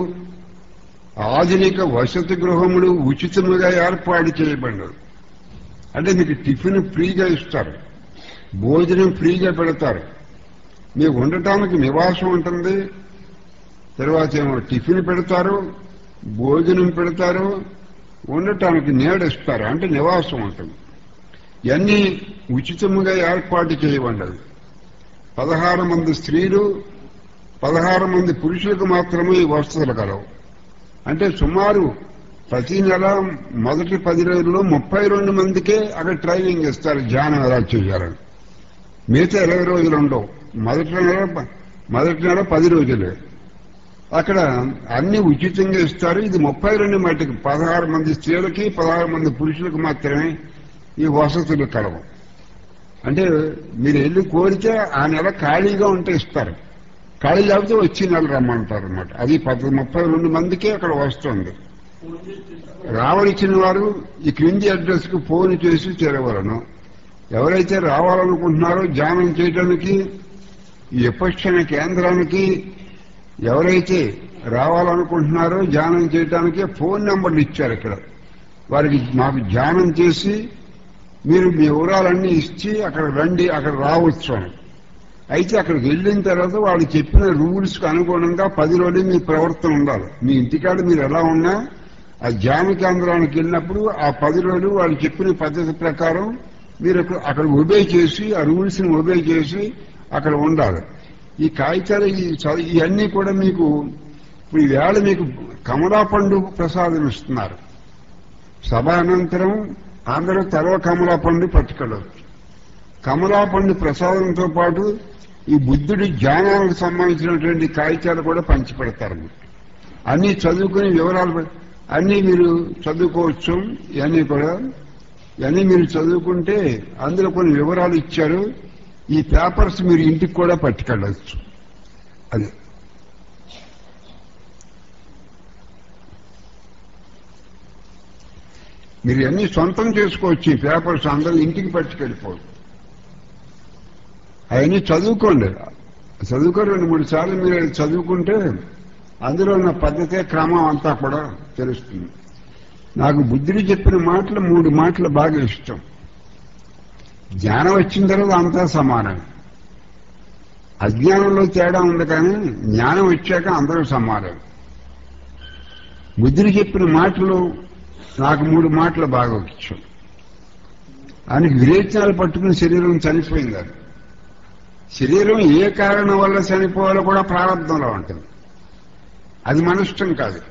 ఆధునిక వసతి గృహములు ఉచితముగా ఏర్పాటు చేయబడ్డారు. అంటే మీకు టిఫిన్ ఫ్రీగా ఇస్తారు, భోజనం ఫ్రీగా పెడతారు, మీకు ఉండటానికి నివాసం ఉంటుంది, తర్వాత ఏమో టిఫిన్ పెడతారు, భోజనం పెడతారు, ఉండటానికి నీడిస్తారు, అంటే నివాసం ఉంటుంది. ఇవన్నీ ఉచితముగా ఏర్పాటు చేయబడ్డది. పదహారు మంది స్త్రీలు, పదహారు మంది పురుషులకు మాత్రమే ఈ వసతులు కలవు. అంటే సుమారు ప్రతి నెల మొదటి పది రోజుల్లో ముప్పై రెండు మందికే అక్కడ ట్రైనింగ్ ఇస్తారు ధ్యానం ఎలా చేయాలని. మిగతా ఇరవై రోజులు ఉండవు. మొదటి నెల మొదటి నెల పది రోజులే. అక్కడ అన్ని ఉచితంగా ఇస్తారు. ఇది ముప్పై రెండు మట్టికి పదహారు మంది స్త్రీలకి, పదహారు మంది పురుషులకు మాత్రమే ఈ వసతులు కలవు. అంటే మీరు వెళ్ళి కోరితే ఆ నెల ఖాళీగా ఉంటే ఇస్తారు, ఖాళీ లేకపోతే వచ్చి నెల రమ్మంటారు అనమాట. అది పది ముప్పై రెండు మందికే అక్కడ వస్తుంది. రావలసిన వారు ఈ క్రింది అడ్రస్ కు ఫోన్ చేసి చేరవలను. ఎవరైతే రావాలనుకుంటున్నారో ధ్యానం చేయడానికి ఈ విపక్షణ కేంద్రానికి ఎవరైతే రావాలనుకుంటున్నారో ధ్యానం చేయడానికి ఫోన్ నెంబర్లు ఇచ్చారు. ఇక్కడ వారికి మాకు ధ్యానం చేసి మీరు మీ వివరాలన్నీ ఇచ్చి అక్కడ రండి, అక్కడ రావచ్చు అని. అయితే అక్కడికి వెళ్ళిన తర్వాత వాళ్ళు చెప్పిన రూల్స్ కు అనుగుణంగా పది రోజులు మీ ప్రవర్తన ఉండాలి. మీ ఇంటికాడ మీరు ఎలా ఉన్నా ఆ ధ్యాన కేంద్రానికి వెళ్ళినప్పుడు ఆ పది రోజులు వాళ్ళు చెప్పిన పద్ధతి ప్రకారం మీరు అక్కడ ఒబే చేసి ఆ రూల్స్ ని ఒబే చేసి అక్కడ ఉండాలి. ఈ కాగితాలు ఇవన్నీ కూడా మీకు ఇప్పుడు ఈవేళ మీకు కమలా పండు ప్రసాదం ఇస్తున్నారు. సభ అనంతరం అందరూ తరవ కమలా పండు పట్టుకెళ్ళవచ్చు. కమలా పండు ప్రసాదంతో పాటు ఈ బుద్ధుడి జ్ఞానానికి సంబంధించినటువంటి కాగితాలు కూడా పంచిపెడతారు. అన్ని చదువుకుని వివరాలు అన్నీ మీరు చదువుకోవచ్చు. ఇవన్నీ కూడా ఇవన్నీ మీరు చదువుకుంటే అందులో కొన్ని వివరాలు ఇచ్చారు. ఈ పేపర్స్ మీరు ఇంటికి కూడా పట్టుకెళ్ళవచ్చు. అది మీరు అన్ని సొంతం చేసుకోవచ్చు. ఈ పేపర్స్ అందరూ ఇంటికి పట్టుకెళ్ళిపోవచ్చు. అవన్నీ చదువుకోండి. చదువుకో రెండు మూడు సార్లు మీరు చదువుకుంటే అందులో ఉన్న పద్ధతే క్రమం అంతా కూడా తెలుస్తుంది. నాకు బుద్ధుడు చెప్పిన మాటలు మూడు మాటలు బాగా ఇష్టం. జ్ఞానం వచ్చిన తర్వాత అంతా సమానం. అజ్ఞానంలో తేడా ఉంది, కానీ జ్ఞానం వచ్చాక అందరూ సమానం. బుద్ధుడు చెప్పిన మాటలు నాకు మూడు మాటలు బాగా ఇష్టం. ఆయనకి విరేచనాలు పట్టుకుని శరీరం చనిపోయింది. శరీరం ఏ కారణం వల్ల చనిపోవాలో కూడా ప్రారంభంలో ఉంటుంది. అది మన ఇష్టం కాదు.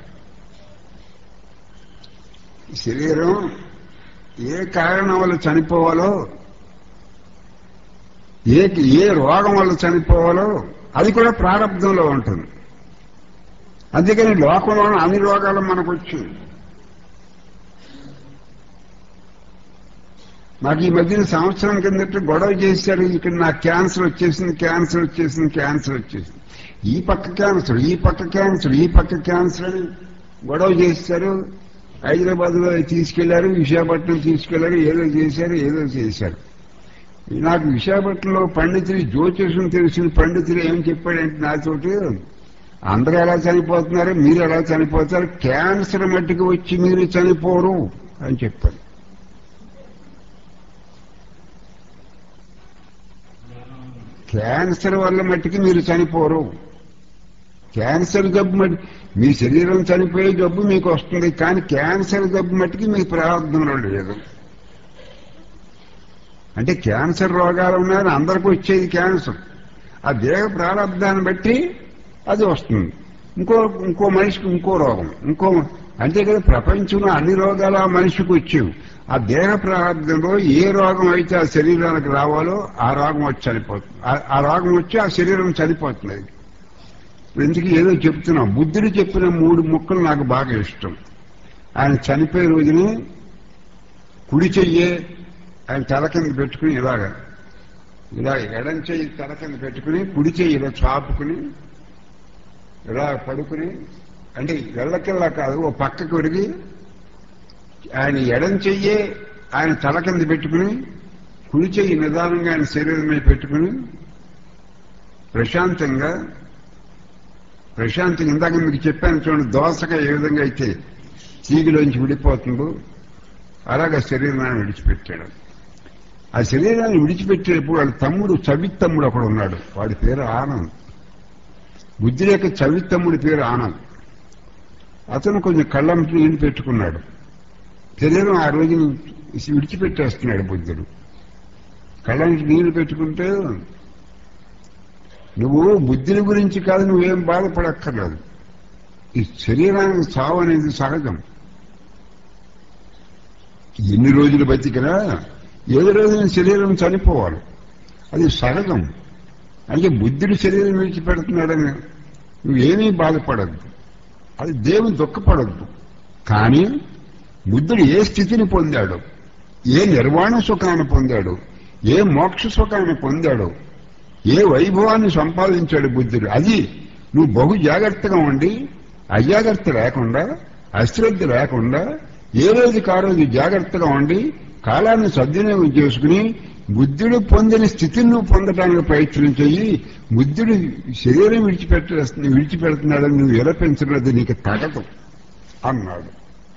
శరీరం ఏ కారణం వల్ల చనిపోవాలో, ఏ ఏ రోగం వల్ల చనిపోవాలో అది కూడా ప్రారంభంలో ఉంటుంది. అందుకని లోకంలో అన్ని రోగాలు మనకు వచ్చింది. నాకు ఈ మధ్యన సంవత్సరం కిందట గొడవ చేశారు. ఇక్కడ నాకు క్యాన్సర్ వచ్చేసింది, క్యాన్సర్ వచ్చేసింది, క్యాన్సర్ వచ్చేసింది. ఈ పక్క క్యాన్సర్, ఈ పక్క క్యాన్సర్, ఈ పక్క క్యాన్సర్ అని గొడవ చేశారు. హైదరాబాద్ లో తీసుకెళ్లారు, విశాఖపట్నం తీసుకెళ్లారు, ఏదో చేశారు, ఏదో చేశారు. నాకు విశాఖపట్నంలో పండితులు, జ్యోతిషం తెలిసిన పండితులు ఏం చెప్పాడంటే నాతోటి, అందరూ ఎలా చనిపోతున్నారు, మీరు ఎలా చనిపోతారు, క్యాన్సర్ మట్టికి వచ్చి మీరు చనిపోరు అని చెప్పారు. క్యాన్సర్ వల్ల మట్టికి మీరు చనిపోరు. క్యాన్సర్ జబ్బు మట్టి మీ శరీరం చనిపోయే జబ్బు మీకు వస్తుంది, కానీ క్యాన్సర్ జబ్బు మట్టికి మీ ప్రారంభంలో లేదు అంటే క్యాన్సర్ రోగాలు ఉన్నాయని అందరికీ వచ్చేది క్యాన్సర్. ఆ దేహ ప్రారంధాన్ని బట్టి అది వస్తుంది. ఇంకో ఇంకో మనిషికి ఇంకో రోగం, ఇంకో అంతే కదా. ప్రపంచంలో అన్ని రోగాలు ఆ మనిషికి వచ్చేవి. ఆ దేహ ప్రారంభంలో ఏ రోగం అయితే ఆ శరీరానికి రావాలో ఆ రోగం వచ్చి చనిపోతుంది. ఆ రోగం వచ్చి ఆ శరీరం చనిపోతుంది. ఎందుకు ఏదో చెప్తున్నాం, బుద్ధుడు చెప్పిన మూడు ముక్కలు నాకు బాగా ఇష్టం. ఆయన చనిపోయే రోజుని కుడి చెయ్యే ఆయన తల కింద పెట్టుకుని ఇలాగ ఇలా ఎడం చెయ్యి తల కింద పెట్టుకుని కుడి చెయ్యి ఇలా చాపుకుని ఇలా పడుకుని, అంటే వెళ్ళకిల్లా కాదు, ఓ పక్కకి ఒరిగి ఆయన ఎడం చెయ్యే ఆయన తల కింద పెట్టుకుని కుడి చెయ్యి నిదానంగా ఆయన శరీరం మీద పెట్టుకుని ప్రశాంతంగా ప్రశాంతంగా ఇందాక మీకు చెప్పాను చూడండి, దోసగా ఏ విధంగా అయితే తీగిలోంచి విడిపోతుందో అలాగా శరీరాన్ని విడిచిపెట్టాడు. ఆ శరీరాన్ని విడిచిపెట్టేటప్పుడు వాడి తమ్ముడు చవిత్తమ్ముడు ఒకడు ఉన్నాడు, వాడి పేరు ఆనంద్. బుద్ధుడి యొక్క చవిత్తమ్ముడి పేరు ఆనంద్. అతను కొంచెం కళ్ళంటి నీళ్లు పెట్టుకున్నాడు. శరీరం ఆ రోజు విడిచిపెట్టేస్తున్నాడు బుద్ధుడు. కళ్ళంటి నీళ్లు పెట్టుకుంటే నువ్వు బుద్ధుని గురించి కాదు, నువ్వేం బాధపడక్కర్లేదు. ఈ శరీరానికి చావు అనేది సహజం. ఎన్ని రోజులు బతికినా ఏదో రోజున శరీరం చనిపోవాలి, అది సహజం. అంటే బుద్ధుడి శరీరం విడిచిపెడుతున్నాడని నువ్వేమీ బాధపడద్దు, అది దేవుని దుఃఖపడద్దు. కానీ బుద్ధుడు ఏ స్థితిని పొందాడు, ఏ నిర్వాణ సుఖాన్ని పొందాడు, ఏ మోక్ష సుఖాన్ని పొందాడు, ఏ వైభవాన్ని సంపాదించాడు బుద్ధుడు, అది నువ్వు బహు జాగ్రత్తగా ఉండి అజాగ్రత్త లేకుండా అశ్రద్ధ లేకుండా ఏ రోజుకి ఆ రోజు జాగ్రత్తగా ఉండి కాలాన్ని సద్వినియోగం చేసుకుని బుద్ధుడు పొందిన స్థితిని నువ్వు పొందడానికి ప్రయత్నం చెయ్యి. బుద్ధుడు శరీరం విడిచిపెట్టేస్తుంది విడిచిపెడుతున్నాడని నువ్వు ఎలపించలేదు, నీకు తగదు అన్నాడు.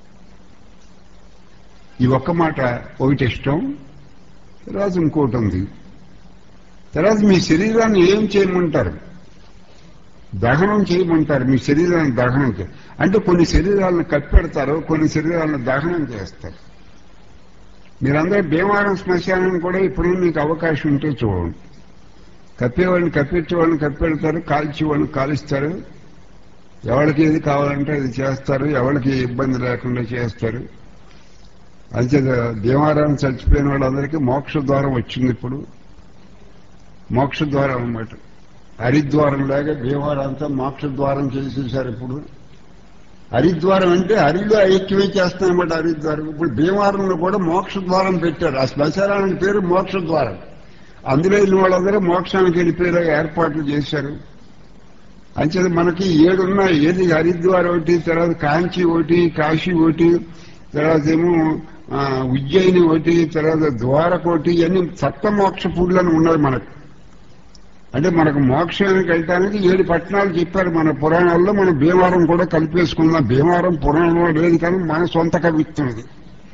ఈ ఒక్క మాట ఒకటి ఇష్టం. తర్వాత ఇంకోటి ఉంది. తర్వాత మీ శరీరాన్ని ఏం చేయమంటారు? దహనం చేయమంటారు. మీ శరీరాన్ని దహనం చే అంటే కొన్ని శరీరాలను కప్పెడతారు, కొన్ని శరీరాలను దహనం చేస్తారు. మీరందరూ భీమవరం శ్మశానం కూడా ఇప్పుడు మీకు అవకాశం ఉంటే చూడండి. కప్పేవాడిని కప్పెట్టేవాడిని కప్పెడతారు, కాల్చేవాడిని కాలుస్తారు. ఎవరికి ఏది కావాలంటే అది చేస్తారు, ఎవరికి ఇబ్బంది లేకుండా చేస్తారు. అయితే భీమవరం చచ్చిపోయిన వాళ్ళందరికీ మోక్ష ద్వారం వచ్చింది. ఇప్పుడు మోక్ష ద్వారం అన్నమాట. హరిద్వారం లాగా భీమవరం అంతా మోక్ష ద్వారం చేసేసారు. ఇప్పుడు హరిద్వారం అంటే హరిలో ఐక్యమే చేస్తానమాట హరిద్వారం. ఇప్పుడు భీమవరంలో కూడా మోక్ష ద్వారం పెట్టారు. ఆ శ్మశానానికి పేరు మోక్ష ద్వారం. అందులో వెళ్ళిన వాళ్ళందరూ మోక్షానికి వెళ్ళిపోయేలా ఏర్పాట్లు చేశారు. అంచేది మనకి ఏడున్నాయి. ఏది హరిద్వారం ఒకటి, తర్వాత కాంచి ఒకటి, కాశీ ఒకటి, తర్వాత ఏమో ఉజ్జయిని ఒకటి, తర్వాత ద్వారకోటి, ఇవన్నీ సప్తమోక్ష పూర్లని ఉన్నది మనకు. అంటే మనకు మోక్షానికి వెళ్ళటానికి ఏడు పట్టణాలు చెప్పారు మన పురాణాల్లో. మనం భీమవరం కూడా కలిపేసుకుందాం. భీమవరం పురాణంలో లేదు కానీ మన సొంత కవిత్వం ఇది.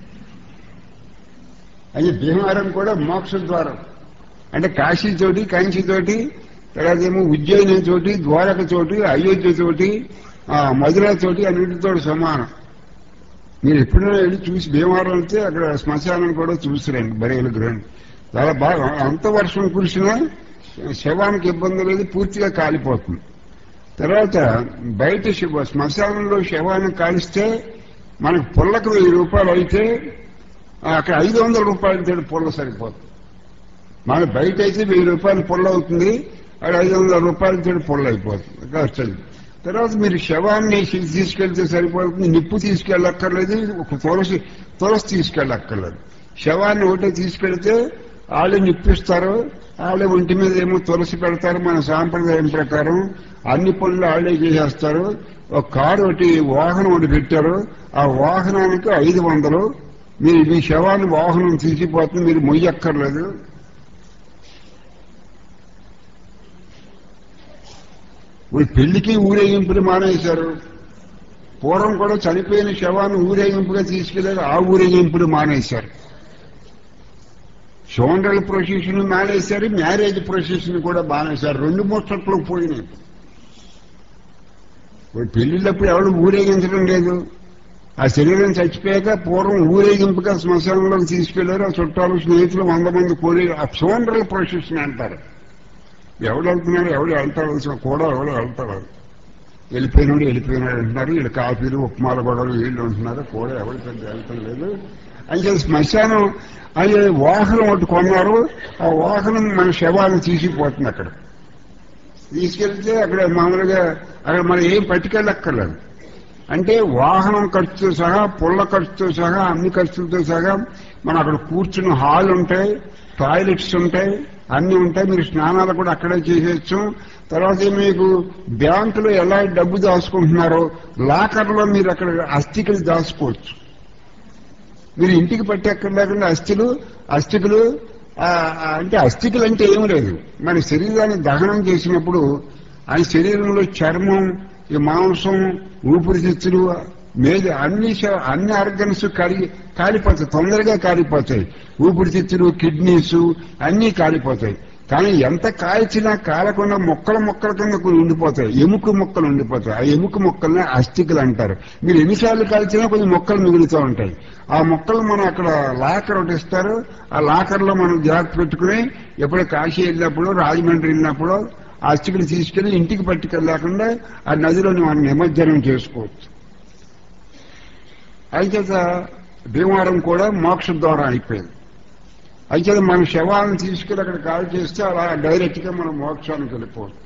అది భీమవరం కూడా మోక్ష ద్వారం. అంటే కాశీతోటి, కాంచీతోటి, తర్వాత ఏమో ఉజ్జయిని తోటి, ద్వారక తోటి, అయోధ్య తోటి, మధుర తోటి అన్నిటితో సమానం. మీరు ఎప్పుడైనా వెళ్ళి చూసి భీమవరం వెళ్తే అక్కడ శ్మశానం కూడా చూసిరండి, బరేలకు రండి. చాలా బాగా అంత వర్షం కురిసినా శవానికి ఇబ్బంది లేదు, పూర్తిగా కాలిపోతుంది. తర్వాత బయట శివ శ్మశానంలో శవాన్ని కాలిస్తే మనకు పుల్లకు వెయ్యి రూపాయలు అయితే అక్కడ ఐదు వందల రూపాయలతో పుల్ల సరిపోతుంది. మన బయట అయితే వెయ్యి రూపాయలు పుల్ల అవుతుంది, అక్కడ ఐదు వందల రూపాయలతో పుల్ల అయిపోతుంది ఖర్చు. తర్వాత మీరు శవాన్ని తీసుకెళ్తే సరిపోతుంది. నిప్పు తీసుకెళ్ళక్కర్లేదు, ఒక తులసి తులసి తీసుకెళ్ళక్కర్లేదు. శవాన్ని ఒకటే తీసుకెళ్తే వాళ్ళే నిప్పిస్తారు, వాళ్ళే ఒంటి మీద ఏమో తులసి పెడతారు. మన సాంప్రదాయం ప్రకారం అన్ని పనులు వాళ్ళే చేసేస్తారు. ఒక కారు ఒకటి వాహనం ఒకటి పెట్టారు, ఆ వాహనానికి ఐదు వందలు. మీరు మీ శవాన్ని వాహనం తీసిపోతుంది, మీరు మొయ్యక్కర్లేదు. ఇప్పుడు పెళ్లికి ఊరేగింపులు మానేశారు. పూర్వం కూడా చనిపోయిన శవాన్ని ఊరేగింపుగా తీసుకెళ్లారు, ఆ ఊరేగింపులు మానేశారు. సోండ్రల్ ప్రొసెషన్ మానేశారు, మ్యారేజ్ ప్రొసెషన్ కూడా మానేశారు. రెండు ముచ్చట్లు పోయినాయి. పెళ్లిళ్ళప్పుడు ఎవరు ఊరేగించడం లేదు. ఆ శరీరం చచ్చిపోయాక పూర్వం ఊరేగింపుగా శ్మశానంలోకి తీసుకెళ్లారు. ఆ చుట్టాలు స్నేహితులు వంద మంది కోరి ఆ ఫ్యూనరల్ ప్రొసెషన్ అంటారు. ఎవడు వెళ్తున్నారు, ఎవడు వెళ్తాడు కూడా, ఎవడు వెళ్తాడు, వెళ్ళిపోయినాడు వెళ్ళిపోయినాడు అంటున్నారు. వీళ్ళు కాఫీలు ఉప్మాలు గొడవలు వీళ్ళు ఉంటున్నారు, కూడా ఎవరు పెద్ద వెళ్తాం లేదు. అయితే శ్మశానం అయ్యే వాహనం ఒకటి కొన్నారు. ఆ వాహనం మన శవాలను తీసుకుపోతుంది. అక్కడ తీసుకెళ్తే అక్కడ మామూలుగా అక్కడ మనం ఏం పట్టుకెళ్ళక్కర్లేదు. అంటే వాహనం ఖర్చుతో సహా, పుల్ల ఖర్చుతో సహా, అన్ని ఖర్చులతో సహా మనం అక్కడ కూర్చుని హాల్ ఉంటాయి, టాయిలెట్స్ ఉంటాయి, అన్ని ఉంటాయి. మీరు స్నానాలు కూడా అక్కడే చేసేయచ్చు. తర్వాత మీకు బ్యాంకులో ఎలా డబ్బు దాచుకుంటున్నారో లాకర్లో మీరు అక్కడ అస్థికలు దాచుకోవచ్చు. మీరు ఇంటికి పట్టి అక్కడ లేకుండా అస్థిలు అస్థికులు అంటే అస్థికులు అంటే ఏం లేదు. మన శరీరాన్ని దహనం చేసినప్పుడు ఆ శరీరంలో చర్మం, ఈ మాంసం, ఊపిరితిత్తులు, మేద అన్ని అన్ని ఆర్గన్స్ కాలి కాలిపోతాయి, తొందరగా కాలిపోతాయి. ఊపిరితిత్తులు, కిడ్నీస్ అన్నీ కాలిపోతాయి. కానీ ఎంత కాల్చినా కాలకుండా మొక్కల మొక్కల కింద కొన్ని ఉండిపోతాయి, ఎముక మొక్కలు ఉండిపోతాయి. ఆ ఎముక మొక్కల్ని అస్థికులు అంటారు. మీరు ఎన్నిసార్లు కాల్చినా కొన్ని మొక్కలు మిగులుతూ ఉంటాయి. ఆ మొక్కలు మనం అక్కడ లాకర్ ఒకటి ఇస్తారు. ఆ లాకర్ లో మనం జాగ్రత్త పెట్టుకుని ఎప్పుడో కాశీ వెళ్ళినప్పుడు, రాజమండ్రి వెళ్ళినప్పుడు ఆ అస్థికులు తీసుకెళ్లి ఇంటికి పట్టుకెళ్ళకుండా ఆ నదిలోని మనం నిమజ్జనం చేసుకోవచ్చు. అయితే భీమవరం కూడా మోక్ష ద్వారం అయిపోయింది. అయితే మన శవాలను తీసుకెళ్లి అక్కడ కాల్ చేస్తే అలా డైరెక్ట్ గా మనం మోక్షానికి వెళ్ళిపోవచ్చు.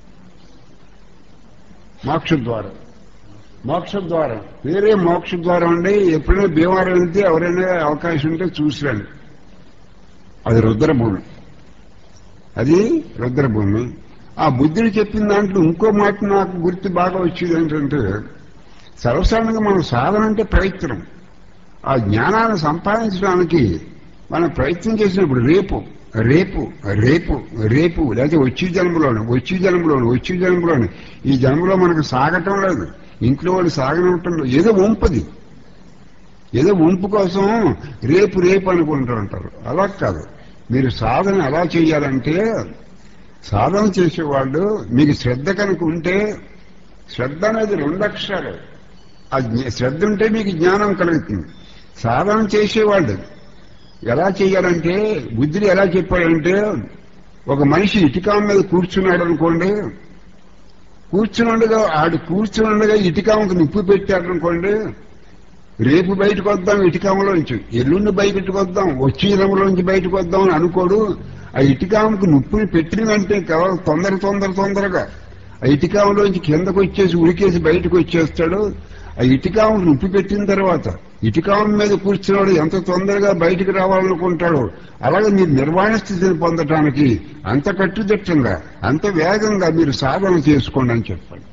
మోక్ష ద్వారం మోక్ష ద్వారం వేరే మోక్ష ద్వారం అండి. ఎప్పుడైనా భీమవరం వెళ్తే ఎవరైనా అవకాశం ఉంటే చూసిరండి. అది రుద్రభూమి, అది రుద్రభూమి. ఆ బుద్ధుడు చెప్పిన దాంట్లో ఇంకో మాట నాకు గుర్తు బాగా వచ్చేది ఏంటంటే, సర్వసాధారణంగా మనం సాధన అంటే ప్రయత్నం. ఆ జ్ఞానాన్ని సంపాదించడానికి మనం ప్రయత్నం చేసినప్పుడు రేపు రేపు రేపు రేపు లేకపోతే వచ్చే జన్మలోను వచ్చే జన్మలోను వచ్చే జన్మలోను ఈ జన్మలో మనకు సాగటం లేదు. ఇంట్లో వాళ్ళు సాగనివ్వటం లేదు. ఏదో వంపుది, ఏదో వంపు కోసం రేపు రేపు అనుకుంటూ ఉంటారు. అలా కాదు. మీరు సాధన ఎలా చేయాలంటే, సాధన చేసేవాళ్ళు మీకు శ్రద్ధ కనుక ఉంటే, శ్రద్ధ అనేది రెండు అక్షరాలు. ఆ శ్రద్ధ ఉంటే మీకు జ్ఞానం కలుగుతుంది. సాధన చేసేవాళ్ళు ఎలా చేయాలంటే, బుద్ధుడు ఎలా చెప్పాడంటే, ఒక మనిషి ఇటుక మీద కూర్చున్నాడు అనుకోండి, కూర్చునుండగా ఆడు కూర్చునుండగా ఇటుకామకు నిప్పు పెట్టాడనుకోండి, రేపు బయటకు వద్దాం ఇటుకామలోంచి, ఎల్లుండి బయటకు వద్దాం, వచ్చే రంగులోంచి బయటకు వద్దాం అని అనుకోడు. ఆ ఇటుకామకు నిప్పుని పెట్టినంటే కేవలం తొందర తొందర తొందరగా ఆ ఇటుకామలోంచి కిందకు వచ్చేసి ఉడికేసి బయటకు వచ్చేస్తాడు. ఆ ఇటుకామకు నిప్పు పెట్టిన తర్వాత ఇటుకామ మీద కూర్చున్నాడు ఎంత తొందరగా బయటకు రావాలనుకుంటాడు. అలాగే మీరు నిర్వాణ స్థితిని పొందటానికి అంత కట్టుదిట్టంగా, అంత వేగంగా మీరు సాధన చేసుకోండి అని చెప్పండి.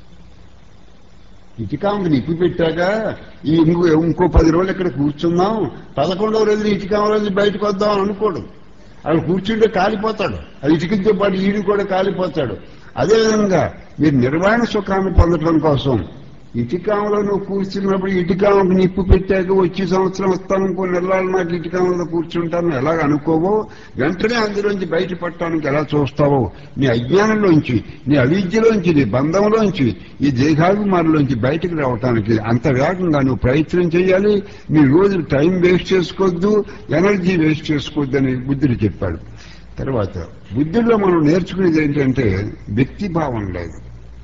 ఇటుకామకు నిప్పు పెట్టాక ఈ ఇంకో ఇంకో పది రోజులు ఇక్కడ కూర్చుందాం, పదకొండవ రోజులు ఇటుకామ రోజు బయటకు వద్దాం అని అనుకోడు. అక్కడ కూర్చుంటే కాలిపోతాడు. ఆ ఇటుకతో పాటు ఈడు కూడా కాలిపోతాడు. అదేవిధంగా మీరు నిర్వాణ సుఖాన్ని పొందడం కోసం ఇటుకామలో నువ్వు కూర్చున్నప్పుడు ఇటుకామకు నిప్పు పెట్టాక వచ్చే సంవత్సరం వస్తాను, ఇంకో నెలలు నాకు ఇటుకామలో కూర్చుంటాను ఎలాగ అనుకోవో, వెంటనే అందులోంచి బయటపడటానికి ఎలా చూస్తావో, నీ అజ్ఞానంలోంచి, నీ అవిద్యలోంచి, నీ బంధంలోంచి, ఈ దేహాభిమానులోంచి బయటకు రావటానికి అంత వేగంగా నువ్వు ప్రయత్నం చేయాలి. నీ రోజు టైం వేస్ట్ చేసుకోవద్దు, ఎనర్జీ వేస్ట్ చేసుకోవద్దు అని బుద్ధుడు చెప్పాడు. తర్వాత బుద్ధుడిలో మనం నేర్చుకునేది ఏంటంటే వ్యక్తిభావం లేదు.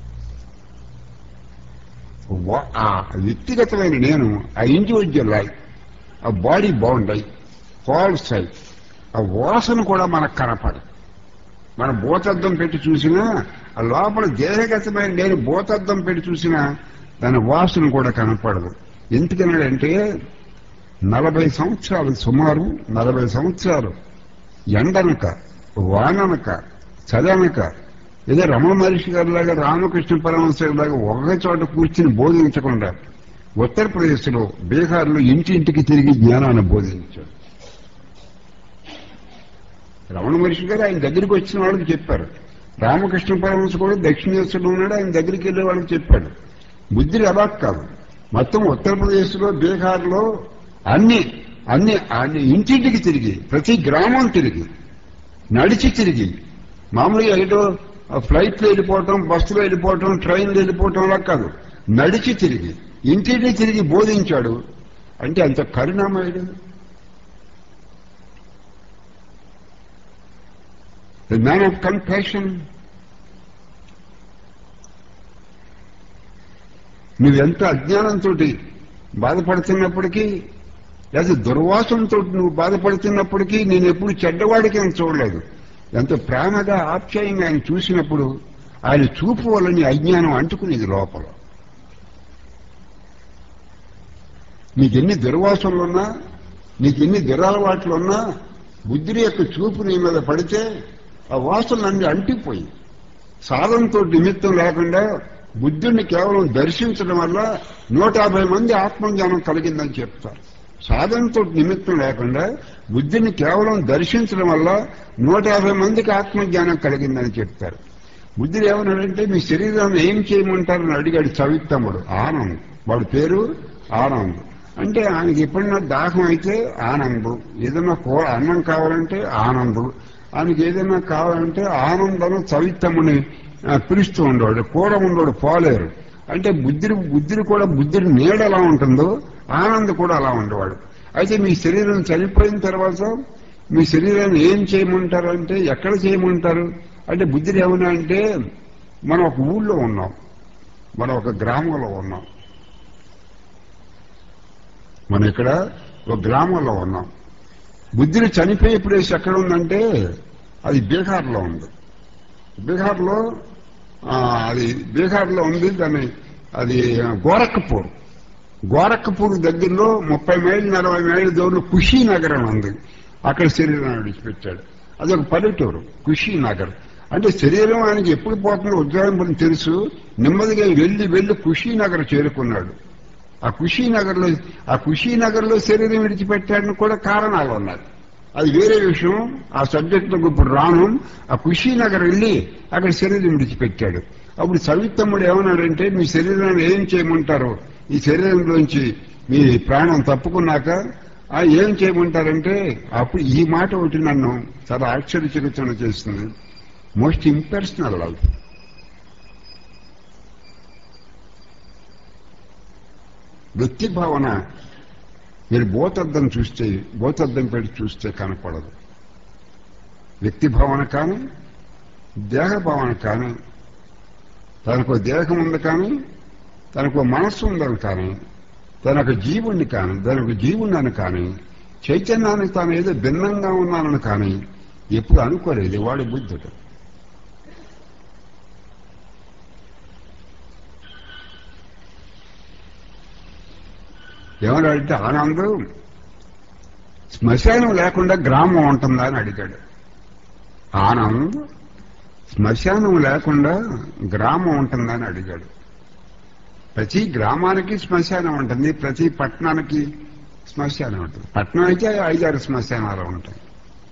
ఆ వ్యక్తిగతమైన నేను, ఆ ఇండివిజువల్ లైఫ్, ఆ బాడీ బౌండ్ అయి ఫాల్స్ అయి ఆ వాసన కూడా మనకు కనపడదు. మన భూతద్దం పెట్టి చూసినా ఆ లోపల దేహగతమైన నేను భూతద్దం పెట్టి చూసినా దాని వాసన కూడా కనపడదు. ఎందుకన్నాడంటే నలభై సంవత్సరాలు సుమారు నలభై సంవత్సరాలు ఎండనక వాననక చదనక ఏదో రమణ మహర్షి గారిలాగా రామకృష్ణ పరమహంస లాగా ఒక చోట కూర్చుని బోధించకుండా ఉత్తరప్రదేశ్లో బీహార్లో ఇంటింటికి తిరిగి జ్ఞానాన్ని బోధించాడు. రమణ మహర్షి గారు ఆయన దగ్గరికి వచ్చిన వాళ్ళకి చెప్పారు. రామకృష్ణ పరమహంస కూడా దక్షిణేశ్వరుడు ఉన్నాడు, ఆయన దగ్గరికి వెళ్ళే వాళ్ళకి చెప్పాడు. బుద్ధుడు అలా కాదు, మొత్తం ఉత్తరప్రదేశ్లో బీహార్లో అన్ని అన్ని అన్ని ఇంటింటికి తిరిగి, ప్రతి గ్రామం తిరిగి, నడిచి తిరిగి, మామూలుగా ఏదో ఫ్లైట్లో వెళ్ళిపోవటం, బస్సులో వెళ్ళిపోవటం, ట్రైన్లో వెళ్ళిపోవటం అలా కాదు, నడిచి తిరిగి ఇంటిని తిరిగి బోధించాడు అంటే అంత కరుణామయుడు. The man of compassion. నువ్వెంత అజ్ఞానంతో బాధపడుతున్నప్పటికీ, లేదా దుర్వాసంతో నువ్వు బాధపడుతున్నప్పటికీ నేను ఎప్పుడు చెడ్డవాడికి ఆయన చూడలేదు. ఎంతో ప్రేమగా ఆప్యాయంగా ఆయన చూసినప్పుడు ఆయన చూపు వల్ల నీ అజ్ఞానం అంటుకునేది లోపల. నీకెన్ని దుర్వాసనలున్నా, నీకెన్ని దురలవాట్లున్నా, బుద్ధుడి యొక్క చూపు నీ మీద పడితే ఆ వాసనలన్నీ అంటిపోయి సాధనతో నిమిత్తం లేకుండా బుద్ధుడిని కేవలం దర్శించడం వల్ల నూట యాభై మంది ఆత్మజ్ఞానం కలిగిందని చెప్తారు. సాధనతో నిమిత్తం లేకుండా బుద్ధిని కేవలం దర్శించడం వల్ల నూట యాభై మందికి ఆత్మజ్ఞానం కలిగిందని చెప్తారు. బుద్ధుడు ఏమన్నాడంటే మీ శరీరాన్ని ఏం చేయమంటారని అడిగాడు చవిత్తముడు. ఆనంద్, వాడి పేరు ఆనంద్. అంటే ఆయనకి ఎప్పుడైనా దాహం అయితే ఆనందం, ఏదైనా కూర అన్నం కావాలంటే ఆనందం, ఆయనకి ఏదైనా కావాలంటే ఆనందం చవిత్తముని పిలుస్తూ ఉండేవాడు. కూర ఉండేవాడు పోలేరు. అంటే బుద్ధుడు బుద్ధుడు కూడా బుద్ధుడి నీడ ఎలా ఉంటుందో ఆనంద్ కూడా అలా ఉండేవాడు. అయితే మీ శరీరం చనిపోయిన తర్వాత మీ శరీరాన్ని ఏం చేయమంటారు అంటే ఎక్కడ చేయమంటారు అంటే బుద్ధుడు ఏమన్నా అంటే మనం ఒక ఊళ్ళో ఉన్నాం, మనం ఒక గ్రామంలో ఉన్నాం, మనం ఇక్కడ ఒక గ్రామంలో ఉన్నాం. బుద్ధుడు చనిపోయే ప్లేస్ ఎక్కడ ఉందంటే అది బీహార్లో ఉంది. బీహార్లో అది బీహార్లో ఉంది. దాన్ని అది గోరఖ్పూర్. గోరఖ్పూర్ దగ్గరలో ముప్పై మైళ్ళు నలభై మైళ్ళ దూరంలో కుషీనగర్ ఉంది. అక్కడ శరీరాన్ని విడిచిపెట్టాడు. అది ఒక పల్లెటూరు కుషీనగర్. అంటే శరీరం ఆయనకి ఎప్పుడు పోతుందో ఉద్యోగం తెలుసు. నెమ్మదిగా వెళ్లి వెళ్లి కుషీనగర్ చేరుకున్నాడు. ఆ కుషీనగర్లో ఆ కుషీనగర్లో శరీరం విడిచిపెట్టాడని కూడా కారణాలు ఉన్నాయి. అది వేరే విషయం. ఆ సబ్జెక్టులకు ఇప్పుడు రాను. ఆ కుషీనగర్ వెళ్ళి అక్కడ శరీరం విడిచిపెట్టాడు. అప్పుడు సవిత్తమ్ముడు ఏమన్నాడంటే మీ శరీరాన్ని ఏం చేయమంటారు, ఈ శరీరంలోంచి మీ ప్రాణం తప్పుకున్నాక ఆ ఏం చేయమంటారంటే అప్పుడు ఈ మాట ఒకటి నన్ను చాలా ఆశ్చర్యచకితులను చేస్తుంది. Most impersonal life. వ్యక్తి భావన మీరు భూతద్దం చూస్తే భూతద్దం పెట్టి చూస్తే కనపడదు. వ్యక్తి భావన కానీ దేహ భావన కానీ, తనకు దేహం ఉంది కానీ తనకు మనస్సు ఉందని కానీ, తనకు జీవుణ్ణి కానీ తనకు జీవుణ్ణని కానీ, చైతన్యానికి తాను ఏదో భిన్నంగా ఉన్నానని కానీ ఎప్పుడు అనుకోలేదు వాడి బుద్ధుడు. ఏమన్నాడంటే ఆనందం శ్మశానం లేకుండా గ్రామం ఉంటుందా అని అడిగాడు. ఆనంద్ శ్మశానం లేకుండా గ్రామం ఉంటుందా అని అడిగాడు. ప్రతి గ్రామానికి శ్మశానం ఉంటుంది, ప్రతి పట్టణానికి శ్మశానం ఉంటుంది. పట్టణం అయితే ఐదారు శ్మశానాలు ఉంటాయి.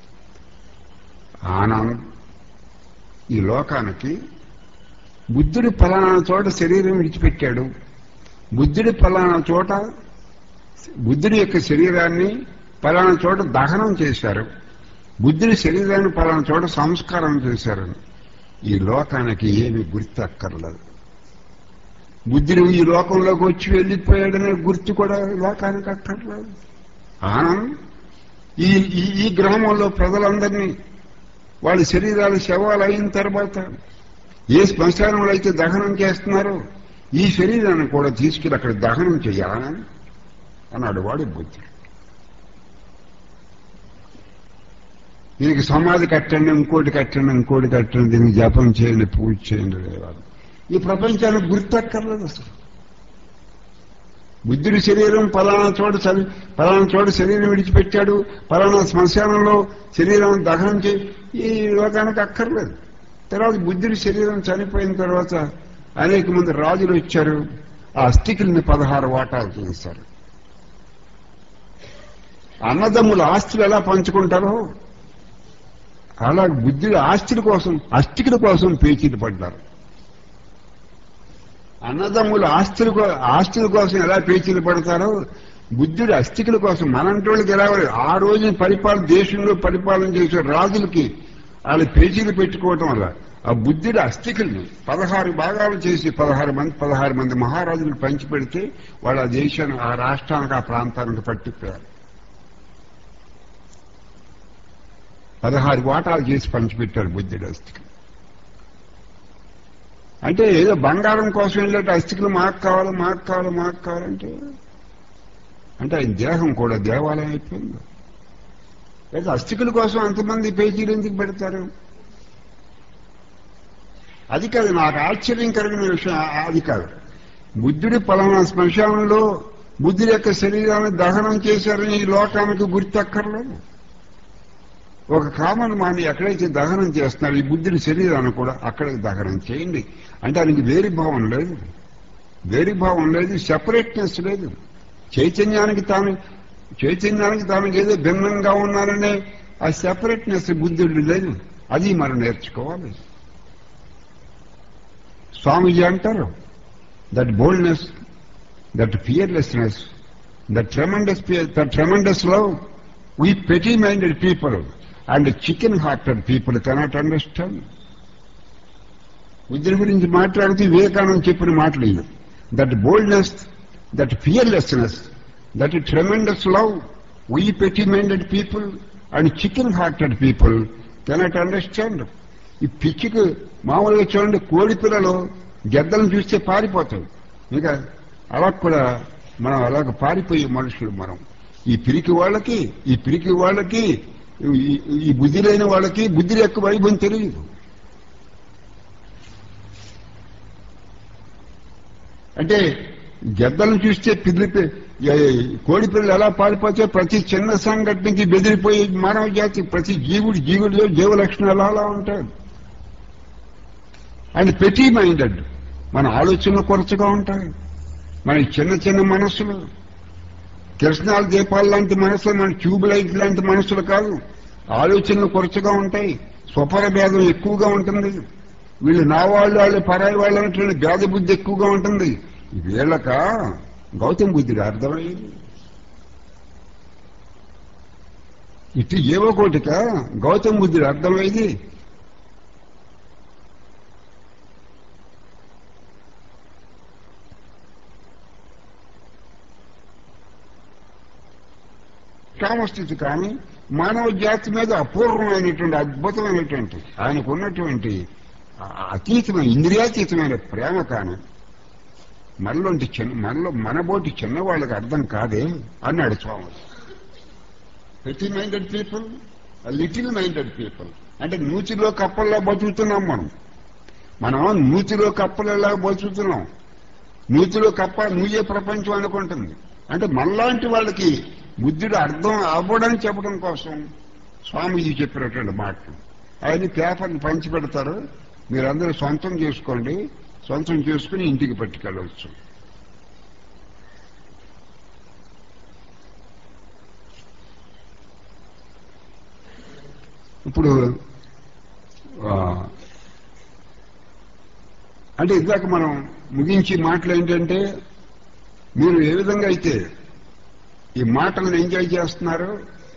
ఆనంద్ ఈ లోకానికి బుద్ధుడు ఫలానా చోట శరీరం విడిచిపెట్టాడు, బుద్ధుడి ఫలానా చోట బుద్ధుడి యొక్క శరీరాన్ని ఫలానా చోట దహనం చేశారు, బుద్ధుడి శరీరాన్ని ఫలానా చోట సంస్కారం చేశారు. ఈ లోకానికి ఏమి గుర్తు అక్కర్లేదు. బుద్ధుడు ఈ లోకంలోకి వచ్చి వెళ్ళిపోయాడనే గుర్తు కూడా లోకానికి అక్కర్లేదు. ఆనంద్ ఈ ఈ గ్రామంలో ప్రజలందరినీ వాళ్ళ శరీరాలు శవాలు అయిన తర్వాత ఏ శ్మశానంలో అయితే దహనం చేస్తున్నారో ఈ శరీరాన్ని కూడా తీసుకెళ్ళి అక్కడ దహనం చేయాలని అన్నాడు వాడి బుద్ధుడు. దీనికి సమాధి కట్టండి, ఇంకోటి కట్టండి, ఇంకోటి కట్టండి, దీనికి జపం చేయండి, పూజ చేయండి లేవాలి. ఈ ప్రపంచానికి గుర్తక్కర్లేదు అసలు. బుద్ధుడి శరీరం పలానా చోట చలి పలానా చోట శరీరం విడిచిపెట్టాడు, పలానా శ్మశానంలో శరీరం దహనం చేయి, ఈ లోకానికి అక్కర్లేదు. తర్వాత బుద్ధుడి శరీరం చనిపోయిన తర్వాత అనేక మంది రాజులు వచ్చారు, ఆ అస్థికుల్ని పదహారు వాటాలు చేశారు. అన్నదమ్ముల ఆస్తులు ఎలా పంచుకుంటారో అలా బుద్ధుడి ఆస్తుల కోసం అస్థికుల కోసం పేచీలు పడ్డారు. అన్నదమ్ముల ఆస్తుల ఆస్తుల కోసం ఎలా పేచీలు పడతారో బుద్ధుడి అస్థికుల కోసం మనంటోళ్ళకి ఎలా ఆ రోజున పరిపాలన దేశంలో పరిపాలన చేసే రాజులకి వాళ్ళు పేచీలు పెట్టుకోవటం వల్ల ఆ బుద్ధుడి అస్థికల్ని పదహారు భాగాలు చేసి పదహారు మంది పదహారు మంది మహారాజులకు పంచిపెడితే వాళ్ళు ఆ దేశాన్ని ఆ రాష్ట్రానికి ఆ ప్రాంతానికి పట్టిపోయారు. పదహారు వాటాలు చేసి పంచిపెట్టారు బుద్ధుడి అస్థికలు. అంటే ఏదో బంగారం కోసం వెళ్ళేట అస్థికలు మాకు కావాలి మాకు కావాలి మాకు కావాలంటే అంటే ఆయన దేహం కూడా దేవాలయం అయిపోయింది. లేదా అస్థికల కోసం అంతమంది పేజీలు ఎందుకు పెడతారు? అది కాదు నాకు ఆశ్చర్యం కలిగిన విషయం. అది కాదు, బుద్ధుడి పలానా శ్మశానంలో బుద్ధుడి యొక్క శరీరాన్ని దహనం చేశారని ఈ లోకానికి గుర్తక్కర్లేదు. ఒక కామన్ మాని ఎక్కడైతే దహనం చేస్తున్నారు ఈ బుద్ధుడి శరీరాన్ని కూడా అక్కడే దహనం చేయండి అంటే ఆయనకి వేరి భావం లేదు, వేరి భావం లేదు, సెపరేట్నెస్ లేదు. చైతన్యానికి తాను చైతన్యానికి తాను ఏదో భిన్నంగా ఉన్నారనే ఆ సెపరేట్నెస్ బుద్ధుడు లేదు. అది మనం నేర్చుకోవాలి. స్వామీజీ అంటారు that boldness, that fearlessness, that tremendous that tremendous love we petty minded people and chicken hearted people cannot understand. బుద్ధుడి గురించి మాట్లాడితే వివేకానంద చెప్పిన మాటలు ఇవి. That boldness, that fearlessness, that tremendous love we petty minded people and chicken hearted people cannot understand. ఈ పిచ్చికి మామూలుగా చూడండి, కోడి పిల్లలు గెద్దలను చూస్తే పారిపోతాయి. ఇంకా అలా కూడా మనం అలాగ పారిపోయే మనుషులు మనం. ఈ పిరికి వాళ్ళకి ఈ పిరికి వాళ్ళకి ఈ బుద్ధి లేని వాళ్ళకి బుద్ధి యొక్క వైభవం తెలియదు. అంటే గెద్దలను చూస్తే పిల్లి కోడి పిల్లలు ఎలా పారిపోతే ప్రతి చిన్న సంఘటనకి బెదిరిపోయి మానవ జాతి ప్రతి జీవుడి జీవుడిలో జీవ లక్షణాలు అలా ఉంటాయి. అండ్ పెటీ మైండెడ్, మన ఆలోచనలు కొరచగా ఉంటాయి. మన చిన్న చిన్న మనస్సులు కిరసనాల దీపాలు లాంటి మనసులు, మన ట్యూబ్ లైట్ లాంటి మనసులు కాదు. ఆలోచనలు కొరచగా ఉంటాయి, స్వపర భేదం ఎక్కువగా ఉంటుంది. వీళ్ళు నా వాళ్ళు వాళ్ళు పరాయి వాళ్ళు అనేటువంటి భేద బుద్ధి ఎక్కువగా ఉంటుంది. వీళ్ళక గౌతమ బుద్ధుడు అర్థమైంది. ఇటు ఏవో కోటిక గౌతమ బుద్ధుడు అర్థమైంది. కామస్థితి కానీ మానవ జాతి మీద అపూర్వమైనటువంటి అద్భుతమైనటువంటి ఆయనకు ఉన్నటువంటి అతీతమైన ఇంద్రియాతీతమైన ప్రేమ కానీ మనలోంటి చిన్న మనలో మనబోటి చిన్నవాళ్ళకి అర్థం కాదే అన్నాడు Swami. Petty minded people, little minded people అంటే నూతిలో కప్పల్లా బతుకుతున్నాం మనం. మనం నూతిలో కప్పలలా బతుకుతున్నాం. నూతిలో కప్ప నువ్వే ప్రపంచం అనుకుంటుంది. అంటే మనలాంటి వాళ్ళకి బుద్ధుడు అర్థం అవ్వడానికి చెప్పడం కోసం స్వామీజీ చెప్పినటువంటి మాటలు. ఆయన పేపర్ని పంచి పెడతారు, మీరందరూ సొంతం చేసుకోండి, సొంతం చేసుకుని ఇంటికి పట్టుకెళ్ళవచ్చు. ఇప్పుడు అంటే ఇందాక మనం ముగించి మాటలు ఏంటంటే, మీరు ఏ విధంగా అయితే ఈ మాటలను ఎంజాయ్ చేస్తున్నారు,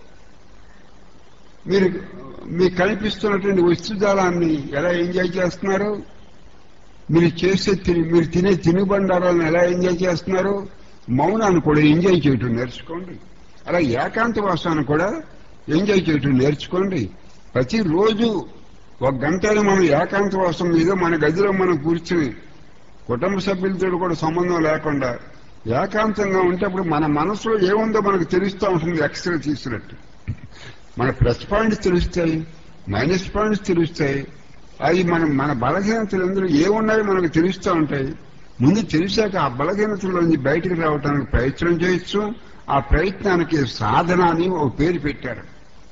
మీరు మీకు కనిపిస్తున్నటువంటి వస్తుజాలాన్ని ఎలా ఎంజాయ్ చేస్తున్నారు, మీరు చేసే మీరు తినే తినుబండారాలను ఎలా ఎంజాయ్ చేస్తున్నారు, మౌనాన్ని కూడా ఎంజాయ్ చేయటం నేర్చుకోండి. అలా ఏకాంతవాసాన్ని కూడా ఎంజాయ్ చేయటం నేర్చుకోండి. ప్రతిరోజు ఒక గంటని మనం ఏకాంతవాసం మీద మన గదిలో మనం కూర్చుని కుటుంబ సభ్యులతో కూడా సంబంధం లేకుండా ఏకాంతంగా ఉంటే అప్పుడు మన మనసులో ఏముందో మనకు తెలుస్తూ ఉంటుంది. ఎక్స్రే తీసినట్టు మన ప్లస్ పాయింట్స్ తెలుస్తాయి, మైనస్ పాయింట్స్ తెలుస్తాయి. అవి మనం మన బలహీనతలు ఎందులో ఏమున్నాయో మనకు తెలుస్తూ ఉంటాయి. ముందు తెలిసాక ఆ బలహీనతలోంచి బయటకు రావడానికి ప్రయత్నం చేయొచ్చు. ఆ ప్రయత్నానికి సాధన అని ఒక పేరు పెట్టారు.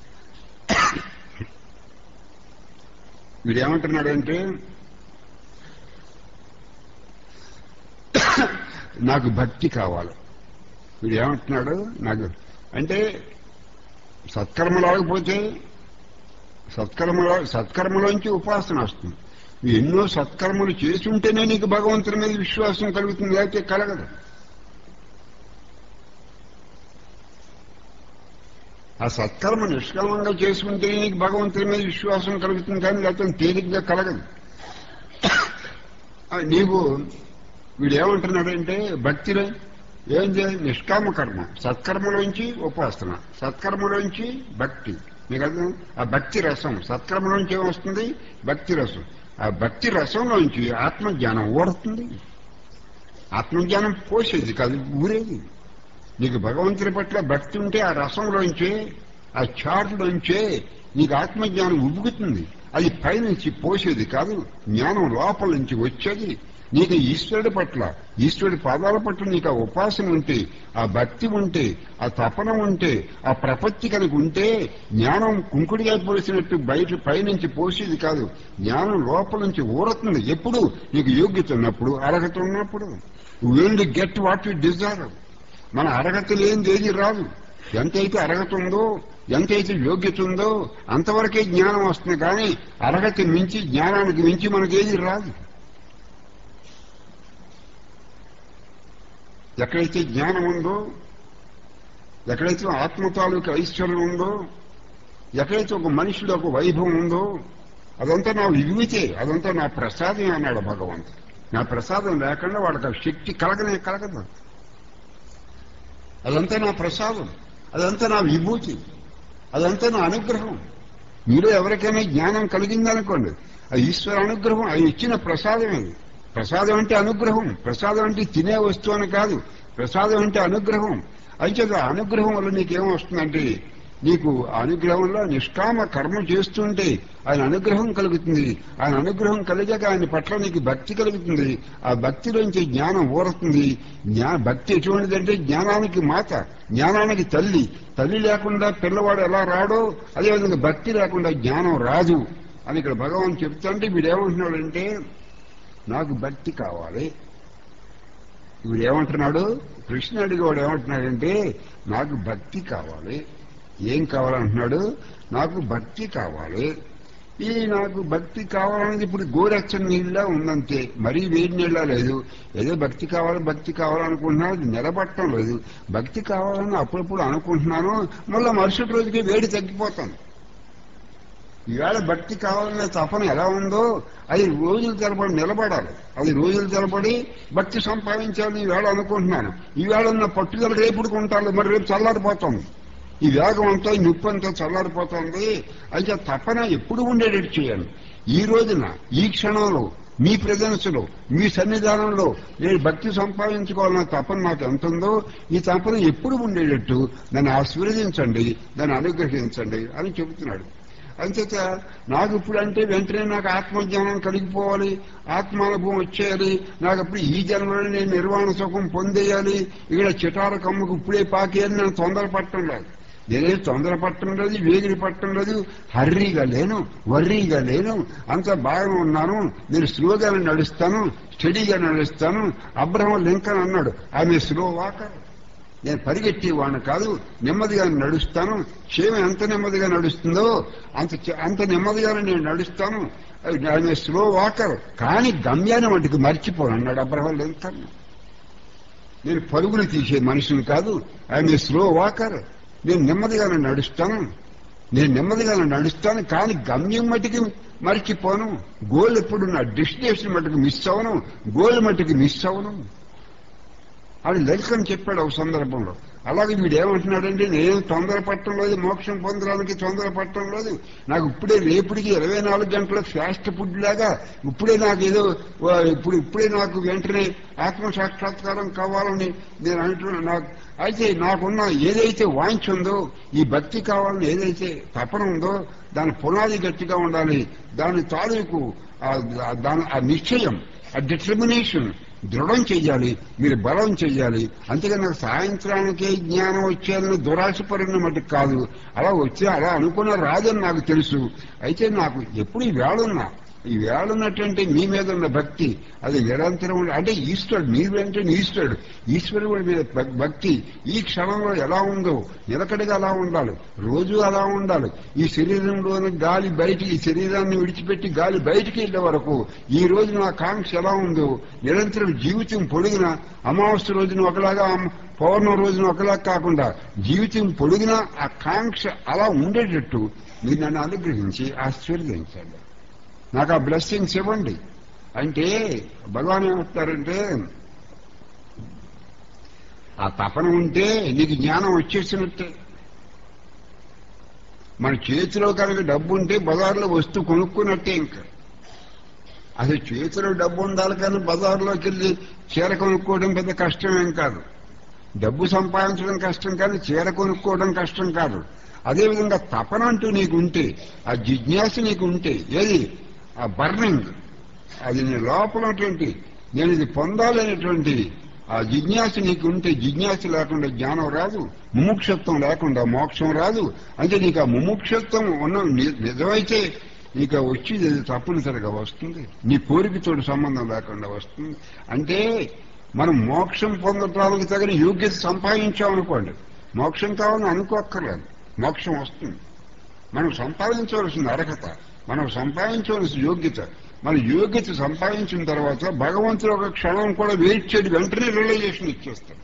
వీడేమంటున్నాడంటే, నాకు భక్తి కావాలి. వీడు ఏమంటున్నాడు, నాకు అంటే సత్కర్మ లేకపోతే సత్కర్మలో సత్కర్మలోంచి ఉపాసన వస్తుంది. ఎన్నో సత్కర్మలు చేసి ఉంటేనే నీకు భగవంతుని మీద విశ్వాసం కలుగుతుంది, లేకపోతే కలగదు. ఆ సత్కర్మ నిష్కర్మంగా చేసుకుంటేనే నీకు భగవంతుని మీద విశ్వాసం కలుగుతుంది, కానీ లేకపోతే తేలిగ్గా కలగదు. నీవు వీడు ఏమంటున్నాడంటే భక్తిలో ఏం చేయాలి? నిష్కామ కర్మ, సత్కర్మలోంచి ఉపాసన, సత్కర్మలోంచి భక్తి. మీకు అర్థం? ఆ భక్తి రసం సత్కర్మలోంచి ఏమొస్తుంది? భక్తి రసం. ఆ భక్తి రసంలోంచి ఆత్మజ్ఞానం ఊరుతుంది. ఆత్మజ్ఞానం పోసేది కాదు, ఊరేది. నీకు భగవంతుని పట్ల భక్తి ఉంటే ఆ రసంలోంచే, ఆ చారులోంచే నీకు ఆత్మజ్ఞానం ఉబ్బుకుతుంది. అది పైనుంచి పోసేది కాదు, జ్ఞానం లోపల నుంచి వచ్చేది. నీకు ఈశ్వరుడి పట్ల, ఈశ్వరుడి పాదాల పట్ల నీకు ఆ ఉపాసన ఉంటే, ఆ భక్తి ఉంటే, ఆ తపన ఉంటే, ఆ ప్రపత్తి కనుక ఉంటే జ్ఞానం కుంకుడిగా పోసినట్టు బయట పైనుంచి పోసేది కాదు, జ్ఞానం లోపల నుంచి ఊరుతుంది. ఎప్పుడు? నీకు యోగ్యత ఉన్నప్పుడు, అర్హత ఉన్నప్పుడు. Will get what you desire. మన అర్హత లేనిది ఏది రాదు. ఎంతైతే అర్హత ఉందో, ఎంతైతే యోగ్యత ఉందో అంతవరకే జ్ఞానం వస్తుంది. కానీ అర్హత మించి, జ్ఞానానికి మించి మనకేది రాదు. ఎక్కడైతే జ్ఞానం ఉందో, ఎక్కడైతే ఆత్మ తాలూకు ఐశ్వర్యం ఉందో, ఎక్కడైతే ఒక మనిషిలో ఒక వైభవం ఉందో అదంతా నా విభూతే, అదంతా నా ప్రసాదం అన్నాడు భగవంతుడు. నా ప్రసాదం లేకుండా వాడికి ఆ శక్తి కలగనే కలగదు. అదంతా నా ప్రసాదం, అదంతా నా విభూతి, అదంతా నా అనుగ్రహం. మీలో ఎవరికైనా జ్ఞానం కలిగిందనుకోండి, ఆ ఈశ్వర అనుగ్రహం, అది ఇచ్చిన ప్రసాదమే. ప్రసాదం అంటే అనుగ్రహం. ప్రసాదం అంటే తినే వస్తువు అని కాదు. ప్రసాదం అంటే అనుగ్రహం. అయితే ఆ అనుగ్రహం వల్ల నీకేం వస్తుందంటే, నీకు అనుగ్రహంలో నిష్కామ కర్మ చేస్తుంటే ఆయన అనుగ్రహం కలుగుతుంది. ఆయన అనుగ్రహం కలిగాక ఆయన పట్ల నీకు భక్తి కలుగుతుంది. ఆ భక్తిలోంచి జ్ఞానం ఊరుతుంది. జ్ఞా భక్తి ఎటువంటిదంటే జ్ఞానానికి మాత, జ్ఞానానికి తల్లి. తల్లి లేకుండా పిల్లవాడు ఎలా రాడో అదేవిధంగా భక్తి లేకుండా జ్ఞానం రాదు అని ఇక్కడ భగవాన్ చెప్తుంటే వీడేమంటున్నాడంటే, నాకు భక్తి కావాలి. వీడేమంటున్నాడు? కృష్ణ అడిగేవాడు ఏమంటున్నాడంటే, నాకు భక్తి కావాలి. ఏం కావాలంటున్నాడు? నాకు భక్తి కావాలి. ఈ నాకు భక్తి కావాలనేది ఇప్పుడు గోరెచ్చని నీళ్ళ ఉందంతే, మరీ వేడి నీళ్ళ లేదు. ఏదో భక్తి కావాలి భక్తి కావాలనుకుంటున్నాను, అది నిలబట్టడం లేదు. భక్తి కావాలని అప్పుడప్పుడు అనుకుంటున్నాను, మళ్ళీ మరుసటి రోజుకి వేడి తగ్గిపోతాను. ఈవేళ భక్తి కావాలనే తపన ఎలా ఉందో అది రోజులు తరబడి నిలబడాలి. అది రోజులు తరబడి భక్తి సంపాదించాలని ఈవేళ అనుకుంటున్నాను. ఈవేళ ఉన్న పట్టుదల రేపుడుకు ఉంటాను, మరి రేపు చల్లారిపోతాను. ఈ వేగం అంతా, ఈ నొప్పి అంతా చల్లారిపోతుంది. అయితే తపన ఎప్పుడు ఉండేటట్టు చేయాలి. ఈ రోజున, ఈ క్షణంలో, మీ ప్రజెన్స్లో, మీ సన్నిధానంలో నేను భక్తి సంపాదించుకోవాలన్న తపన నాకు ఎంత ఉందో ఈ తపన ఎప్పుడు ఉండేటట్టు దాన్ని ఆశీర్వదించండి, దాన్ని అనుగ్రహించండి అని చెబుతున్నాడు. అంచేత నాకు ఇప్పుడు అంటే వెంటనే నాకు ఆత్మజ్ఞానం కలిగిపోవాలి, ఆత్మానుభవం వచ్చేయాలి, నాకు అప్పుడు ఈ జన్మలో నేను నిర్వాణ సుఖం పొందేయాలి, ఇక్కడ చిటార కమ్ముకు ఇప్పుడే పాకేయాలి. నేను తొందరపడటం లేదు, నేనేం తొందరపడటం లేదు, వేగిరి పట్టడం లేదు, హర్రీగా లేను, వర్రీగా లేను, అంత బాగా ఉన్నాను. నేను స్లోగానే నడుస్తాను, స్టడీగా నడుస్తాను. అబ్రహం లింకన్ అన్నాడు, ఆమె స్లో వాకర్. నేను పరిగెట్టేవాడిని కాదు, నెమ్మదిగా నడుస్తాను. క్షేమ ఎంత నెమ్మదిగా నడుస్తుందో అంత అంత నెమ్మదిగానే నేను నడుస్తాను. ఆమె స్లో వాకర్, కానీ గమ్యాన్ని వాటికి మర్చిపోను అన్నాడు అబ్రహం లింకన్. నేను పరుగులు తీసే మనిషిని కాదు, ఆమె స్లో వాకర్. నేను నెమ్మదిగానే నడుస్తాను, నేను నెమ్మదిగానే నడుస్తాను కానీ గమ్యం మట్టికి మర్చిపోను. గోల్ ఎప్పుడు నా డెస్టినేషన్ మట్టుకు మిస్ అవను, గోల్ మట్టుకు మిస్ అవను అని లింకన్ చెప్పాడు ఒక సందర్భంలో. అలాగే వీడు ఏమంటున్నాడంటే, నేను తొందరపడటం లేదు, మోక్షం పొందడానికి తొందరపడటం లేదు. నాకు ఇప్పుడే రేపటికి ఇరవై నాలుగు గంటల ఫాస్ట్ ఫుడ్ లాగా ఇప్పుడే నాకు ఏదో ఇప్పుడు ఇప్పుడే నాకు వెంటనే ఆత్మ సాక్షాత్కారం కావాలని నేను అంటున్నా. నాకు అయితే నాకున్న ఏదైతే వాంఛ ఉందో, ఈ భక్తి కావాలని ఏదైతే తపన ఉందో దాని పునాది గట్టిగా ఉండాలి. దాని తాలూకు దాని ఆ నిశ్చయం, ఆ డిటర్మినేషన్ దృఢం చెయ్యాలి, మీరు బలం చెయ్యాలి. అంతేగాని నాకు సాయంత్రానికే జ్ఞానం వచ్చేయాలని దురాశపడిన మటుకు కాదు. అలా వచ్చే అలా అనుకున్న రాదని నాకు తెలుసు. అయితే నాకు ఎప్పుడు ఈ వేళున్నా, ఈ వేళున్నటువంటి మీ మీద ఉన్న భక్తి అది నిరంతరం అంటే ఈశ్వరుడు, మీరు అంటే ఈశ్వరుడు, ఈశ్వరుడి మీద భక్తి ఈ క్షణంలో ఎలా ఉందో నిలకడగా అలా ఉండాలి, రోజు అలా ఉండాలి. ఈ శరీరంలోని గాలి బయటికి, ఈ శరీరాన్ని విడిచిపెట్టి గాలి బయటికి వెళ్ళే వరకు ఈ రోజు నా కాంక్ష ఎలా ఉందో నిరంతరం జీవితం పొడిగిన అమావాస్య రోజున ఒకలాగా, పౌర్ణమి రోజున ఒకలాగా కాకుండా జీవితం పొడిగిన ఆ కాంక్ష అలా ఉండేటట్టు మీరు నన్ను అనుగ్రహించి ఆశీర్వదించండి. నాకు ఆ బ్లెస్సింగ్స్ ఇవ్వండి. అంటే భగవాన్ ఏమంటారంటే ఆ తపన ఉంటే నీకు జ్ఞానం వచ్చేసినట్టే. మన చేతిలో కనుక డబ్బు ఉంటే బజార్లో వస్తువు కొనుక్కున్నట్టే. ఇంకా అసలు చేతిలో డబ్బు ఉండాలి కానీ బజార్లోకి వెళ్ళి చీర కొనుక్కోవడం పెద్ద కష్టమేం కాదు. డబ్బు సంపాదించడం కష్టం కానీ చీర కొనుక్కోవడం కష్టం కాదు. అదేవిధంగా తపన అంటూ నీకు ఉంటే, ఆ జిజ్ఞాస నీకు ఉంటే, ఏది ఆ బర్నింగ్, అది నీ లోపలటువంటి నేను ఇది పొందాలనేటువంటి ఆ జిజ్ఞాస నీకు ఉంటే, జిజ్ఞాస లేకుండా జ్ఞానం రాదు, ముముక్షత్వం లేకుండా మోక్షం రాదు. అంటే నీకు ఆ ముముక్షత్వం ఉన్న నిజమైతే నీకు వచ్చి తప్పనిసరిగా వస్తుంది, నీ కోరికతో సంబంధం లేకుండా వస్తుంది. అంటే మనం మోక్షం పొందటానికి తగిన యోగ్యత సంపాదించామనుకోండి, మోక్షం కావాలని అనుకోక్కర్లేదు, మోక్షం వస్తుంది. మనం సంపాదించవలసిన అర్హత, మనం సంపాదించవలసిన యోగ్యత, మన యోగ్యత సంపాదించిన తర్వాత భగవంతుడు ఒక క్షణం కూడా వెయిట్ చేయడం, వెంటనే రియలైజేషన్ ఇచ్చేస్తాడు.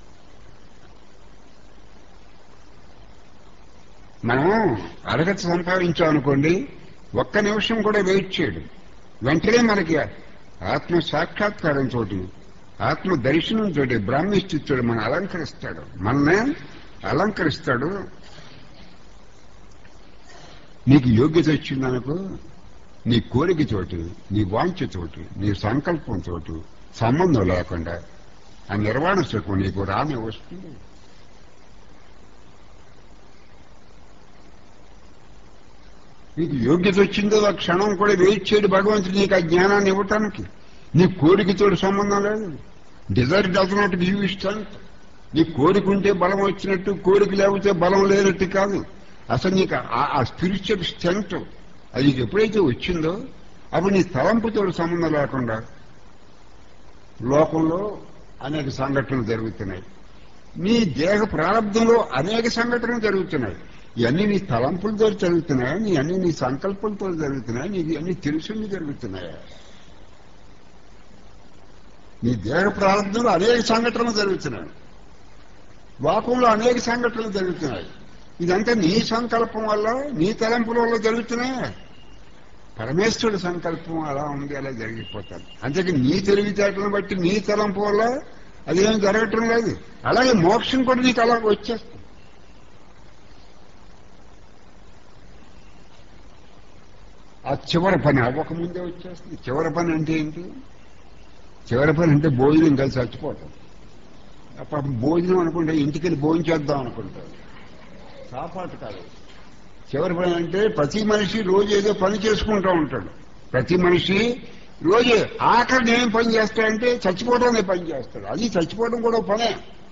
మనం అర్హత సంపాదించామనుకోండి, ఒక్క నిమిషం కూడా వెయిట్ చేయడం, వెంటనే మనకి ఆత్మ సాక్షాత్కారంతో, ఆత్మ దర్శనంతో బ్రాహ్మిష్ఠితుడు మన అలంకరిస్తాడు, మననే అలంకరిస్తాడు. నీకు యోగ్యత వచ్చిందనుకో, నీ కోరికతోటి, నీ వాంఛతోటి, నీ సంకల్పంతో సంబంధం లేకుండా ఆ నిర్వాణ సుఖం నీకు రానే వస్తుంది. నీకు యోగ్యత వచ్చిందో ఆ క్షణం కూడా వెయిట్ చేయడు భగవంతుడు నీకు ఆ జ్ఞానాన్ని ఇవ్వటానికి. నీ కోరికతో సంబంధం లేదు. Desire does not give you strength. నీ కోరిక ఉంటే బలం వచ్చినట్టు, కోరిక లేకపోతే బలం లేనట్టు కాదు. అసలు నీకు ఆ స్పిరిచువల్ స్ట్రెంగ్త్ అది నీకు ఎప్పుడైతే వచ్చిందో అప్పుడు నీ తలంపుతో సంబంధం లేకుండా లోకంలో అనేక సంఘటనలు జరుగుతున్నాయి, నీ దేహ ప్రారంభంలో అనేక సంఘటనలు జరుగుతున్నాయి. ఇవన్నీ నీ తలంపులతో జరుగుతున్నాయా, నీ అన్ని నీ సంకల్పంతో జరుగుతున్నాయా, నీకు అన్ని తెలుసుండి జరుగుతున్నాయా? నీ దేహ ప్రారంభంలో అనేక సంఘటనలు జరుగుతున్నాయి, లోకంలో అనేక సంఘటనలు జరుగుతున్నాయి. ఇదంతా నీ సంకల్పం వల్ల, నీ తలంపుల వల్ల జరుగుతున్నాయా? పరమేశ్వరుడి సంకల్పం అలా ఉంది, అలా జరిగిపోతాను. అంతేకి నీ తెలివితేటలను బట్టి నీ తలంపు వల్ల అదేం జరగటం లేదు. అలాగే మోక్షం కూడా నీకు అలా వచ్చేస్తుంది. ఆ చివరి పని అవ్వకముందే వచ్చేస్తుంది. చివరి పని అంటే ఏంటి? చివరి పని అంటే భోజనం కలిసి చచ్చిపోతాం. పాపం భోజనం అనుకుంటే ఇంటికి వెళ్ళి భోజనం చేద్దాం అనుకుంటారు, కాపాటు కాదు. చివరి పని అంటే ప్రతి మనిషి రోజు ఏదో పని చేసుకుంటూ ఉంటాడు. ప్రతి మనిషి రోజు ఆఖరిని ఏం పని చేస్తాడంటే చచ్చిపోవడం పని చేస్తాడు. అది చచ్చిపోవడం కూడా పనే.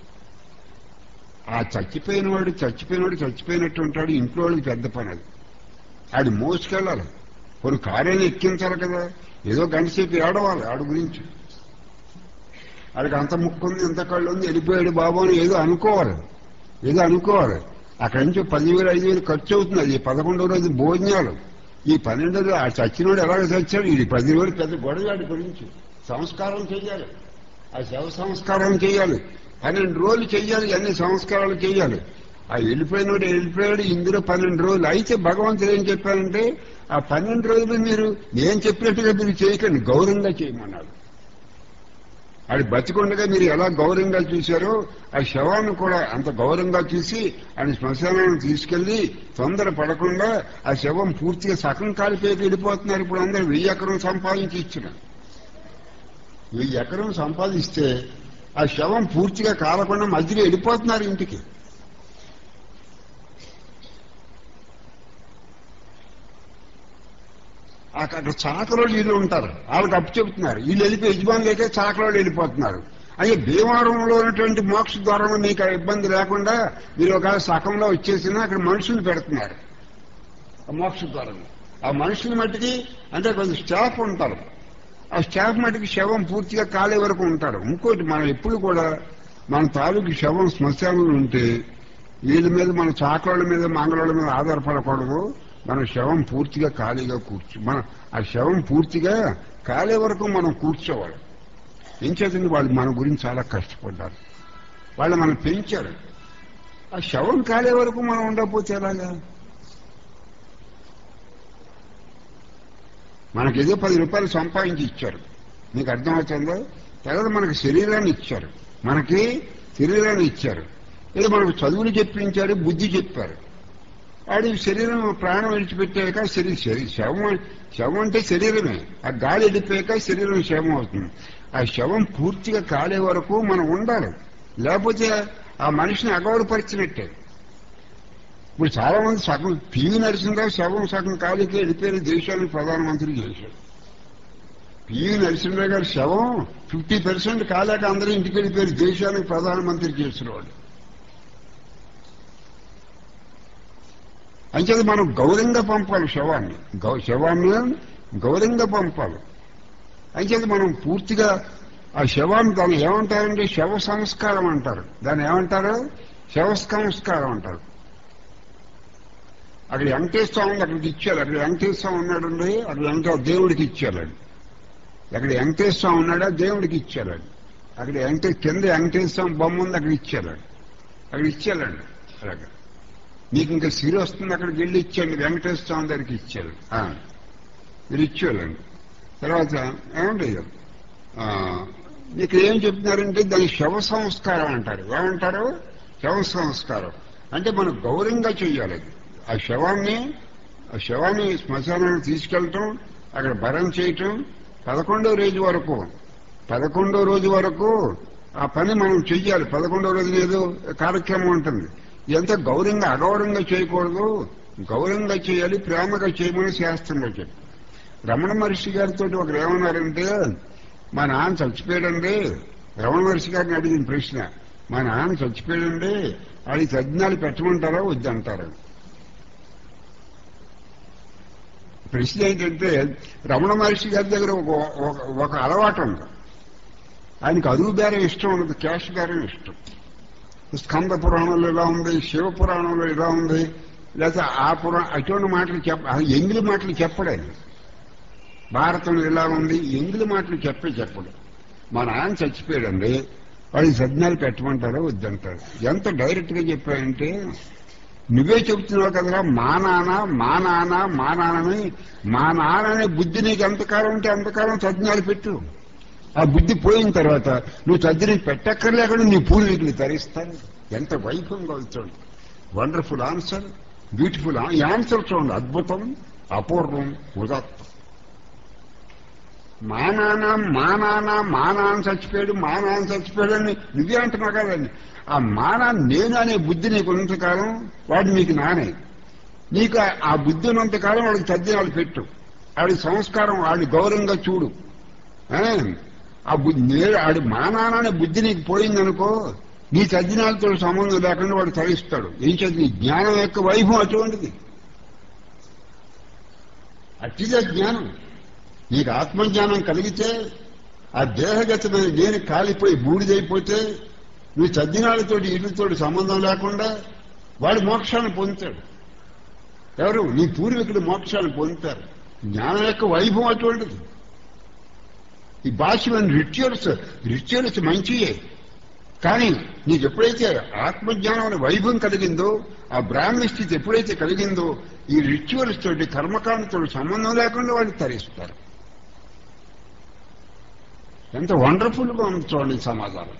ఆ చచ్చిపోయిన వాడు చచ్చిపోయిన వాడు చచ్చిపోయినట్టు ఉంటాడు. ఇంట్లో వాళ్ళకి పెద్ద పని అది. ఆడు మోసుకెళ్ళాలి, కొన్ని కార్యాలు ఎక్కించాలి కదా. ఏదో గంట సేపు ఏడవాలి ఆడు గురించి. ఆడికి అంత ముక్కుంది, ఇంత కళ్ళు ఉంది, వెళ్ళిపోయాడు బాబు అని ఏదో అనుకోవాలి, ఏదో అనుకోవాలి. అక్కడి నుంచి పదివేలు ఐదు వేలు ఖర్చు అవుతుంది. అది పదకొండో రోజు భోజనాలు, ఈ పన్నెండో రోజు ఆ చచ్చినోడు ఎలాగ చచ్చాడు, ఇది పది వేలు పెద్ద గొడవ వాడి గురించి. సంస్కారం చేయాలి, ఆ శవ సంస్కారం చేయాలి, పన్నెండు రోజులు చెయ్యాలి, అన్ని సంస్కారాలు చేయాలి. ఆ వెళ్ళిపోయినోడు వెళ్ళిపోయాడు, ఇందులో పన్నెండు రోజులు. అయితే భగవంతుడు ఏం చెప్పారంటే ఆ పన్నెండు రోజులు మీరు నేను చెప్పినట్టుగా మీరు చేయకండి, గౌరవంగా చేయమన్నాడు. అది బతికొండగా మీరు ఎలా గౌరవంగా చూశారో ఆ శవాన్ని కూడా అంత గౌరవంగా చూసి ఆయన శ్మశానాన్ని తీసుకెళ్లి తొందర పడకుండా ఆ శవం పూర్తిగా సగం కాలిపోయి వెళ్ళిపోతున్నారు. ఇప్పుడు అందరూ వెయ్యి ఎకరం సంపాదించి ఇచ్చిన వెయ్యి ఎకరం సంపాదిస్తే ఆ శవం పూర్తిగా కాలకుండా మధ్యలో వెళ్ళిపోతున్నారు ఇంటికి. అక్కడ చాకరోళ్ళు వీళ్ళు ఉంటారు, వాళ్ళకి అప్పు చెబుతున్నారు. వీళ్ళు వెళ్ళిపోయి యజమానులకే చాకరోళ్ళు వెళ్ళిపోతున్నారు. అయ్యే భీమవరంలో ఉన్నటువంటి మోక్ష ద్వారంలో మీకు ఆ ఇబ్బంది లేకుండా మీరు ఒక సకంలో వచ్చేసినా అక్కడ మనుషులు పెడుతున్నారు ఆ మోక్ష ద్వారంలో. ఆ మనుషుల మట్టికి అంటే కొంచెం స్టాఫ్ ఉంటారు. ఆ స్టాఫ్ మట్టికి శవం పూర్తిగా కాలే వరకు ఉంటారు. ఇంకోటి మనం ఎప్పుడు కూడా మన తాలూకు శవం శ్మశానంలో ఉంటే వీళ్ళ మీద మన చాకరోళ్ళ మీద మంగళోళ్ళ మీద ఆధారపడకూడదు. మన శవం పూర్తిగా ఖాళీగా కూర్చో మన ఆ శవం పూర్తిగా ఖాళీ వరకు మనం కూర్చోవాలి. ఏం చేతండి వాళ్ళు మన గురించి చాలా కష్టపడ్డారు, వాళ్ళు మనం పెంచారు. ఆ శవం ఖాళీ వరకు మనం ఉండకపోతే ఎలాగా? మనకి ఏదో పది రూపాయలు సంపాదించి ఇచ్చారు, మీకు అర్థమవుతుందో? తర్వాత మనకి శరీరాన్ని ఇచ్చారు, మనకి శరీరాన్ని ఇచ్చారు, ఏదో మనకు చదువులు చెప్పించారు, బుద్ధి చెప్పారు. వాడి శరీరం ప్రాణం విడిచిపెట్టాక శరీరం శవం, శవం అంటే శరీరమే. ఆ గాలి వెళ్ళిపోయాక శరీరం శవం అవుతుంది. ఆ శవం పూర్తిగా కాలే వరకు మనం ఉండాలి, లేకపోతే ఆ మనిషిని అగౌరవపరిచినట్టే. ఇప్పుడు చాలా మంది సగం పివి నరసింహరావు శవం సగం కాలికి వెళ్ళిపోయిన దేశానికి ప్రధానమంత్రి చేశాడు. పివి నరసింహరావు గారి శవం ఫిఫ్టీ పర్సెంట్ కాలేక అందరూ ఇంటికి వెళ్ళిపోయారు, దేశానికి ప్రధానమంత్రి చేసినవాడు. అంచేది మనం గౌరవంగా పంపాలి శవాన్ని, గౌ శవాన్ని గౌరవంగా పంపాలి. అంచేది మనం పూర్తిగా ఆ శవాన్ని దాన్ని ఏమంటారంటే శవ సంస్కారం అంటారు. దాన్ని ఏమంటారు? శవ సంస్కారం అంటారు. అక్కడ వెంకటేశ్వర ఉంది, అక్కడికి ఇచ్చారు. అక్కడ వెంకటేశ్వర ఉన్నాడండి, అక్కడ వెంకట దేవుడికి ఇచ్చారండి. అక్కడ వెంకటేశ్వర ఉన్నాడా, దేవుడికి ఇచ్చారండి. అక్కడ వెంకటే కింద వెంకటేశ్వర బొమ్మ ఉంది, అక్కడ ఇచ్చారండి. అక్కడ ఇచ్చారండి. అలాగే మీకు ఇంకా సిరి వస్తుంది, అక్కడికి వెళ్ళి ఇచ్చాండి, వెంకటేశ్వర స్వామి దగ్గరికి ఇచ్చారు. మీరు ఇచ్చేవాళ్ళండి. తర్వాత ఏమండి ఇక్కడ ఏం చెప్తున్నారంటే దాన్ని శవ సంస్కారం అంటారు. ఏమంటారు? శవ సంస్కారం అంటే మనం గౌరవంగా చెయ్యాలి. ఆ శవాన్ని ఆ శవాన్ని శ్మశానానికి తీసుకెళ్ళటం, అక్కడ భరం చేయటం, పదకొండో రోజు వరకు పదకొండో రోజు వరకు ఆ పని మనం చెయ్యాలి. పదకొండో రోజు ఏదో కార్యక్రమం ఉంటుంది. ఎంత గౌరవంగా అగౌరవంగా చేయకూడదు, గౌరవంగా చేయాలి, ప్రేమగా చేయమని శాస్త్రంలో చెప్పి. రమణ మహర్షి గారితో ఒకరు ఏమన్నారంటే, మా నాన్న చచ్చిపోయాడండి. రమణ మహర్షి గారిని అడిగిన ప్రశ్న, మా నాన్న చచ్చిపోయాడండి, అది తజ్ఞాలు పెట్టమంటారా వద్దంటారా? ప్రశ్న ఏంటంటే, రమణ మహర్షి గారి దగ్గర ఒక అలవాటు ఉంది. ఆయనకు అరువు బేరం ఇష్టం ఉండదు, క్యాష్ బేరం ఇష్టం. స్కంద పురాణంలో ఇలా ఉంది, శివ పురాణంలో ఇలా ఉంది, లేకపోతే ఆ పురాణం అటువంటి మాటలు చెప్ప ఎంగిలి మాటలు చెప్పడాలి. భారతంలో ఇలా ఉంది, ఎంగిలి మాటలు చెప్పే చెప్పడు. మా నాన్న చచ్చిపోయాడండి, వాడికి సజ్ఞాలు పెట్టమంటారో వద్దంటారు. ఎంత డైరెక్ట్ గా చెప్పాయంటే, నువ్వే చెబుతున్నావు కదరా మా నాన్న మా నాన్న మా నాన్నని, మా నాన్ననే బుద్ధి నీకు ఎంతకాలం ఉంటే అంతకాలం సజ్ఞాలు పెట్టు. ఆ బుద్ధి పోయిన తర్వాత నువ్వు తద్దిని పెట్టక్కర్లేకుండా నీ పూర్వీకులు తరిస్తారు. ఎంత వైభవంగా అవుతాడు. వండర్ఫుల్ ఆన్సర్, బ్యూటిఫుల్ ఆన్సర్ చూడండి, అద్భుతం, అపూర్వం, ఉదాత్తం. మా నాన్న మా నాన్న మా నాన్న చచ్చిపోయాడు, మా నాన్న చచ్చిపోయాడు అని నువ్వే అంటున్నావు కదండి. ఆ మా నాన్న నేను అనే బుద్ధి నీకు ఉన్నంతకాలం వాడు నీకు నానే. నీకు ఆ బుద్ధి ఉన్నంతకాలం వాడికి తద్దినాలు పెట్టు, వాడి సంస్కారం వాడి గౌరవంగా చూడు. ఆ బుద్ధి నేను ఆడి మా నాన్న అనే బుద్ధి నీకు పోయిందనుకో, నీ తద్దినాలతో సంబంధం లేకుండా వాడు తరిస్తాడు. ఏం చేసి నీ జ్ఞానం యొక్క వైభవం అటువంటిది. అట్టిదే జ్ఞానం. నీకు ఆత్మజ్ఞానం కలిగితే ఆ దేహగతమైన నేను కాలిపోయి బూడిదైపోతే నువ్వు తద్దినాలతోటి ఇళ్ళతోటి సంబంధం లేకుండా వాడు మోక్షాన్ని పొందుతాడు. ఎవరు? నీ పూర్వీకులు మోక్షాన్ని పొందుతారు. జ్ఞానం యొక్క వైభవం అటువంటిది. ఈ బాహ్యమైన రిచువల్స్ రిచువల్స్ మంచియే, కానీ నీకు ఎప్పుడైతే ఆత్మజ్ఞానం అనే వైభవం కలిగిందో, ఆ బ్రాహ్మణ స్థితి ఎప్పుడైతే కలిగిందో, ఈ రిచువల్స్ తోటి కర్మకాండతో సంబంధం లేకుండా వాళ్ళు తరిస్తారు. ఎంత వండర్ఫుల్ గా ఉంది చూడండి సమాజాలు.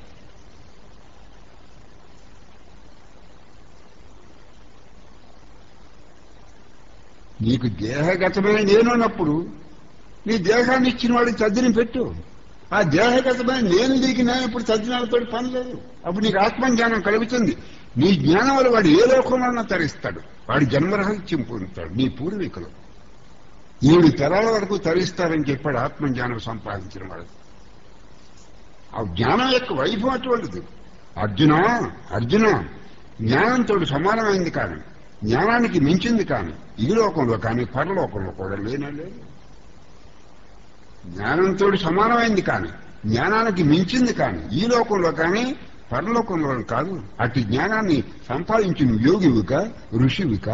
నీకు దేహగతమైన నేనున్నప్పుడు నీ దేహాన్ని ఇచ్చిన వాడికి తద్దిని పెట్టు. ఆ దేహగతమైన నేను దిగినా ఇప్పుడు తద్దినాలతో పని లేదు. అప్పుడు నీకు ఆత్మజ్ఞానం కలుగుతుంది. నీ జ్ఞానం వల్ల వాడు ఏ లోకంలో తరిస్తాడు, వాడి జన్మరహస్యం పొందుతాడు. నీ పూర్వీకులు ఏడు తరాల వరకు తరిస్తారని చెప్పాడు ఆత్మజ్ఞానం సంపాదించిన వాడు. ఆ జ్ఞానం యొక్క వైభవం అటువంటిది. అర్జున అర్జున జ్ఞానంతో సమానమైంది కానీ, జ్ఞానానికి మించింది కానీ ఈ లోకంలో కానీ పరలోకంలో కూడా లేనే లేదు. జ్ఞానంతో సమానమైంది కానీ, జ్ఞానానికి మించింది కానీ ఈ లోకంలో కానీ పరలోకంలో కాదు. అటు జ్ఞానాన్ని సంపాదించిన యోగివిక ఋషివిక.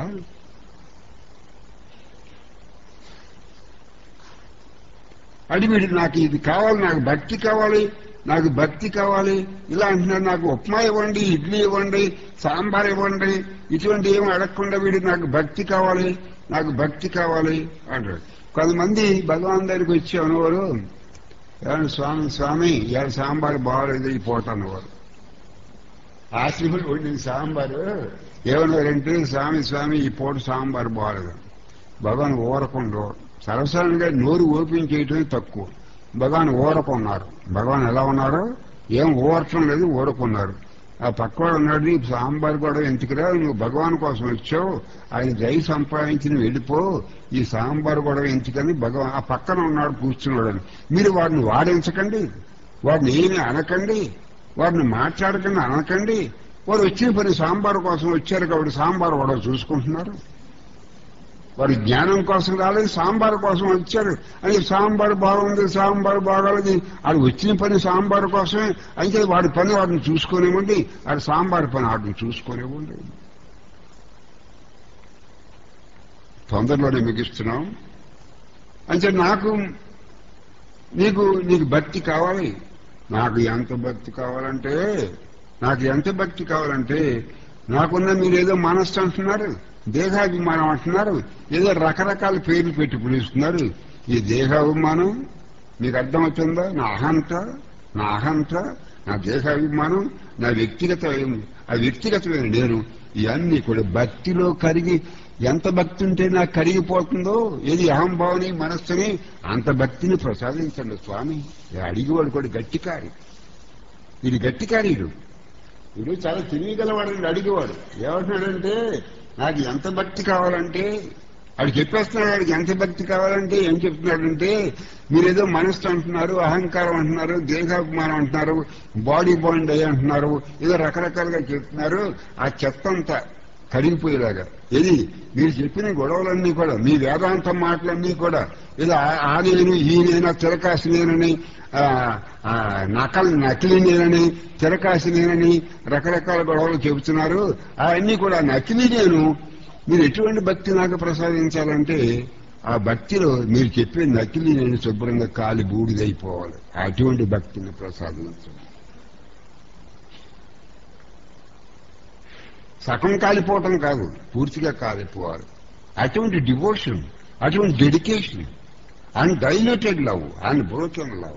అది వీడు నాకు ఇది కావాలి, నాకు భక్తి కావాలి, నాకు భక్తి కావాలి ఇలా అంటున్నాడు. నాకు ఉప్మా ఇవ్వండి, ఇడ్లీ ఇవ్వండి, సాంబార్ ఇవ్వండి, ఇటువంటి ఏమి అడగకుండా వీడు నాకు భక్తి కావాలి, నాకు భక్తి కావాలి అంటాడు. కొంతమంది భగవాన్ దగ్గరికి వచ్చి అనేవారు, ఏమన్నా స్వామి స్వామి ఇవాళ సాంబారు బాగోలేదు ఈ పూట అనేవారు. ఆశ్రమంలో వండిన సాంబారు ఏమన్నారంటే, స్వామి స్వామి ఈ పూట సాంబారు బాగోలేదు. భగవాన్ ఊరకుండా సరసరంగా నోరు ఓపెన్ చేయటమే తక్కువ. భగవాన్ ఊరకున్నారు. భగవాన్ ఎలా ఉన్నారో ఏం ఊరటం లేదు, ఊరకున్నారు. ఆ పక్కవాడు ఉన్నాడు, ఈ సాంబార్ కూడా ఎందుకురా, నువ్వు భగవాన్ కోసం వచ్చావు, ఆయన దయ సంపాదించి నువ్వు వెళ్ళిపో, ఈ సాంబార్ కూడా ఎందుకని భగవాన్ ఆ పక్కన ఉన్నాడు కూర్చున్నాడని. మీరు వాడిని వాడించకండి, వాడిని ఏమి అనకండి, వాడిని మాట్లాడకండి, అనకండి. వాడు వచ్చిన పని సాంబార్ కోసం వచ్చారు కాబట్టి సాంబార్ కూడా చూసుకుంటున్నారు. వాడు జ్ఞానం కోసం రాలేదు, సాంబార్ కోసం వచ్చారు అని సాంబార్ బాగుంది సాంబార్ బాగాలేదు. వాడు వచ్చిన పని సాంబార్ కోసమే, అయితే వాడి పని వాడిని చూసుకునేవ్వండి, వాడి సాంబార్ పని వాడిని చూసుకునేవ్వండి. తొందరలోనే మిగిస్తున్నాం. అంటే నాకు నీకు నీకు భక్తి కావాలి. నాకు ఎంత భక్తి కావాలంటే నాకు ఎంత భక్తి కావాలంటే నాకున్న మీరు ఏదో మనస్సు అంటున్నారు, దేహాభిమానం అంటున్నారు, ఏదో రకరకాల పేర్లు పెట్టి పిలుస్తున్నారు. ఈ దేహాభిమానం మీకు అర్థమవుతుందా? నా అహంత నా అహంత నా దేహాభిమానం, నా వ్యక్తిగత ఆ వ్యక్తిగతమైన నేను, ఇవన్నీ కూడా భక్తిలో కరిగి ఎంత భక్తి ఉంటే నాకు కరిగిపోతుందో, ఏది అహంభావని మనస్సుని అంత భక్తిని ప్రసాదించండి స్వామి. అడిగేవాడు కూడా గట్టికారి, ఇది గట్టికారీడు, వీడు చాలా తెలియగలవాడని అడిగేవాడు. ఏమంటున్నాడంటే, నాకు ఎంత భక్తి కావాలంటే, వాడు చెప్పేస్తున్నాడు. వాడికి ఎంత భక్తి కావాలంటే ఏం చెప్తున్నాడంటే, మీరేదో మనస్సు అంటున్నారు, అహంకారం అంటున్నారు, దేహాభిమానం అంటున్నారు, బాడీ బాండ్ అయ్యి అంటున్నారు, ఏదో రకరకాలుగా చెప్తున్నారు. ఆ చెత్త అంతా కరిగిపోయేలాగా, ఏది మీరు చెప్పిన గొడవలన్నీ కూడా, మీ వేదాంత మాటలన్నీ కూడా ఏదో ఆ నేను ఈ నేను తిరకాసి నేనని, నకల్ నకిలీ నేనని, తిరకాసి నేనని రకరకాల గొడవలు చెబుతున్నారు. అవన్నీ కూడా నకిలీ నేను. మీరు ఎటువంటి భక్తి నాకు ప్రసాదించాలంటే, ఆ భక్తిలో మీరు చెప్పే నకిలీ నేను శుభ్రంగా కాలి బూడిదైపోవాలి. అటువంటి భక్తిని ప్రసాదించండి. సగం కాలిపోవటం కాదు, పూర్తిగా కాలిపోవాలి. అటువంటి డివోషన్, అటువంటి dedication, undiluted love, unbroken love.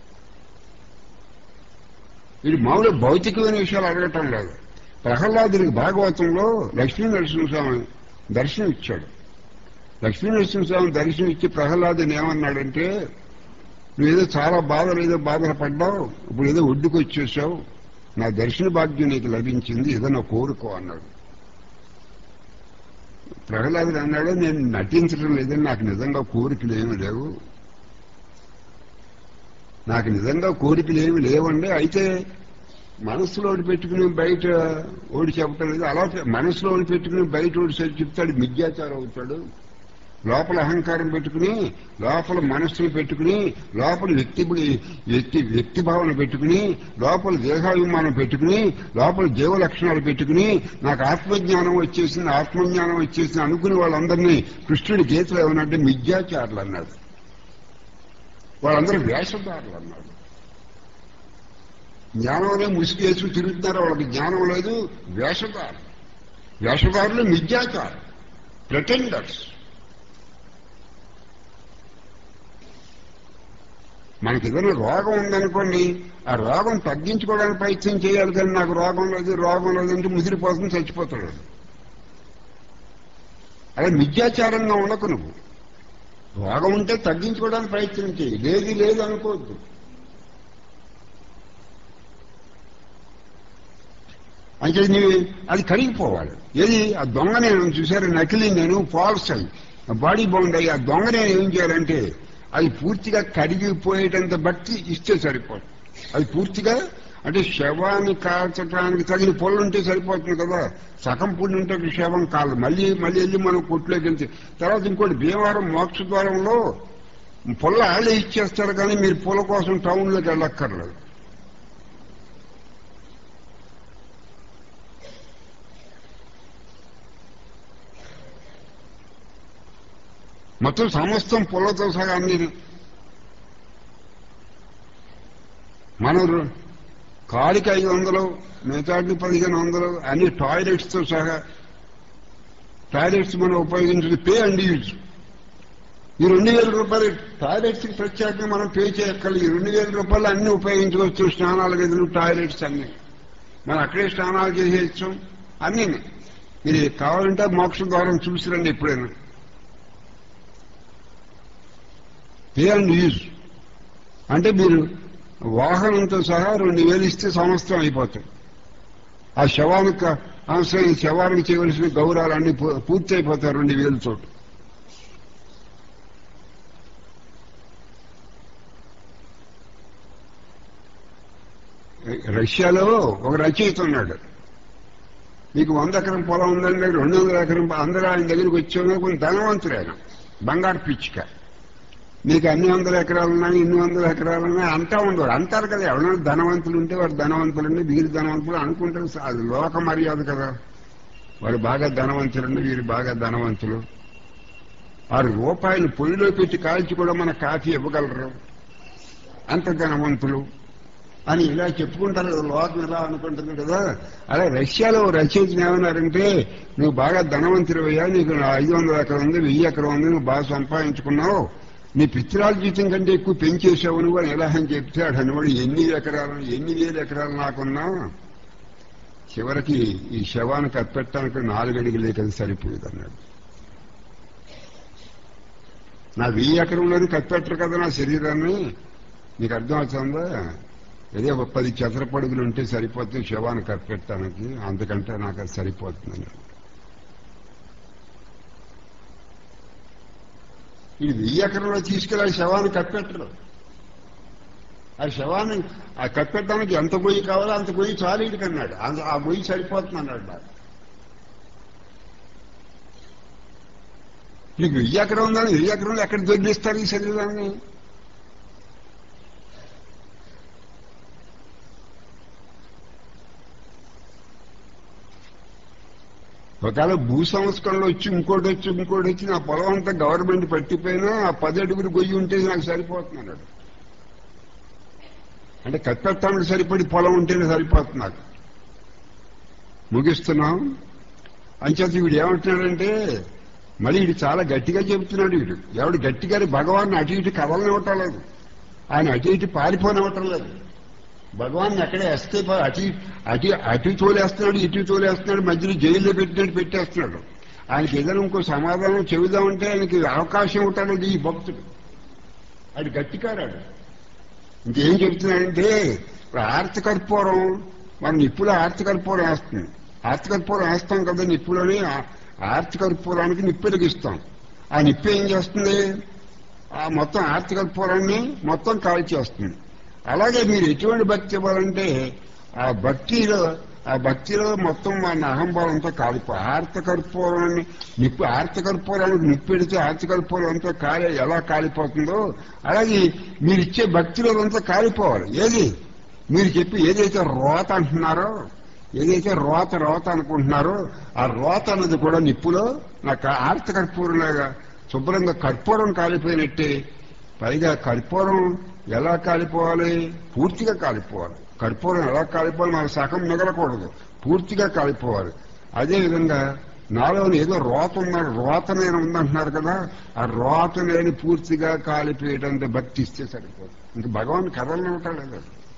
వీడు మామూలు భౌతికమైన విషయాలు అడగటం లేదు. ప్రహ్లాదుడికి భాగవతంలో లక్ష్మీ నరసింహస్వామి దర్శనం ఇచ్చాడు. లక్ష్మీ నరసింహస్వామి దర్శనం ఇచ్చి ప్రహ్లాదుని ఏమన్నాడంటే, నువ్వేదో చాలా బాధలు ఏదో బాధలు పడ్డావు, ఇప్పుడు ఏదో ఒడ్డుకు వచ్చేసావు, నా దర్శన భాగ్యం నీకు లభించింది, ఏదైనా కోరుకో అన్నాడు. ప్రహ్లాదుడు అన్నాడు, నేను నటించడం లేదని, నాకు నిజంగా కోరికలు ఏమి లేవు, నాకు నిజంగా కోరికలు ఏమి లేవండి. అయితే మనసులో పెట్టుకుని బయట ఓడి చెప్పటం లేదు. అలా మనసులో పెట్టుకుని బయట ఓడి చెప్తాడు, మిథ్యాచారం అవుతాడు. లోపల అహంకారం పెట్టుకుని, లోపల మనస్సును పెట్టుకుని, లోపల వ్యక్తి వ్యక్తి వ్యక్తి భావన పెట్టుకుని, లోపల దేహాభిమానం పెట్టుకుని, లోపల జీవ లక్షణాలు పెట్టుకుని, నాకు ఆత్మజ్ఞానం వచ్చేసింది ఆత్మజ్ఞానం వచ్చేసింది అనుకుని వాళ్ళందరినీ కృష్ణుడి గీతలు ఏమన్నాడంటే మిథ్యాచారులు అన్నాడు. వాళ్ళందరూ వేషధారులు అన్నాడు. జ్ఞానంలో ముసుగు వేసుకు తిరుగుతున్నారు, వాళ్ళకి జ్ఞానం లేదు, వేషధారు. వేషధారులు మిథ్యాచారం, ప్రిటెండర్స్. మనకి ఏదైనా రోగం ఉందనుకోండి, ఆ రోగం తగ్గించుకోవడానికి ప్రయత్నం చేయాలి, కానీ నాకు రోగం లేదు రోగం లేదంటే ముదిరిపోతుంది, చచ్చిపోతాడు. అలా మిథ్యాచారంగా ఉండకు. నువ్వు రోగం ఉంటే తగ్గించుకోవడానికి ప్రయత్నం చేయి, లేదు లేదు అనుకోవద్దు. అంటే నీవు అది కరిగిపోవాలి. ఏది ఆ దొంగ నేను చూసారు, నకిలీ నేను, ఫాల్స్ అయ్యి బాడీ బౌండ్ అయ్యి ఆ దొంగ నేను ఏం చేయాలంటే అది పూర్తిగా కరిగిపోయేటంత భక్తి ఇస్తే సరిపోదు. అది పూర్తిగా అంటే శవాన్ని కాల్చడానికి తగిన పొల్లు ఉంటే సరిపోతుంది కదా, సగం పుణ్యం ఉంటే శవం కాదు. మళ్ళీ మళ్ళీ వెళ్ళి మనం కొట్టులోకి వెళ్తే తర్వాత ఇంకోటి భీమవరం మోక్ష ద్వారంలో పొల్ల ఆళ్ళే ఇచ్చేస్తారు, కానీ మీరు పూల కోసం టౌన్లోకి వెళ్ళక్కర్లేదు. మొత్తం సమస్తం పొలతో సహా అన్ని మనం కాడికి ఐదు వందలు మిగతాటి పదిహేను వందలు అన్ని టాయిలెట్స్ తో సహా. టాయిలెట్స్ మనం ఉపయోగించేది పే అండ్ యూజ్. ఈ రెండు వేల రూపాయలు టాయిలెట్స్ కి ప్రత్యేకంగా మనం పే చేయక్కర్లు. ఈ రెండు వేల రూపాయలు అన్ని ఉపయోగించుకోవచ్చు. స్నానాల గదులు, టాయిలెట్స్ అన్ని మనం అక్కడే స్నానాలు చేసేయచ్చు. అన్నీ మీరు కావాలంటే మోక్ష ద్వారం చూసిరండి ఎప్పుడైనా. పే అండ్ యూజ్ అంటే మీరు వాహనంతో సహా రెండు వేలు ఇస్తే సంవత్సరం అయిపోతాయి. ఆ శవానికి అవసరం శవానికి చేయవలసిన గౌరవాలన్నీ పూర్తి అయిపోతాయి రెండు వేల చోటు. రష్యాలో ఒక రచయిత ఉన్నాడు. మీకు వంద ఎకరం పొలం ఉందండి, రెండు వందల ఎకరం అందరూ ఆయన దగ్గరికి వచ్చేవాళ్ళు కొంచెం ధనవంతుడు. ఆయన బంగారు పిచ్చిక. మీకు అన్ని వందల ఎకరాలు ఉన్నాయి, ఇన్ని వందల ఎకరాలు ఉన్నాయి అంతా ఉండేవాడు. అంటారు కదా, ఎవరైనా ధనవంతులు ఉంటే వాడు ధనవంతులండి, వీరు ధనవంతులు అనుకుంటారు. అది లోక మర్యాద కదా. వాడు బాగా ధనవంతులండి, వీరు బాగా ధనవంతులు. ఆరు రూపాయలు పొయ్యిలో పెట్టి కాల్చి కూడా మన కాఫీ ఇవ్వగలరు, అంత ధనవంతులు అని ఇలా చెప్పుకుంటారు కదా. లోకం ఇలా అనుకుంటుంది కదా. అలా రష్యాలో రచయితలు ఏమన్నారంటే, నువ్వు బాగా ధనవంతులు అయ్యా, నీకు ఐదు వందల ఎకరం ఉంది, వెయ్యి ఎకరం ఉంది, నువ్వు బాగా సంపాదించుకున్నావు, నీ పిత్రాల జీతం కంటే ఎక్కువ పెంచేసావు నువ్వు అని ఎలా అని చెప్తాడు. అనేవాడు ఎన్ని ఎకరాలు ఎన్ని వేల ఎకరాలు నాకున్నా చివరికి ఈ శవాన్ని కప్పెట్టడానికి నాలుగు అడిగిలే కదా సరిపోయేది అన్నాడు. నా వెయ్యి ఎకరంలోని కప్పెట్టరు కదా నా శరీరాన్ని. నీకు అర్థం అవుతుందా? ఏదో ఒక పది చదరపడుగులు ఉంటే సరిపోతుంది శవాన్ని కప్పెట్టడానికి, అంతకంటే నాకు అది సరిపోతుంది. ఇది వెయ్యి ఎకరంలో తీసుకెళ్ళి శవాన్ని కప్పెట్టరు. ఆ శవాన్ని ఆ కప్పెట్టడానికి ఎంత గొయ్యి కావాలో అంత గొయ్యి చాలు ఇటుకన్నాడు. ఆ గొయ్యి సరిపోతుంది అన్నాడు. నాకు నీకు వెయ్యి ఎకరం ఉందని వెయ్యి ఎకరంలో ఎక్కడ దొరికిస్తారు ఈ శరీరాన్ని? ఒకవేళ భూ సంస్కరణలో వచ్చి ఇంకోటి వచ్చి ఇంకోటి వచ్చి నా పొలం అంతా గవర్నమెంట్ పట్టిపోయినా ఆ పది అడుగులు గొయ్యి ఉంటే నాకు సరిపోతున్నాడు. అంటే కప్పెట్టానికి సరిపడి పొలం ఉంటేనే సరిపోతుంది నాకు. ముగిస్తున్నాం. అంచేత వీడు ఏమంటున్నాడంటే, మళ్ళీ వీడు చాలా గట్టిగా చెబుతున్నాడు. వీడు ఎవడు గట్టిగా భగవాన్ అటు ఇటు కదలనివ్వటం లేదు, ఆయన అటు ఇటు పారిపోనివ్వటం లేదు. భగవాన్ ఎక్కడే ఎస్కేప్ అటు అటు అటు తోలేస్తున్నాడు, ఇటు తోలేస్తున్నాడు, మధ్యలో జైల్లో పెట్టినట్టు పెట్టేస్తున్నాడు. ఆయనకి ఏదైనా ఇంకో సమాధానం చెబుదామంటే ఆయనకి అవకాశం ఇవ్వటానికి ఈ భక్తుడు అది గట్టికారాడు. ఇంకేం చెప్తున్నాడంటే, ఇప్పుడు ఆర్తకర్పూరం మనం నిప్పులో ఆర్తకర్పూరం వేస్తుంది. ఆర్తకర్పూరం వేస్తాం కదా నిప్పులోని. ఆర్తకర్పూరానికి నిప్పు వెలిగిస్తాం. ఆ నిప్పు ఏం చేస్తుంది? ఆ మొత్తం ఆర్తకర్పూరాన్ని మొత్తం కాల్చేస్తుంది. అలాగే మీరు ఎటువంటి భక్తి ఇవ్వాలంటే ఆ భక్తిలో ఆ భక్తిలో మొత్తం మన అహంభావంతో కాలిపో ఆర్తకర్పూరాన్ని నిప్పు ఆర్తకర్పూరానికి నిప్పు పెడితే ఆర్తకర్పూరం అంతా కాలి ఎలా కాలిపోతుందో అలాగే మీరు ఇచ్చే భక్తిలో అంతా కాలిపోవాలి. ఏది మీరు చెప్పి ఏదైతే రోత అంటున్నారో, ఏదైతే రోత రోత అనుకుంటున్నారో ఆ రోత అన్నది కూడా నిప్పులో నాకు ఆర్తకర్పూరంలాగా శుభ్రంగా కర్పూరం కాలిపోయినట్టే. పైగా కర్పూరం ఎలా కాలిపోవాలి? పూర్తిగా కాలిపోవాలి. కర్పూరం ఎలా కాలిపోవాలి? మనకు సగం మిగలకూడదు, పూర్తిగా కాలిపోవాలి. అదేవిధంగా నాలోని ఏదో రోత ఉన్నారు, రోత నేను ఉందంటున్నారు కదా, ఆ రోత నేను పూర్తిగా కాలిపోయేటంత భక్తి ఇస్తే సరిపోదు. ఇంక భగవాన్ కథలను ఉంటాడు.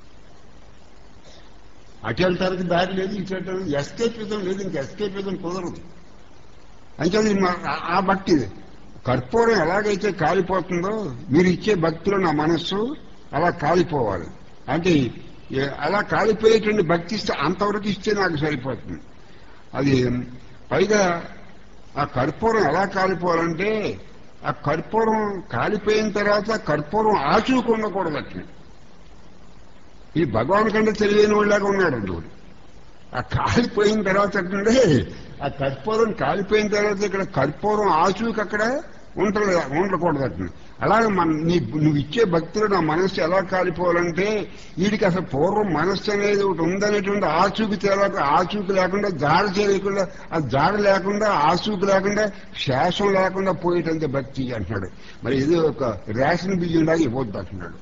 అటు వెళ్ళటానికి దారి లేదు, ఇటు వెళ్ళటానికి ఎస్కేపిజం లేదు, ఇంక ఎస్కేపిజం కుదరదు. అంటే ఆ భక్తి కర్పూరం ఎలాగైతే కాలిపోతుందో మీరు ఇచ్చే భక్తిలో నా మనస్సు అలా కాలిపోవాలి. అంటే అలా కాలిపోయేటువంటి భక్తి ఇస్తే అంతవరకు ఇస్తే నాకు సరిపోతుంది. అది పైగా ఆ కర్పూరం ఎలా కాలిపోవాలంటే ఆ కర్పూరం కాలిపోయిన తర్వాత కర్పూరం ఆచూకు ఉండకూడదు. అట్లా ఈ భగవాన్ కంటే తెలియని వాళ్ళగా ఉన్నాడు అందులో. ఆ కాలిపోయిన తర్వాత అంటే ఆ కర్పూరం కాలిపోయిన తర్వాత ఇక్కడ కర్పూరం ఆచూకు అక్కడ ఉండలే ఉండకూడదు. అట్లా అలాగే మన నీ నువ్వు ఇచ్చే భక్తులు నా మనస్సు ఎలా కాలిపోవాలంటే వీడికి అసలు పూర్వం మనస్సు అనేది ఒకటి ఉందనేటువంటి ఆచూకు తేలేక ఆచూకు లేకుండా జాడ చేయకుండా ఆ జాడ లేకుండా ఆచూకు లేకుండా శేషం లేకుండా పోయేటంత భక్తి అంటున్నాడు. మరి ఇది ఒక రేషన్ బియ్యంలాగా ఇవ్వద్దు అంటున్నాడు.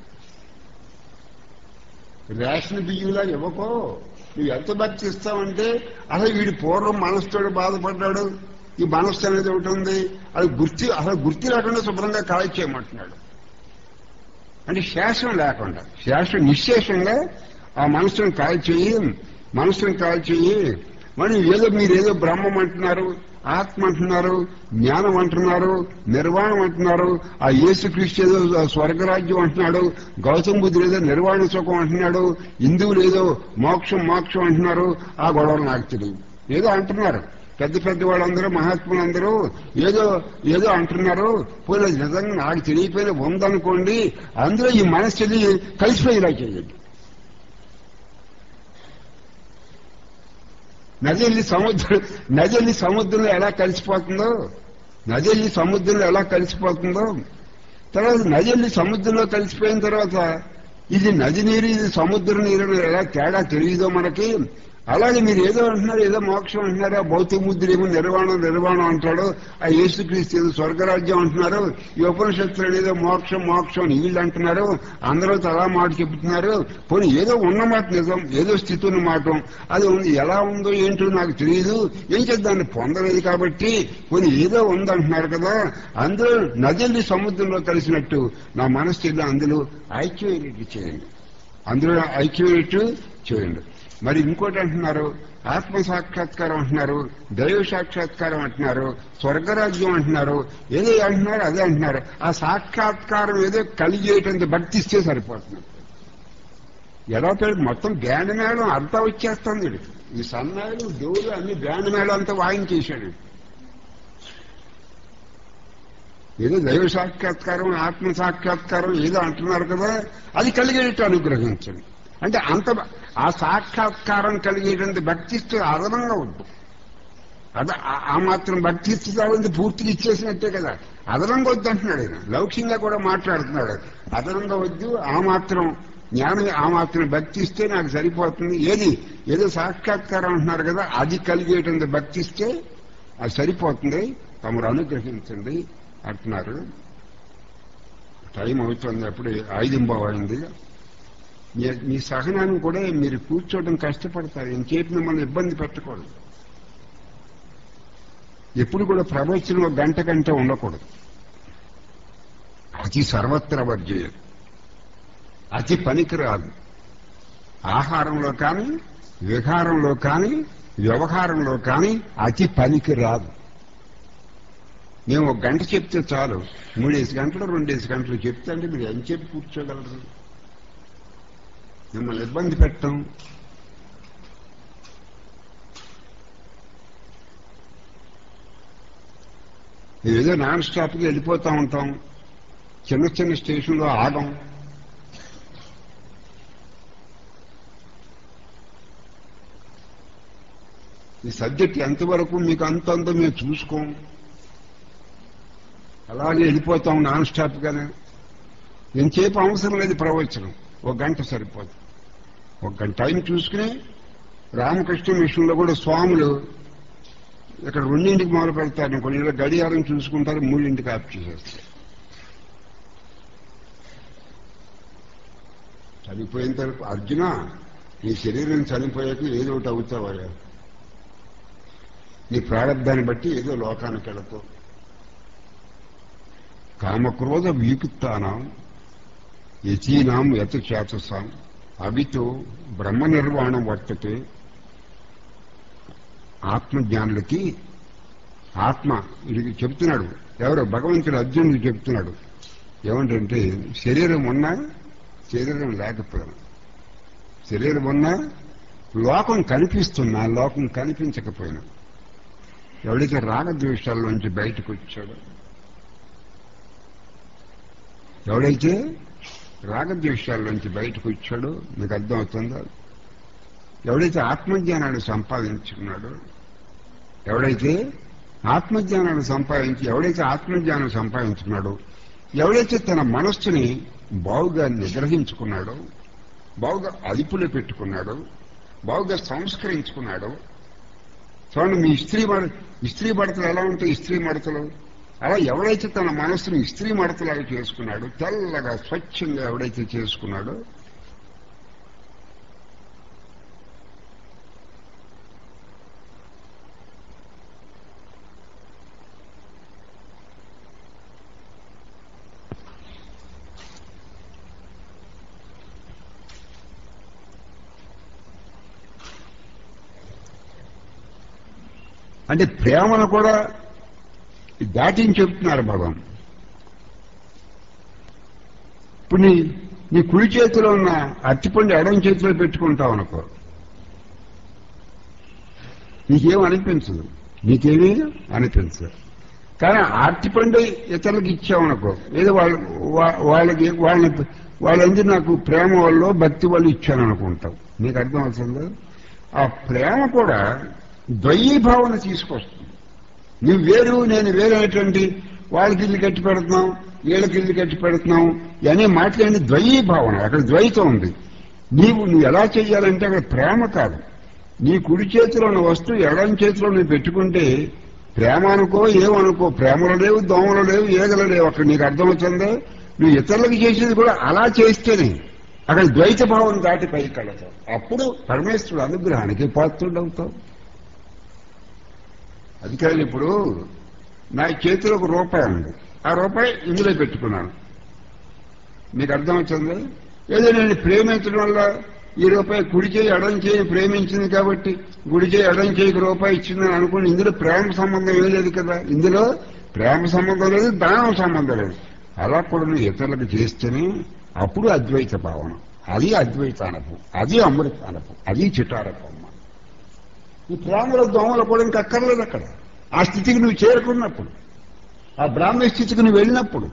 రేషన్ బియ్యంలాగా ఇవ్వకో. నువ్వు ఎంత భక్తి ఇస్తావంటే అసలు వీడి పూర్వం మనసుతో బాధపడ్డాడు, ఈ మనస్సు అనేది ఒకటి ఉంది. అది గుర్తి అసలు గుర్తి లేకుండా శుభ్రంగా కాల్ చేయమంటున్నాడు. అంటే శేషం లేకుండా, శేషం నిశ్శేషంగా ఆ మనస్సును కాల్ చేయి, మనస్సును కాల్ చేయి. మరి ఏదో మీరేదో బ్రహ్మం అంటున్నారు, ఆత్మ అంటున్నారు, జ్ఞానం అంటున్నారు, నిర్వాణం అంటున్నారు, ఆ యేసుక్రీస్తు ఏదో స్వర్గరాజ్యం అంటున్నాడు, గౌతమ బుద్ధుడు ఏదో నిర్వాణ సుఖం అంటున్నాడు, హిందువులు ఏదో మోక్షం మోక్షం అంటున్నారు. ఆ గొడవలు నాకు తెలియదు. ఏదో అంటున్నారు పెద్ద పెద్ద వాళ్ళందరూ, మహాత్ములందరూ ఏదో ఏదో అంటున్నారు. పోయిన నిజంగా నాకు తెలియపోయిన ఉందనుకోండి, అందులో ఈ మనస్సుని కలిసిపోయేలా చేయండి. నది వెళ్ళి సముద్రం నది వెళ్ళి సముద్రంలో ఎలా కలిసిపోతుందో, నది వెళ్ళి సముద్రంలో ఎలా కలిసిపోతుందో, తర్వాత నది వెళ్ళి సముద్రంలో కలిసిపోయిన తర్వాత ఇది నది నీరు, ఇది సముద్ర నీరు ఎలా తేడా తెలియదో మనకి. అలాగే మీరు ఏదో అంటున్నారు, ఏదో మోక్షం అంటున్నారు, ఆ భౌతిక బుద్ధుడు ఏమో నిర్వాణం నిర్వాణం అంటాడు, ఆ యేసుక్రీస్తు ఏదో స్వర్గరాజ్యం అంటున్నారు, ఈ ఉపనిషత్తులు ఏదో మోక్షం మోక్షం అని వీళ్ళు అంటున్నారు. అందరూ అలా మాట చెబుతున్నారు. పోనీ ఏదో ఉన్నమాట నిజం, ఏదో స్థితి ఉన్న మాట, అది ఎలా ఉందో ఏంటో నాకు తెలియదు, ఏం చేద్దాన్ని పొందలేదు కాబట్టి పోనీ ఏదో ఉందంటున్నారు కదా. అందులో నదిని సముద్రంలో కలిసినట్టు నా మనస్సు అందులో ఐక్యమైనట్టు చేయండి, అందులో ఐక్యమైనట్టు చేయండి. మరి ఇంకోటి అంటున్నారు, ఆత్మ సాక్షాత్కారం అంటున్నారు, దైవ సాక్షాత్కారం అంటున్నారు, స్వర్గరాజ్యం అంటున్నారు, ఏదో అంటున్నారు, అదే అంటున్నారు. ఆ సాక్షాత్కారం ఏదో కలిగేటంత భక్తిస్తే సరిపోతుంది. ఎలా పేరు మొత్తం బ్యాండ్ మేళం అంతా వచ్చేస్తుంది. ఈ సన్నాయిలు దేవుడు అన్ని బ్యాండ్ మేళం అంతా వాయించేశాడు. ఏదో దైవ సాక్షాత్కారం ఆత్మ సాక్షాత్కారం ఏదో అంటున్నారు కదా, అది కలిగేటట్టు అనుగ్రహించండి. అంటే అంత ఆ సాక్షాత్కారం కలిగేటువంటి భక్తిస్తూ అదనంగా వద్దు. అదే ఆ మాత్రం భక్తిస్తూ కావాలి, పూర్తిగా ఇచ్చేసినట్టే కదా. అదనంగా వద్దు అంటున్నాడు ఆయన, లౌక్యంగా కూడా మాట్లాడుతున్నాడు. అదనంగా వద్దు, ఆ మాత్రం జ్ఞానం, ఆ మాత్రం భక్తిస్తే నాకు సరిపోతుంది. ఏది ఏదో సాక్షాత్కారం అంటున్నారు కదా, అది కలిగేటువంటి భక్తిస్తే అది సరిపోతుంది, తమరు అనుగ్రహించండి అంటున్నారు. టైం అవుతుంది, అప్పుడే ఐదింబావు అయింది. మీ సహనాన్ని కూడా మీరు కూర్చోవడం కష్టపడతారు, ఇంకేపు మిమ్మల్ని ఇబ్బంది పెట్టకూడదు. ఎప్పుడు కూడా ప్రవచనం ఒక గంట కంటే ఉండకూడదు. అతి సర్వత్ర వర్జేయం, అతి పనికిరాదు. ఆహారంలో కానీ, విహారంలో కానీ, వ్యవహారంలో కానీ అతి పనికి రాదు. మేము ఒక గంట చెప్తే చాలు, మూడేసి గంటలు రెండేసి గంటలు చెప్తే అంటే మీరు ఎంత చెప్పి కూర్చోగలరు? మిమ్మల్ని ఇబ్బంది పెట్టడం. ఏదో నాన్ స్టాప్గా వెళ్ళిపోతూ ఉంటాం, చిన్న చిన్న స్టేషన్లో ఆగం. ఈ సబ్జెక్ట్ ఎంతవరకు మీకు అంతంతో మేము చూసుకోం, అలాగే వెళ్ళిపోతాం నాన్ స్టాప్గానే. ఎంతసేపు అవసరం లేదు ప్రవచనం, ఒక గంట సరిపోదు. ఒక గంట టైం చూసుకుని రామకృష్ణ మిషన్లో కూడా స్వాములు ఇక్కడ రెండింటికి మొదలు పెడతారు, కొన్ని గడియారం చూసుకుంటారు, మూడింటికి ఆఫ్ చేసేస్తారు. చనిపోయిన తర్వాత అర్జున నీ శరీరం చనిపోయాక ఏదో ఒకటి అవుతావా, నీ ప్రారంభాన్ని బట్టి ఏదో లోకానికి వెళతావు. కామక్రోధ వియుక్తానాం యతీనాం యత చేతసాం అవితో బ్రహ్మ నిర్వాణం వర్తతే. ఆత్మజ్ఞానులకి ఆత్మ ఇది చెప్తున్నాడు. ఎవరో భగవంతుడు అర్జునుడు చెప్తున్నాడు. ఏమంటే శరీరం ఉన్నా శరీరం లేకపోయినా, శరీరం ఉన్నా లోకం కనిపిస్తున్నా లోకం కనిపించకపోయినా, ఎవడైతే రాగద్వేషాల్లోంచి బయటకు వచ్చాడో, ఎవడైతే రాగద్వేషాల్లోంచి బయటకు వచ్చాడో మీకు అర్థమవుతుందో, ఎవడైతే ఆత్మజ్ఞానాన్ని సంపాదించుకున్నాడో, ఎవడైతే ఆత్మజ్ఞానాన్ని సంపాదించి ఎవడైతే ఆత్మజ్ఞానం సంపాదించుకున్నాడో, ఎవడైతే తన మనస్సుని బావుగా నిగ్రహించుకున్నాడో, బావుగా అదుపులో పెట్టుకున్నాడో, బావుగా సంస్కరించుకున్నాడో. చూడండి, మీ ఇస్త్రీ మడ ఇస్త్రీ మడతలు ఎలా ఉంటాయి, ఇస్త్రీ మడతలు అలా ఎవడైతే తన మనస్సును ఇస్త్రీ మడతలాగా చేసుకున్నాడో, తెల్లగా స్వచ్ఛంగా ఎవడైతే చేసుకున్నాడో, అంటే ప్రేమను కూడా దాటిని చెప్తున్నారు భగవాన్. ఇప్పుడు నీ నీ కుడి చేతిలో ఉన్న అరటిపండు ఎడం చేతిలో పెట్టుకుంటావు అనుకో, నీకేం అనిపించదు, నీకేమీ అనిపించదు. కానీ అరటిపండు ఇతరులకు ఇచ్చామనుకో, ఏదో వాళ్ళు వాళ్ళకి వాళ్ళని వాళ్ళందరూ నాకు ప్రేమ వల్ల భక్తి వల్ల ఇచ్చాను అనుకుంటావు. నీకు అర్థం అవుతుందా? ఆ ప్రేమ కూడా ద్వైభావన తీసుకొస్తుంది. నువ్వు వేరు నేను వేరేటువంటి వాళ్ళకి ఇల్లు కట్టి పెడుతున్నాం, వీళ్ళకి ఇల్లు కట్టి పెడుతున్నాం ఇవన్నీ మాట్లాడి ద్వైభావన, అక్కడ ద్వైతం ఉంది. నీవు నువ్వు ఎలా చెయ్యాలంటే అక్కడ ప్రేమ కాదు, నీ కుడి చేతిలో ఉన్న వస్తువు ఎడం చేతిలో నువ్వు పెట్టుకుంటే ప్రేమ అనుకో ఏమనుకో, ప్రేమలు లేవు, దోమలు లేవు, ఏగలు లేవు. అక్కడ నీకు అర్థమవుతుందో నువ్వు ఇతరులకు చేసేది కూడా అలా చేస్తేనే అక్కడ ద్వైత భావం దాటి పైకి కడతావు. అప్పుడు పరమేశ్వరుడు అనుగ్రహానికి పాత్రుడు అవుతావు. అది కాదు, ఇప్పుడు నా చేతిలో ఒక రూపాయి ఉంది, ఆ రూపాయి ఇందులో పెట్టుకున్నాను. మీకు అర్థమవుతుంది? ఏదో నేను ప్రేమించడం వల్ల ఈ రూపాయి కుడి చేయి ఎడం చేయి ప్రేమించింది కాబట్టి గుడి చేయి ఎడం చేయికి రూపాయి ఇచ్చిందని అనుకుని ఇందులో ప్రేమ సంబంధం ఏం లేదు కదా. ఇందులో ప్రేమ సంబంధం లేదు, దానం సంబంధం లేదు. అలా కూడా నువ్వు ఇతరులకు చేస్తేనే అప్పుడు అద్వైత భావన, అది అద్వైత అనుభవం, అది అమృత అనుభవం, అది చిటారకం. ఈ ప్రేమలో దోమలు కూడా ఇంకా అక్కర్లేదు. అక్కడ ఆ స్థితికి నువ్వు చేరుకున్నప్పుడు, ఆ బ్రాహ్మణ స్థితికి నువ్వు వెళ్ళినప్పుడు,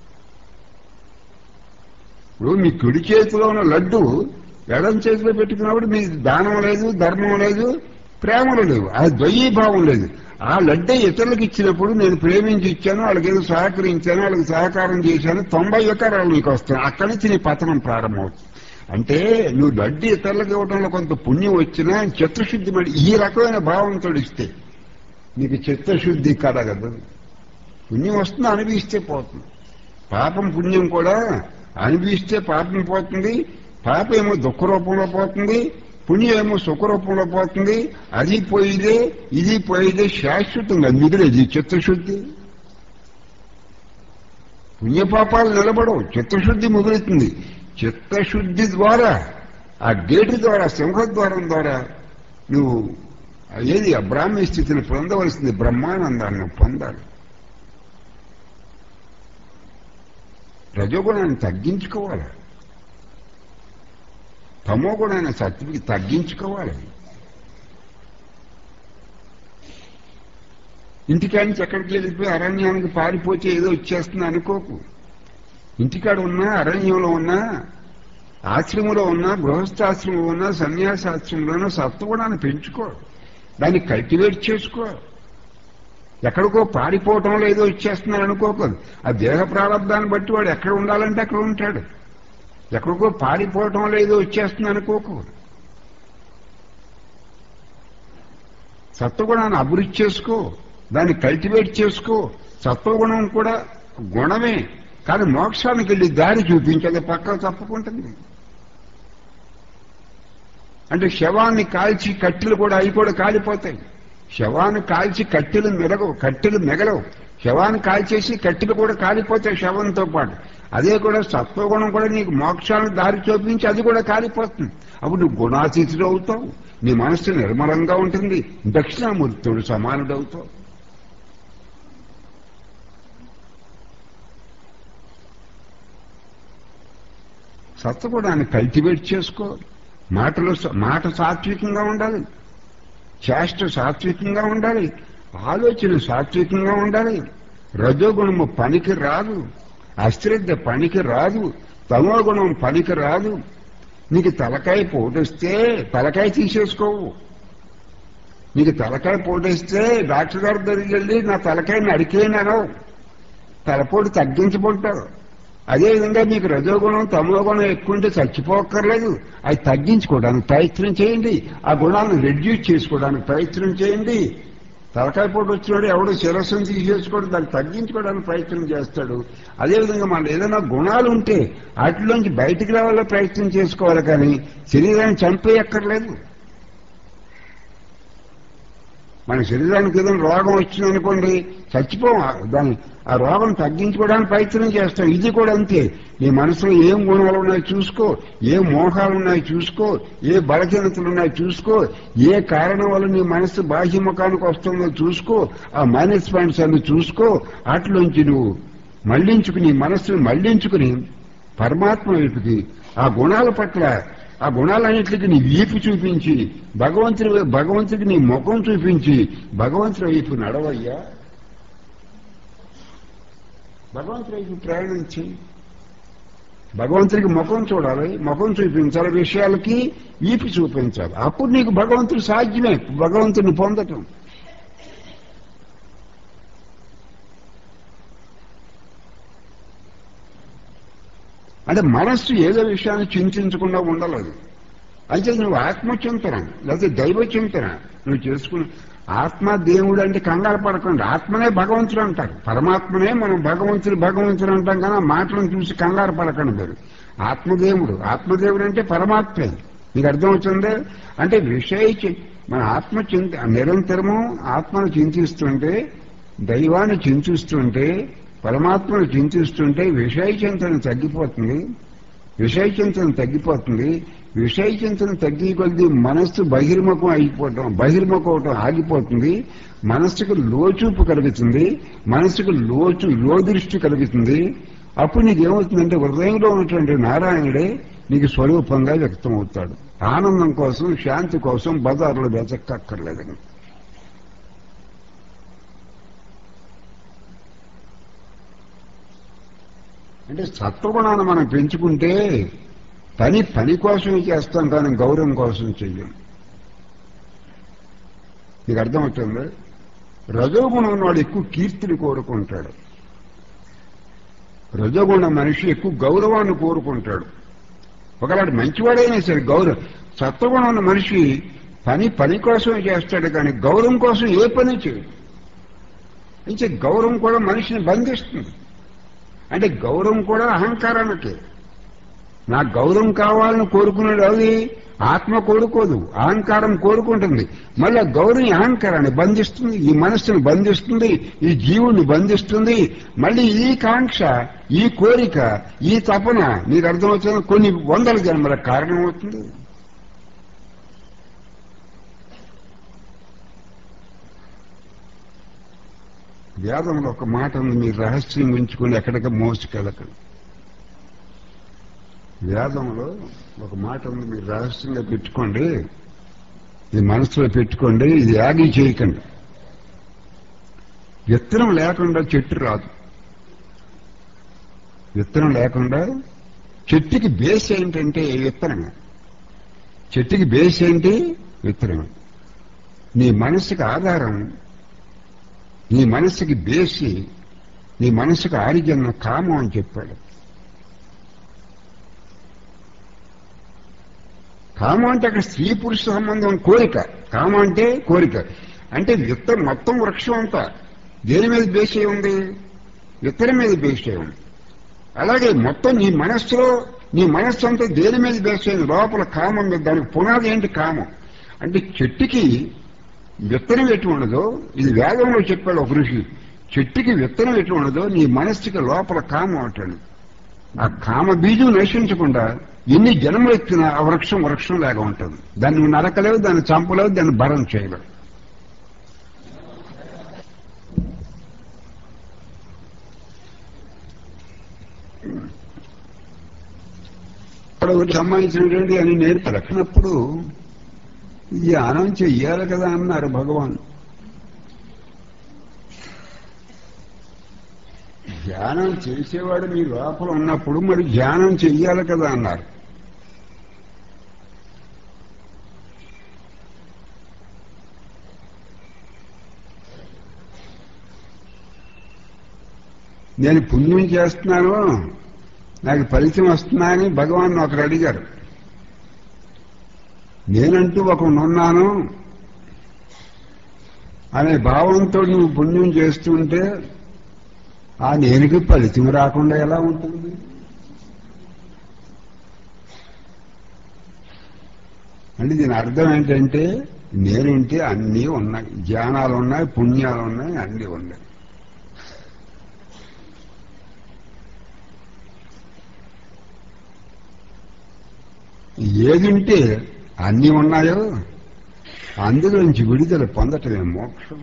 ఇప్పుడు మీ కుడి చేతిలో ఉన్న లడ్డు ఎడం చేతిలో పెట్టుకున్నప్పుడు మీ దానం లేదు, ధర్మం లేదు, ప్రేమలు లేవు, ఆ ద్వయీభావం లేదు. ఆ లడ్డే ఇతరులకు ఇచ్చినప్పుడు నేను ప్రేమించి ఇచ్చాను, వాళ్ళకి ఏదో సహకరించాను, వాళ్ళకి సహకారం చేశాను, తొంభై ఎకరాలు నీకు వస్తాను. అక్కడి నుంచి నీ పతనం ప్రారంభమవుతుంది. అంటే నువ్వు లడ్డు ఇతరులకు ఇవ్వడంలో కొంత పుణ్యం వచ్చినా చిత్తశుద్ధి మరి ఈ రకమైన భావంతో ఇస్తే నీకు చిత్తశుద్ధి కలగదు. పుణ్యం వస్తుంది, అనుభవిస్తే పోతుంది. పాపం పుణ్యం కూడా అనుభవిస్తే పాపం పోతుంది. పాపం ఏమో దుఃఖ రూపంలో పోతుంది, పుణ్యం ఏమో సుఖ రూపంలో పోతుంది. అది పోయిదే ఇది పోయిదే, శాశ్వతంగా మిగిలేది చిత్తశుద్ధి. పుణ్యపాపాలు నిలబడవు, చిత్తశుద్ధి మిగులుతుంది. చిత్తశుద్ధి ద్వారా ఆ గేటు ద్వారా సింహద్వారం ద్వారా నువ్వు ఏది ఆ బ్రాహ్మీ స్థితిని పొందవలసింది, బ్రహ్మానందాన్ని పొందాలి. రజోగుణాన్ని తగ్గించుకోవాలి, తమో గుణాన్ని సత్తుకి తగ్గించుకోవాలి. ఇంటికాడి ఎక్కడికి వెళ్ళిపోయి అరణ్యానికి పారిపోతే ఏదో వచ్చేస్తుంది అనుకోకు. ఇంటికాడ ఉన్నా, అరణ్యంలో ఉన్నా, ఆశ్రమంలో ఉన్నా, గృహస్థాశ్రమంలో ఉన్నా, సన్యాసాశ్రమంలో ఉన్నా సత్వగుణాన్ని పెంచుకో, దాన్ని కల్టివేట్ చేసుకో. ఎక్కడికో పారిపోవటంలో ఏదో వచ్చేస్తున్నాడు అనుకోకూడదు. ఆ దేహ ప్రారంభాన్ని బట్టి వాడు ఎక్కడ ఉండాలంటే అక్కడ ఉంటాడు. ఎక్కడికో పారిపోవటంలో ఏదో వచ్చేస్తుంది అనుకోకూడదు. సత్వగుణాన్ని అభివృద్ధి చేసుకో, దాన్ని కల్టివేట్ చేసుకో. సత్వగుణం కూడా గుణమే, కానీ మోక్షానికి వెళ్ళి దారి చూపించేది పక్క తప్పుకుంటుంది. అంటే శవాన్ని కాల్చి కట్టెలు కూడా అవి కూడా కాలిపోతాయి. శవాన్ని కాల్చి కట్టెలు మెరగవు, కట్టెలు మెగలవు. శవాన్ని కాల్చేసి కట్టెలు కూడా కాలిపోతాయి శవంతో పాటు. అదే కూడా సత్వగుణం కూడా నీకు మోక్షాన్ని దారి చూపించి అది కూడా కాలిపోతుంది. అప్పుడు నువ్వు గుణాతీతుడు అవుతావు, నీ మనస్సు నిర్మలంగా ఉంటుంది, దక్షిణామూర్తుడు సమానుడవుతావు. సత్వగుణాన్ని కల్టివేట్ చేసుకో. మాటలు మాట సాత్వికంగా ఉండాలి, చేష్ట సాత్వికంగా ఉండాలి, ఆలోచన సాత్వికంగా ఉండాలి. రజోగుణము పనికి రాదు, అశ్రద్ధ పనికి రాదు, తమో గుణం పనికి రాదు. నీకు తలకాయ పోటొస్తే తలకాయ తీసేసుకోవు. నీకు తలకాయ పోటేస్తే డాక్టర్ గారి దగ్గరికి వెళ్ళి నా తలకాయని అడికేనవు, తలపోటు తగ్గించబోతావు. అదేవిధంగా మీకు రజోగుణం తమో గుణం ఎక్కువ ఉంటే చచ్చిపోక్కర్లేదు, అది తగ్గించుకోవడానికి ప్రయత్నం చేయండి. ఆ గుణాలను రెడ్యూస్ చేసుకోవడానికి ప్రయత్నం చేయండి. తలకాయ పోటు వచ్చినాడు ఎవడో శిరస్సును తీసేసుకోవడం, దాన్ని తగ్గించుకోవడానికి ప్రయత్నం చేస్తాడు. అదేవిధంగా మన ఏదైనా గుణాలు ఉంటే వాటిలోంచి బయటికి రావాలో ప్రయత్నం చేసుకోవాలి, కానీ శరీరాన్ని చంపేయక్కర్లేదు. మన శరీరానికి ఏదైనా రోగం వచ్చిందనుకోండి చచ్చిపోం. దాన్ని ఆ రోగం తగ్గించుకోవడానికి ప్రయత్నం చేస్తాం. ఇది కూడా అంతే. నీ మనసులో ఏం గుణాలు ఉన్నాయో చూసుకో, ఏ మోహాలు ఉన్నాయో చూసుకో, ఏ బలహీనతలు ఉన్నాయో చూసుకో, ఏ కారణం వల్ల నీ మనసు బాహ్యముఖానికి వస్తుందో చూసుకో, ఆ మైనస్ పాయింట్స్ అన్ని చూసుకో. అట్లోంచి నువ్వు మళ్లించుకుని మనస్సును మళ్లించుకుని పరమాత్మ వైపుకి ఆ గుణాల పట్ల ఆ గుణాలన్నింటికి నీ వీపు చూపించి భగవంతుడి భగవంతుడికి నీ ముఖం చూపించి భగవంతుడి వైపు నడవయ్యా, భగవంతుడి వైపు ప్రయాణించి భగవంతుడికి ముఖం చూడాలి, ముఖం చూపించాలి, విషయాలకి వీపు చూపించాలి. అప్పుడు నీకు భగవంతుడు సాధ్యమే భగవంతుడిని పొందటం. అంటే మనస్సు ఏదో విషయాన్ని చింతించకుండా ఉండలేదు. అయితే నువ్వు ఆత్మచింతన లేకపోతే దైవ చింతన నువ్వు చేసుకుని ఆత్మ దేవుడు అంటే కంగారు పడకుండా ఆత్మనే భగవంతుడు అంటారు. పరమాత్మనే మనం భగవంతుడు భగవంతుడు అంటాం కానీ ఆ మాటలను చూసి కంగారు పడకండి మీరు. ఆత్మదేవుడు ఆత్మదేవుడు అంటే పరమాత్మే. మీకు అర్థమవుతుంది? అంటే విషయ మన ఆత్మ చింత నిరంతరము ఆత్మను చింతిస్తుంటే దైవాన్ని చింతిస్తుంటే పరమాత్మను చింతిస్తుంటే విషయ చింతన తగ్గిపోతుంది. విషయ చింతన తగ్గిపోతుంది. విషయ చింతన తగ్గి కొద్ది మనస్సు బహిర్ముఖం అయిపోవటం బహిర్ముఖం అవటం ఆగిపోతుంది. మనస్సుకు లోచూపు కలుగుతుంది. మనస్సుకు లోచు లోదృష్టి కలుగుతుంది. అప్పుడు నీకేమవుతుందంటే హృదయంలో ఉన్నటువంటి నారాయణుడే నీకు స్వరూపంగా వ్యక్తం అవుతాడు. ఆనందం కోసం శాంతి కోసం బజార్లో వెతక్కక్కర్లేదని. అంటే సత్వగుణాన్ని మనం పెంచుకుంటే పని పని కోసమే చేస్తాం కానీ గౌరవం కోసం చెయ్యం. మీకు అర్థమవుతుంది? రజోగుణం ఉన్నవాడు ఎక్కువ కీర్తిని కోరుకుంటాడు. రజోగుణ మనిషి ఎక్కువ గౌరవాన్ని కోరుకుంటాడు. ఒకవేళ మంచివాడైనా సరే గౌరవం. సత్వగుణం ఉన్న మనిషి పని పని కోసమే చేస్తాడు కానీ గౌరవం కోసం ఏ పని చేయడు. అయితే గౌరవం కూడా మనిషిని బంధిస్తుంది. అంటే గౌరవం కూడా అహంకారానికి. నాకు గౌరవం కావాలని కోరుకునేది అది ఆత్మ కోరుకోదు, అహంకారం కోరుకుంటుంది. మళ్ళీ గౌరవం అహంకారాన్ని బంధిస్తుంది, ఈ మనస్సును బంధిస్తుంది, ఈ జీవుని బంధిస్తుంది. మళ్ళీ ఈ కాంక్ష, ఈ కోరిక, ఈ తపన నీకు అర్థమవుతుంది కొన్ని వందల జన్మల కారణమవుతుంది. వేదంలో ఒక మాట ఉంది, మీరు రహస్యం ఉంచుకొని ఎక్కడికి మోసుకెళ్ళకండి. వేదంలో ఒక మాట ఉంది, మీరు రహస్యంగా పెట్టుకోండి, ఇది మనసులో పెట్టుకోండి, ఇది యాగి చేయకండి. విత్తనం లేకుండా చెట్టు రాదు. విత్తనం లేకుండా చెట్టుకి బేస్ ఏంటంటే విత్తనం. చెట్టుకి బేస్ ఏంటి? విత్తనం. నీ మనసుకి ఆధారం, నీ మనసుకి బేసి, నీ మనసుకు ఆరిజన్న కామం అని చెప్పాడు. కామం అంటే అక్కడ స్త్రీ పురుష సంబంధం కోరిక. కామం అంటే కోరిక. అంటే విత్తనం మొత్తం వృక్షం అంతా దేని మీద బేస్ అయి ఉంది? విత్తనం మీద బేస్ అయి ఉంది. అలాగే మొత్తం నీ మనస్సులో నీ మనస్సు అంతా దేని మీద బేస్ అయింది? లోపల కామం మీద. దానికి పునాది ఏంటి? కామం. అంటే చెట్టుకి విత్తనం ఎటు ఉండదో, ఇది వేదంలో చెప్పాడు ఒక ఋషి, చెట్టుకి విత్తనం ఎటు ఉండదో నీ మనస్సుకి లోపల కామం అంటాడు. ఆ కామ బీజం నశించకుండా ఎన్ని జన్మలు ఎత్తినా ఆ వృక్షం వృక్షం లాగా ఉంటుంది. దాన్ని నువ్వు నరకలేవు, దాన్ని చంపలేవు, దాన్ని భరం చేయలేవు. ఇప్పుడు సంబంధించినటువంటి అని నేర్పరచినప్పుడు ధ్యానం చెయ్యాలి కదా అన్నారు భగవాన్. ధ్యానం చేసేవాడు మీ లోపల ఉన్నప్పుడు మరి ధ్యానం చెయ్యాలి కదా అన్నారు. నేను పుణ్యం చేస్తున్నాను, నాకు ఫలితం వస్తున్నా అని భగవాన్ ఒకరు అడిగారు. నేనంటూ ఒకనున్నాను అనే భావంతో నువ్వు పుణ్యం చేస్తుంటే ఆ నేనుకి ఫలితం రాకుండా ఎలా ఉంటుంది? అంటే దీని అర్థం ఏంటంటే నేనుంటే అన్నీ ఉన్నాయి, జ్ఞానాలు ఉన్నాయి, పుణ్యాలు ఉన్నాయి, అన్నీ ఉన్నాయి. ఏదుంటే అన్నీ ఉన్నాయో అందులోంచి విడుదల పొందటమే మోక్షం.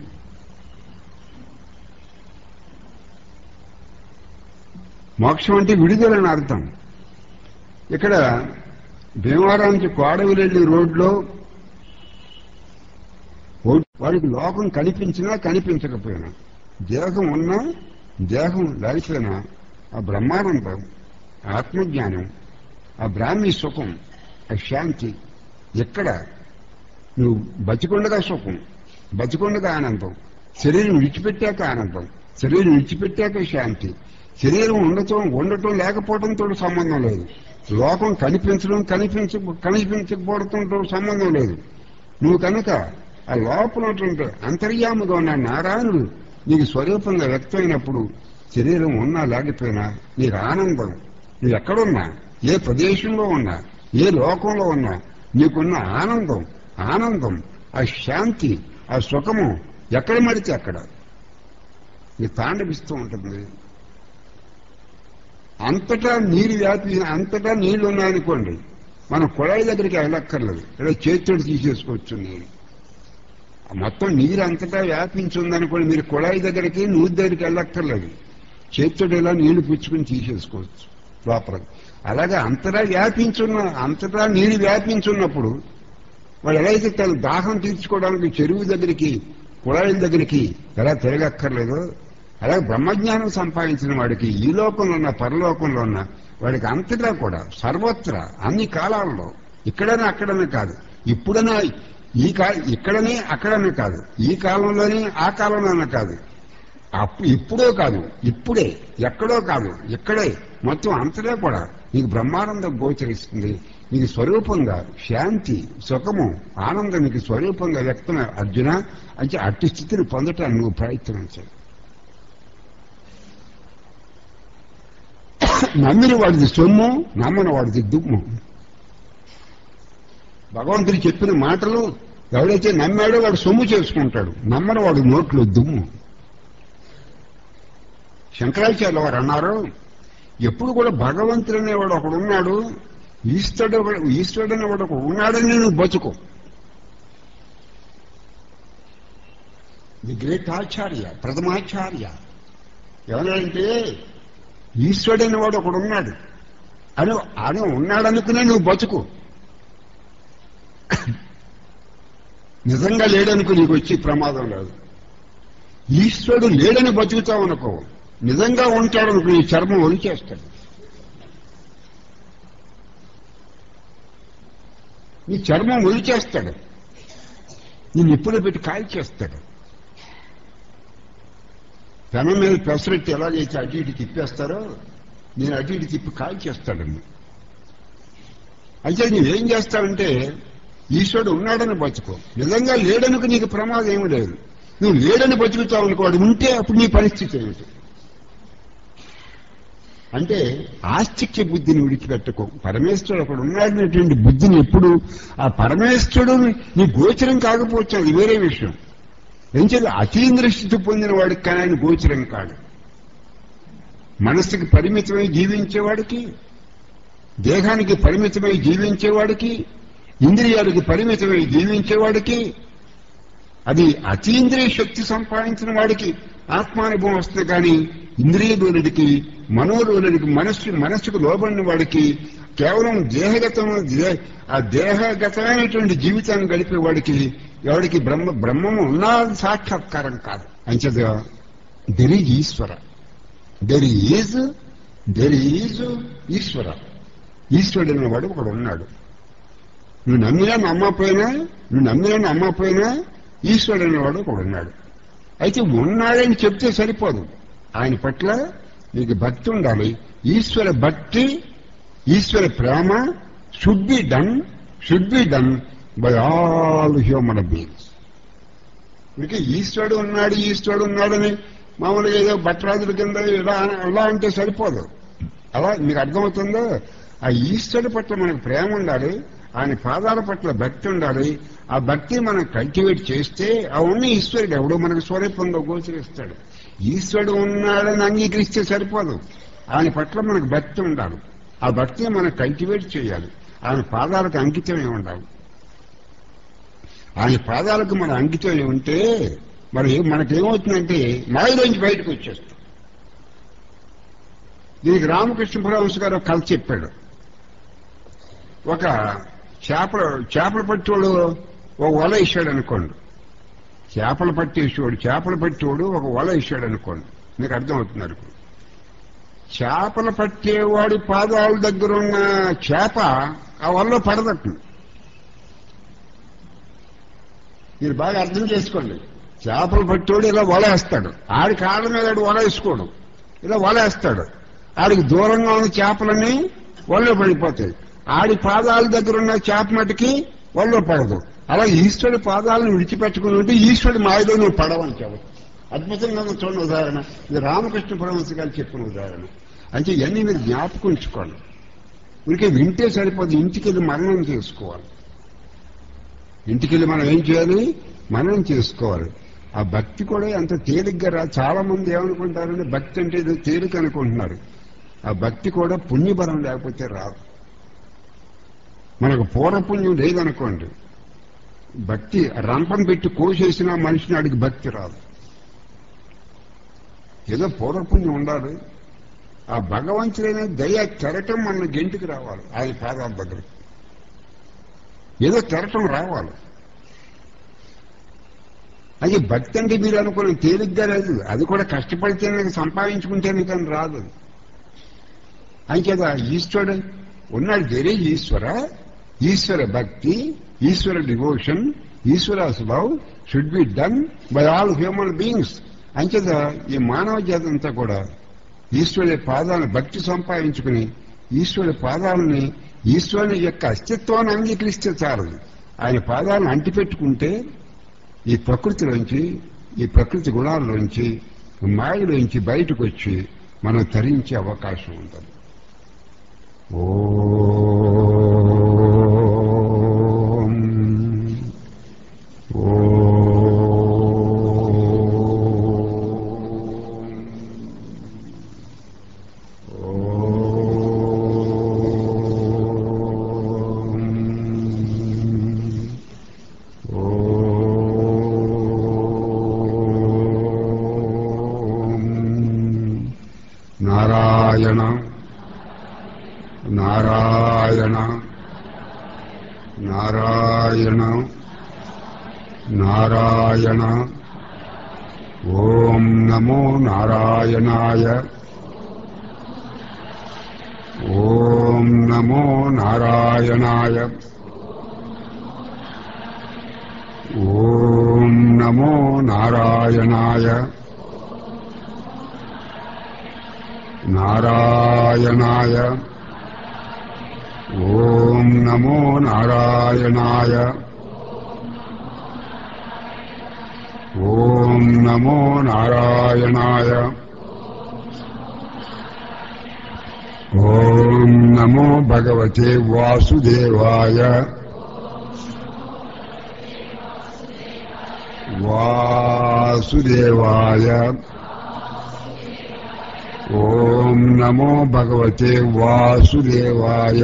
మోక్షం అంటే విడుదలని అర్థం. ఇక్కడ భీమవరం నుంచి కోడవిరెల్లి రోడ్లో వాడికి లోకం కనిపించినా కనిపించకపోయినా, దేహం ఉన్నా దేహం లేకపోయినా ఆ బ్రహ్మానందం, ఆత్మజ్ఞానం, ఆ బ్రాహ్మీ సుఖం, ఆ శాంతి ఎక్కడ నువ్వు బతికొండగా సుఖం, బతికొండగా ఆనందం, శరీరం విడిచిపెట్టాక ఆనందం, శరీరం విడిచిపెట్టాక శాంతి. శరీరం ఉండటం ఉండటం లేకపోవడంతో సంబంధం లేదు, లోకం కనిపించడం కనిపించ కనిపించకపోవడంతో సంబంధం లేదు. నువ్వు కనుక ఆ లోపల అంతర్యాముగా ఉన్న నారాయణుడు నీకు స్వరూపంగా వ్యక్తమైనప్పుడు శరీరం ఉన్నా లేకపోయినా నీకు ఆనందం. నువ్వు ఎక్కడున్నా, ఏ ప్రదేశంలో ఉన్నా, ఏ లోకంలో ఉన్నా నీకున్న ఆనందం, ఆనందం ఆ శాంతి, ఆ సుఖము ఎక్కడ మడితే అక్కడ నీ తాండవిస్తూ ఉంటుంది. అంతటా నీరు వ్యాపి అంతటా నీళ్లు ఉన్నాయనుకోండి, మనం కుళాయి దగ్గరికి వెళ్ళక్కర్లేదు, ఇలా చేతితోటి తీసేసుకోవచ్చు నీరు. మొత్తం నీరు అంతటా వ్యాపించి ఉందనుకోండి, మీరు కుళాయి దగ్గరికి నూతి దగ్గరికి వెళ్ళక్కర్లేదు, చేతితోటి ఇలా నీళ్లు పుచ్చుకుని తీసేసుకోవచ్చు లోపల. అలాగే అంతటా వ్యాపించున్న అంతటా నీరు వ్యాపించున్నప్పుడు వాడు ఎలా అయితే తన దాహం తీర్చుకోవడానికి చెరువు దగ్గరికి కుళాయిల దగ్గరికి ఎలా తిరగక్కర్లేదో, అలాగే బ్రహ్మజ్ఞానం సంపాదించిన వాడికి ఈ లోకంలో ఉన్న పరలోకంలో ఉన్న వాడికి అంతటా కూడా సర్వత్రా అన్ని కాలాల్లో, ఇక్కడనే అక్కడనే కాదు, ఇప్పుడనే ఈ కా ఇక్కడనే అక్కడనే కాదు, ఈ కాలంలోనే ఆ కాలంలోనే కాదు, అప్పుడు ఇప్పుడో కాదు, ఇప్పుడే ఎక్కడో కాదు, ఇక్కడే మొత్తం అంతటా కూడా నీకు బ్రహ్మానందం గోచరిస్తుంది. నీకు స్వరూపంగా శాంతి, సుఖము, ఆనందం నీకు స్వరూపంగా వ్యక్తమే. అర్జున అంటే అట్టి స్థితిని పొందటానికి నువ్వు ప్రయత్నించాలి. నమ్మిన వాడిది సొమ్ము, నమ్మని వాడిది దుమ్ము. భగవంతుడు చెప్పిన మాటలు ఎవడైతే నమ్మాడో వాడు సొమ్ము చేసుకుంటాడు, నమ్మని వాడు నోట్లో దుమ్ము. శంకరాచార్య వారు అన్నారు, ఎప్పుడు కూడా భగవంతుడు అనేవాడు ఒకడు ఉన్నాడు, ఈశ్వరుడు ఈశ్వరుడు అనేవాడు ఒకడు ఉన్నాడని నువ్వు బతుకు. ది గ్రేట్ ఆచార్య, ప్రథమాచార్య ఎవరంటే ఈశ్వరుడు అనేవాడు ఒకడు ఉన్నాడు అని అని ఉన్నాడనుకునే నువ్వు బతుకు. నిజంగా లేడనుకో నీకు వచ్చి ప్రమాదం లేదు. ఈశ్వరుడు లేడని బతుకుతావు అనుకో, నిజంగా ఉంటాడనుకో నీ చర్మం ఒలిచేస్తాడు, నీ చర్మం ఒలిచేస్తాడు, నేను ఎప్పుడో పెట్టి కాల్చేస్తాడు. పెనం మీద పెసరెట్టి ఎలాగైతే అటు ఇటు తిప్పేస్తారో నేను అటు ఇటు తిప్పి కాల్చేస్తాడండి. అయితే నువ్వేం చేస్తావంటే ఈశ్వరుడు ఉన్నాడని బతుకో, నిజంగా లేడనుకు నీకు ప్రమాదం ఏమి లేదు. నువ్వు లేడని బతుకుతావు అనుకో, వాడు ఉంటే అప్పుడు నీ పరిస్థితి ఏమిటి అంటే ఆస్తిక్య బుద్ధిని విడిచిపెట్టుకో. పరమేశ్వరుడు ఒకడు ఉన్నాడనేటువంటి బుద్ధిని ఎప్పుడు ఆ పరమేశ్వరుడు నీ గోచరం కాకపోవచ్చు, అది వేరే విషయం. ఏం చేయాలి, అతీంద్ర స్థితి పొందిన వాడికి కానీ ఆయన గోచరం కాడు. మనస్సుకి పరిమితమై జీవించేవాడికి, దేహానికి పరిమితమై జీవించేవాడికి, ఇంద్రియాలకు పరిమితమై జీవించేవాడికి, అది అతీంద్రియ శక్తి సంపాదించిన వాడికి ఆత్మానుభవం వస్తుంది. కానీ ఇంద్రియలోనికి, మనోలోనికి, మనస్సు మనస్సుకు లోబడిన వాడికి కేవలం దేహగతం ఆ దేహగతమైనటువంటి జీవితాన్ని గడిపేవాడికి ఎవడికి బ్రహ్మ బ్రహ్మము ఉన్నా సాక్షాత్కారం కాదు. అంచేత there is Ishwara, there is there is Ishwara. ఈశ్వరుడు అనేవాడు ఒకడు ఉన్నాడు. నువ్వు నమ్మినా నమ్మకపోయినా నువ్వు నమ్మినా నమ్మకపోయినా ఈశ్వరుడు అనేవాడు ఒకడు ఉన్నాడు. అయితే ఉన్నాడని చెప్తే సరిపోదు, ఆయన పట్ల నీకు భక్తి ఉండాలి. ఈశ్వర భక్తి, ఈశ్వర ప్రేమ should be done should be done by all human beings. అందుకే ఈశ్వరుడు ఉన్నాడు ఈశ్వరుడు ఉన్నాడని మామూలుగా ఏదో భట్రాజుల కింద ఇలా అలా అంటే సరిపోదు. అలా మీకు అర్థమవుతుందో, ఆ ఈశ్వరుడు పట్ల మనకు ప్రేమ ఉండాలి, ఆయన పాదాల పట్ల భక్తి ఉండాలి. ఆ భక్తి మనం కల్టివేట్ చేస్తే ఆ ఉన్న ఈశ్వరుడు ఎవడో మనకు స్వరూపంగా గోచరిస్తాడు. ఈశ్వరుడు ఉన్నాడని అంగీకరిస్తే సరిపోదు, ఆయన పట్ల మనకు భక్తి ఉండాలి. ఆ భక్తిని మనం కల్టివేట్ చేయాలి. ఆయన పాదాలకు అంకితమే ఉండాలి. ఆయన పాదాలకు మన అంకితం ఉంటే మరి మనకేమవుతుందంటే మాయలోంచి బయటకు వచ్చేస్తాం. దీనికి రామకృష్ణ పరమహంస గారు ఒక కథ చెప్పాడు. ఒక చేపలు చేపలు పట్టేవాడు ఒక వల వేసాడు అనుకోండి. చేపలు పట్టేసేవాడు చేపలు పట్టేవాడు ఒక వల వేసాడు అనుకోండి. మీకు అర్థమవుతున్నారు. చేపలు పట్టేవాడి పాదాల దగ్గర ఉన్న చేప ఆ వలలో పడదట్టు. మీరు బాగా అర్థం చేసుకోండి. చేపలు పట్టేవాడు ఇలా వల వేస్తాడు, ఆడి కాళ్ళ మీద వల వేసుకోవడం, ఇలా వల వేస్తాడు. ఆడికి దూరంగా ఉన్న చేపలన్నీ వలలో పడిపోతాయి. ఆడి పాదాల దగ్గర ఉన్న చేప మటుకి వలలో పడదు. అలా ఈశ్వరుడి పాదాలను విడిచిపెట్టుకుని ఉంటే ఈశ్వరుడి మాయలో నువ్వు పడవని చెప్పదు. అద్భుతంగా చూడండి ఉదాహరణ. ఇది రామకృష్ణ పరమహంస గారు చెప్పిన ఉదాహరణ. అంటే ఇవన్నీ మీరు జ్ఞాపకం ఉంచుకోండి. ఇంకే వింటే సరిపోదు, ఇంటికి వెళ్ళి మననం చేసుకోవాలి. ఇంటికి వెళ్ళి మనం ఏం చేయాలి? మననం చేసుకోవాలి. ఆ భక్తి కూడా అంత తేలిగ్గా రా. చాలా మంది ఏమనుకుంటారంటే భక్తి అంటే ఏదో తేలిక అనుకుంటున్నారు. ఆ భక్తి కూడా పుణ్యబలం లేకపోతే రాదు. మనకు పూర్వపుణ్యం లేదనుకోండి, భక్తి రంపం పెట్టి కోసేసిన మనిషిని అడిగి భక్తి రాదు. ఏదో పూర్వపుణ్యం ఉండాలి. ఆ భగవంతుడైన దయ తెరటం మన గెంటికి రావాలి. ఆయన పాదాల దగ్గర ఏదో తెరటం రావాలి. అది భక్తి అంటే మీరు అనుకున్న తేలిగ్గా లేదు. అది కూడా కష్టపడితేనే సంపాదించుకుంటేనే కానీ రాదు. అంచేత ఈశ్వరుడు ఉన్నాడు. వేరే ఈశ్వర ఈశ్వర భక్తి, Ishwara devotion, Ishwara's love should be done by all human beings. అంచేత ఈ మానవ జాతి అంతా కూడా ఈశ్వరుడి పాదాలను భక్తి సంపాదించుకుని ఈశ్వరుడి పాదాలని ఈశ్వరుని యొక్క అస్తిత్వాన్ని అంగీకరిస్తే చాలు. ఆయన పాదాలను అంటిపెట్టుకుంటే ఈ ప్రకృతిలోంచి ఈ ప్రకృతి గుణాల్లోంచి మాయలోంచి బయటకు వచ్చి మనం తరించే అవకాశం ఉంటుంది. ఓం నారాయణ నారాయణ నారాయణ నారాయణ. ఓం నమో నారాయణాయ. ఓం నమో నారాయణాయ. ఓం నమో నారాయణాయ. నారాయణాయ. ఓం నమో నారాయణాయ. ఓం నమో నారాయణాయ. ఓం నమో భగవతే వాసుదేవాయ. వాసుదేవాయ. ఓం నమో భగవతే వాసుదేవాయ.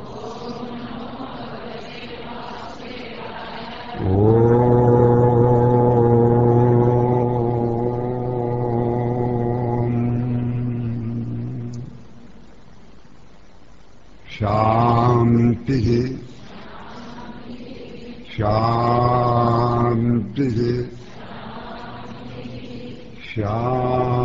ఓం శాంతి శాంతి శాంతి.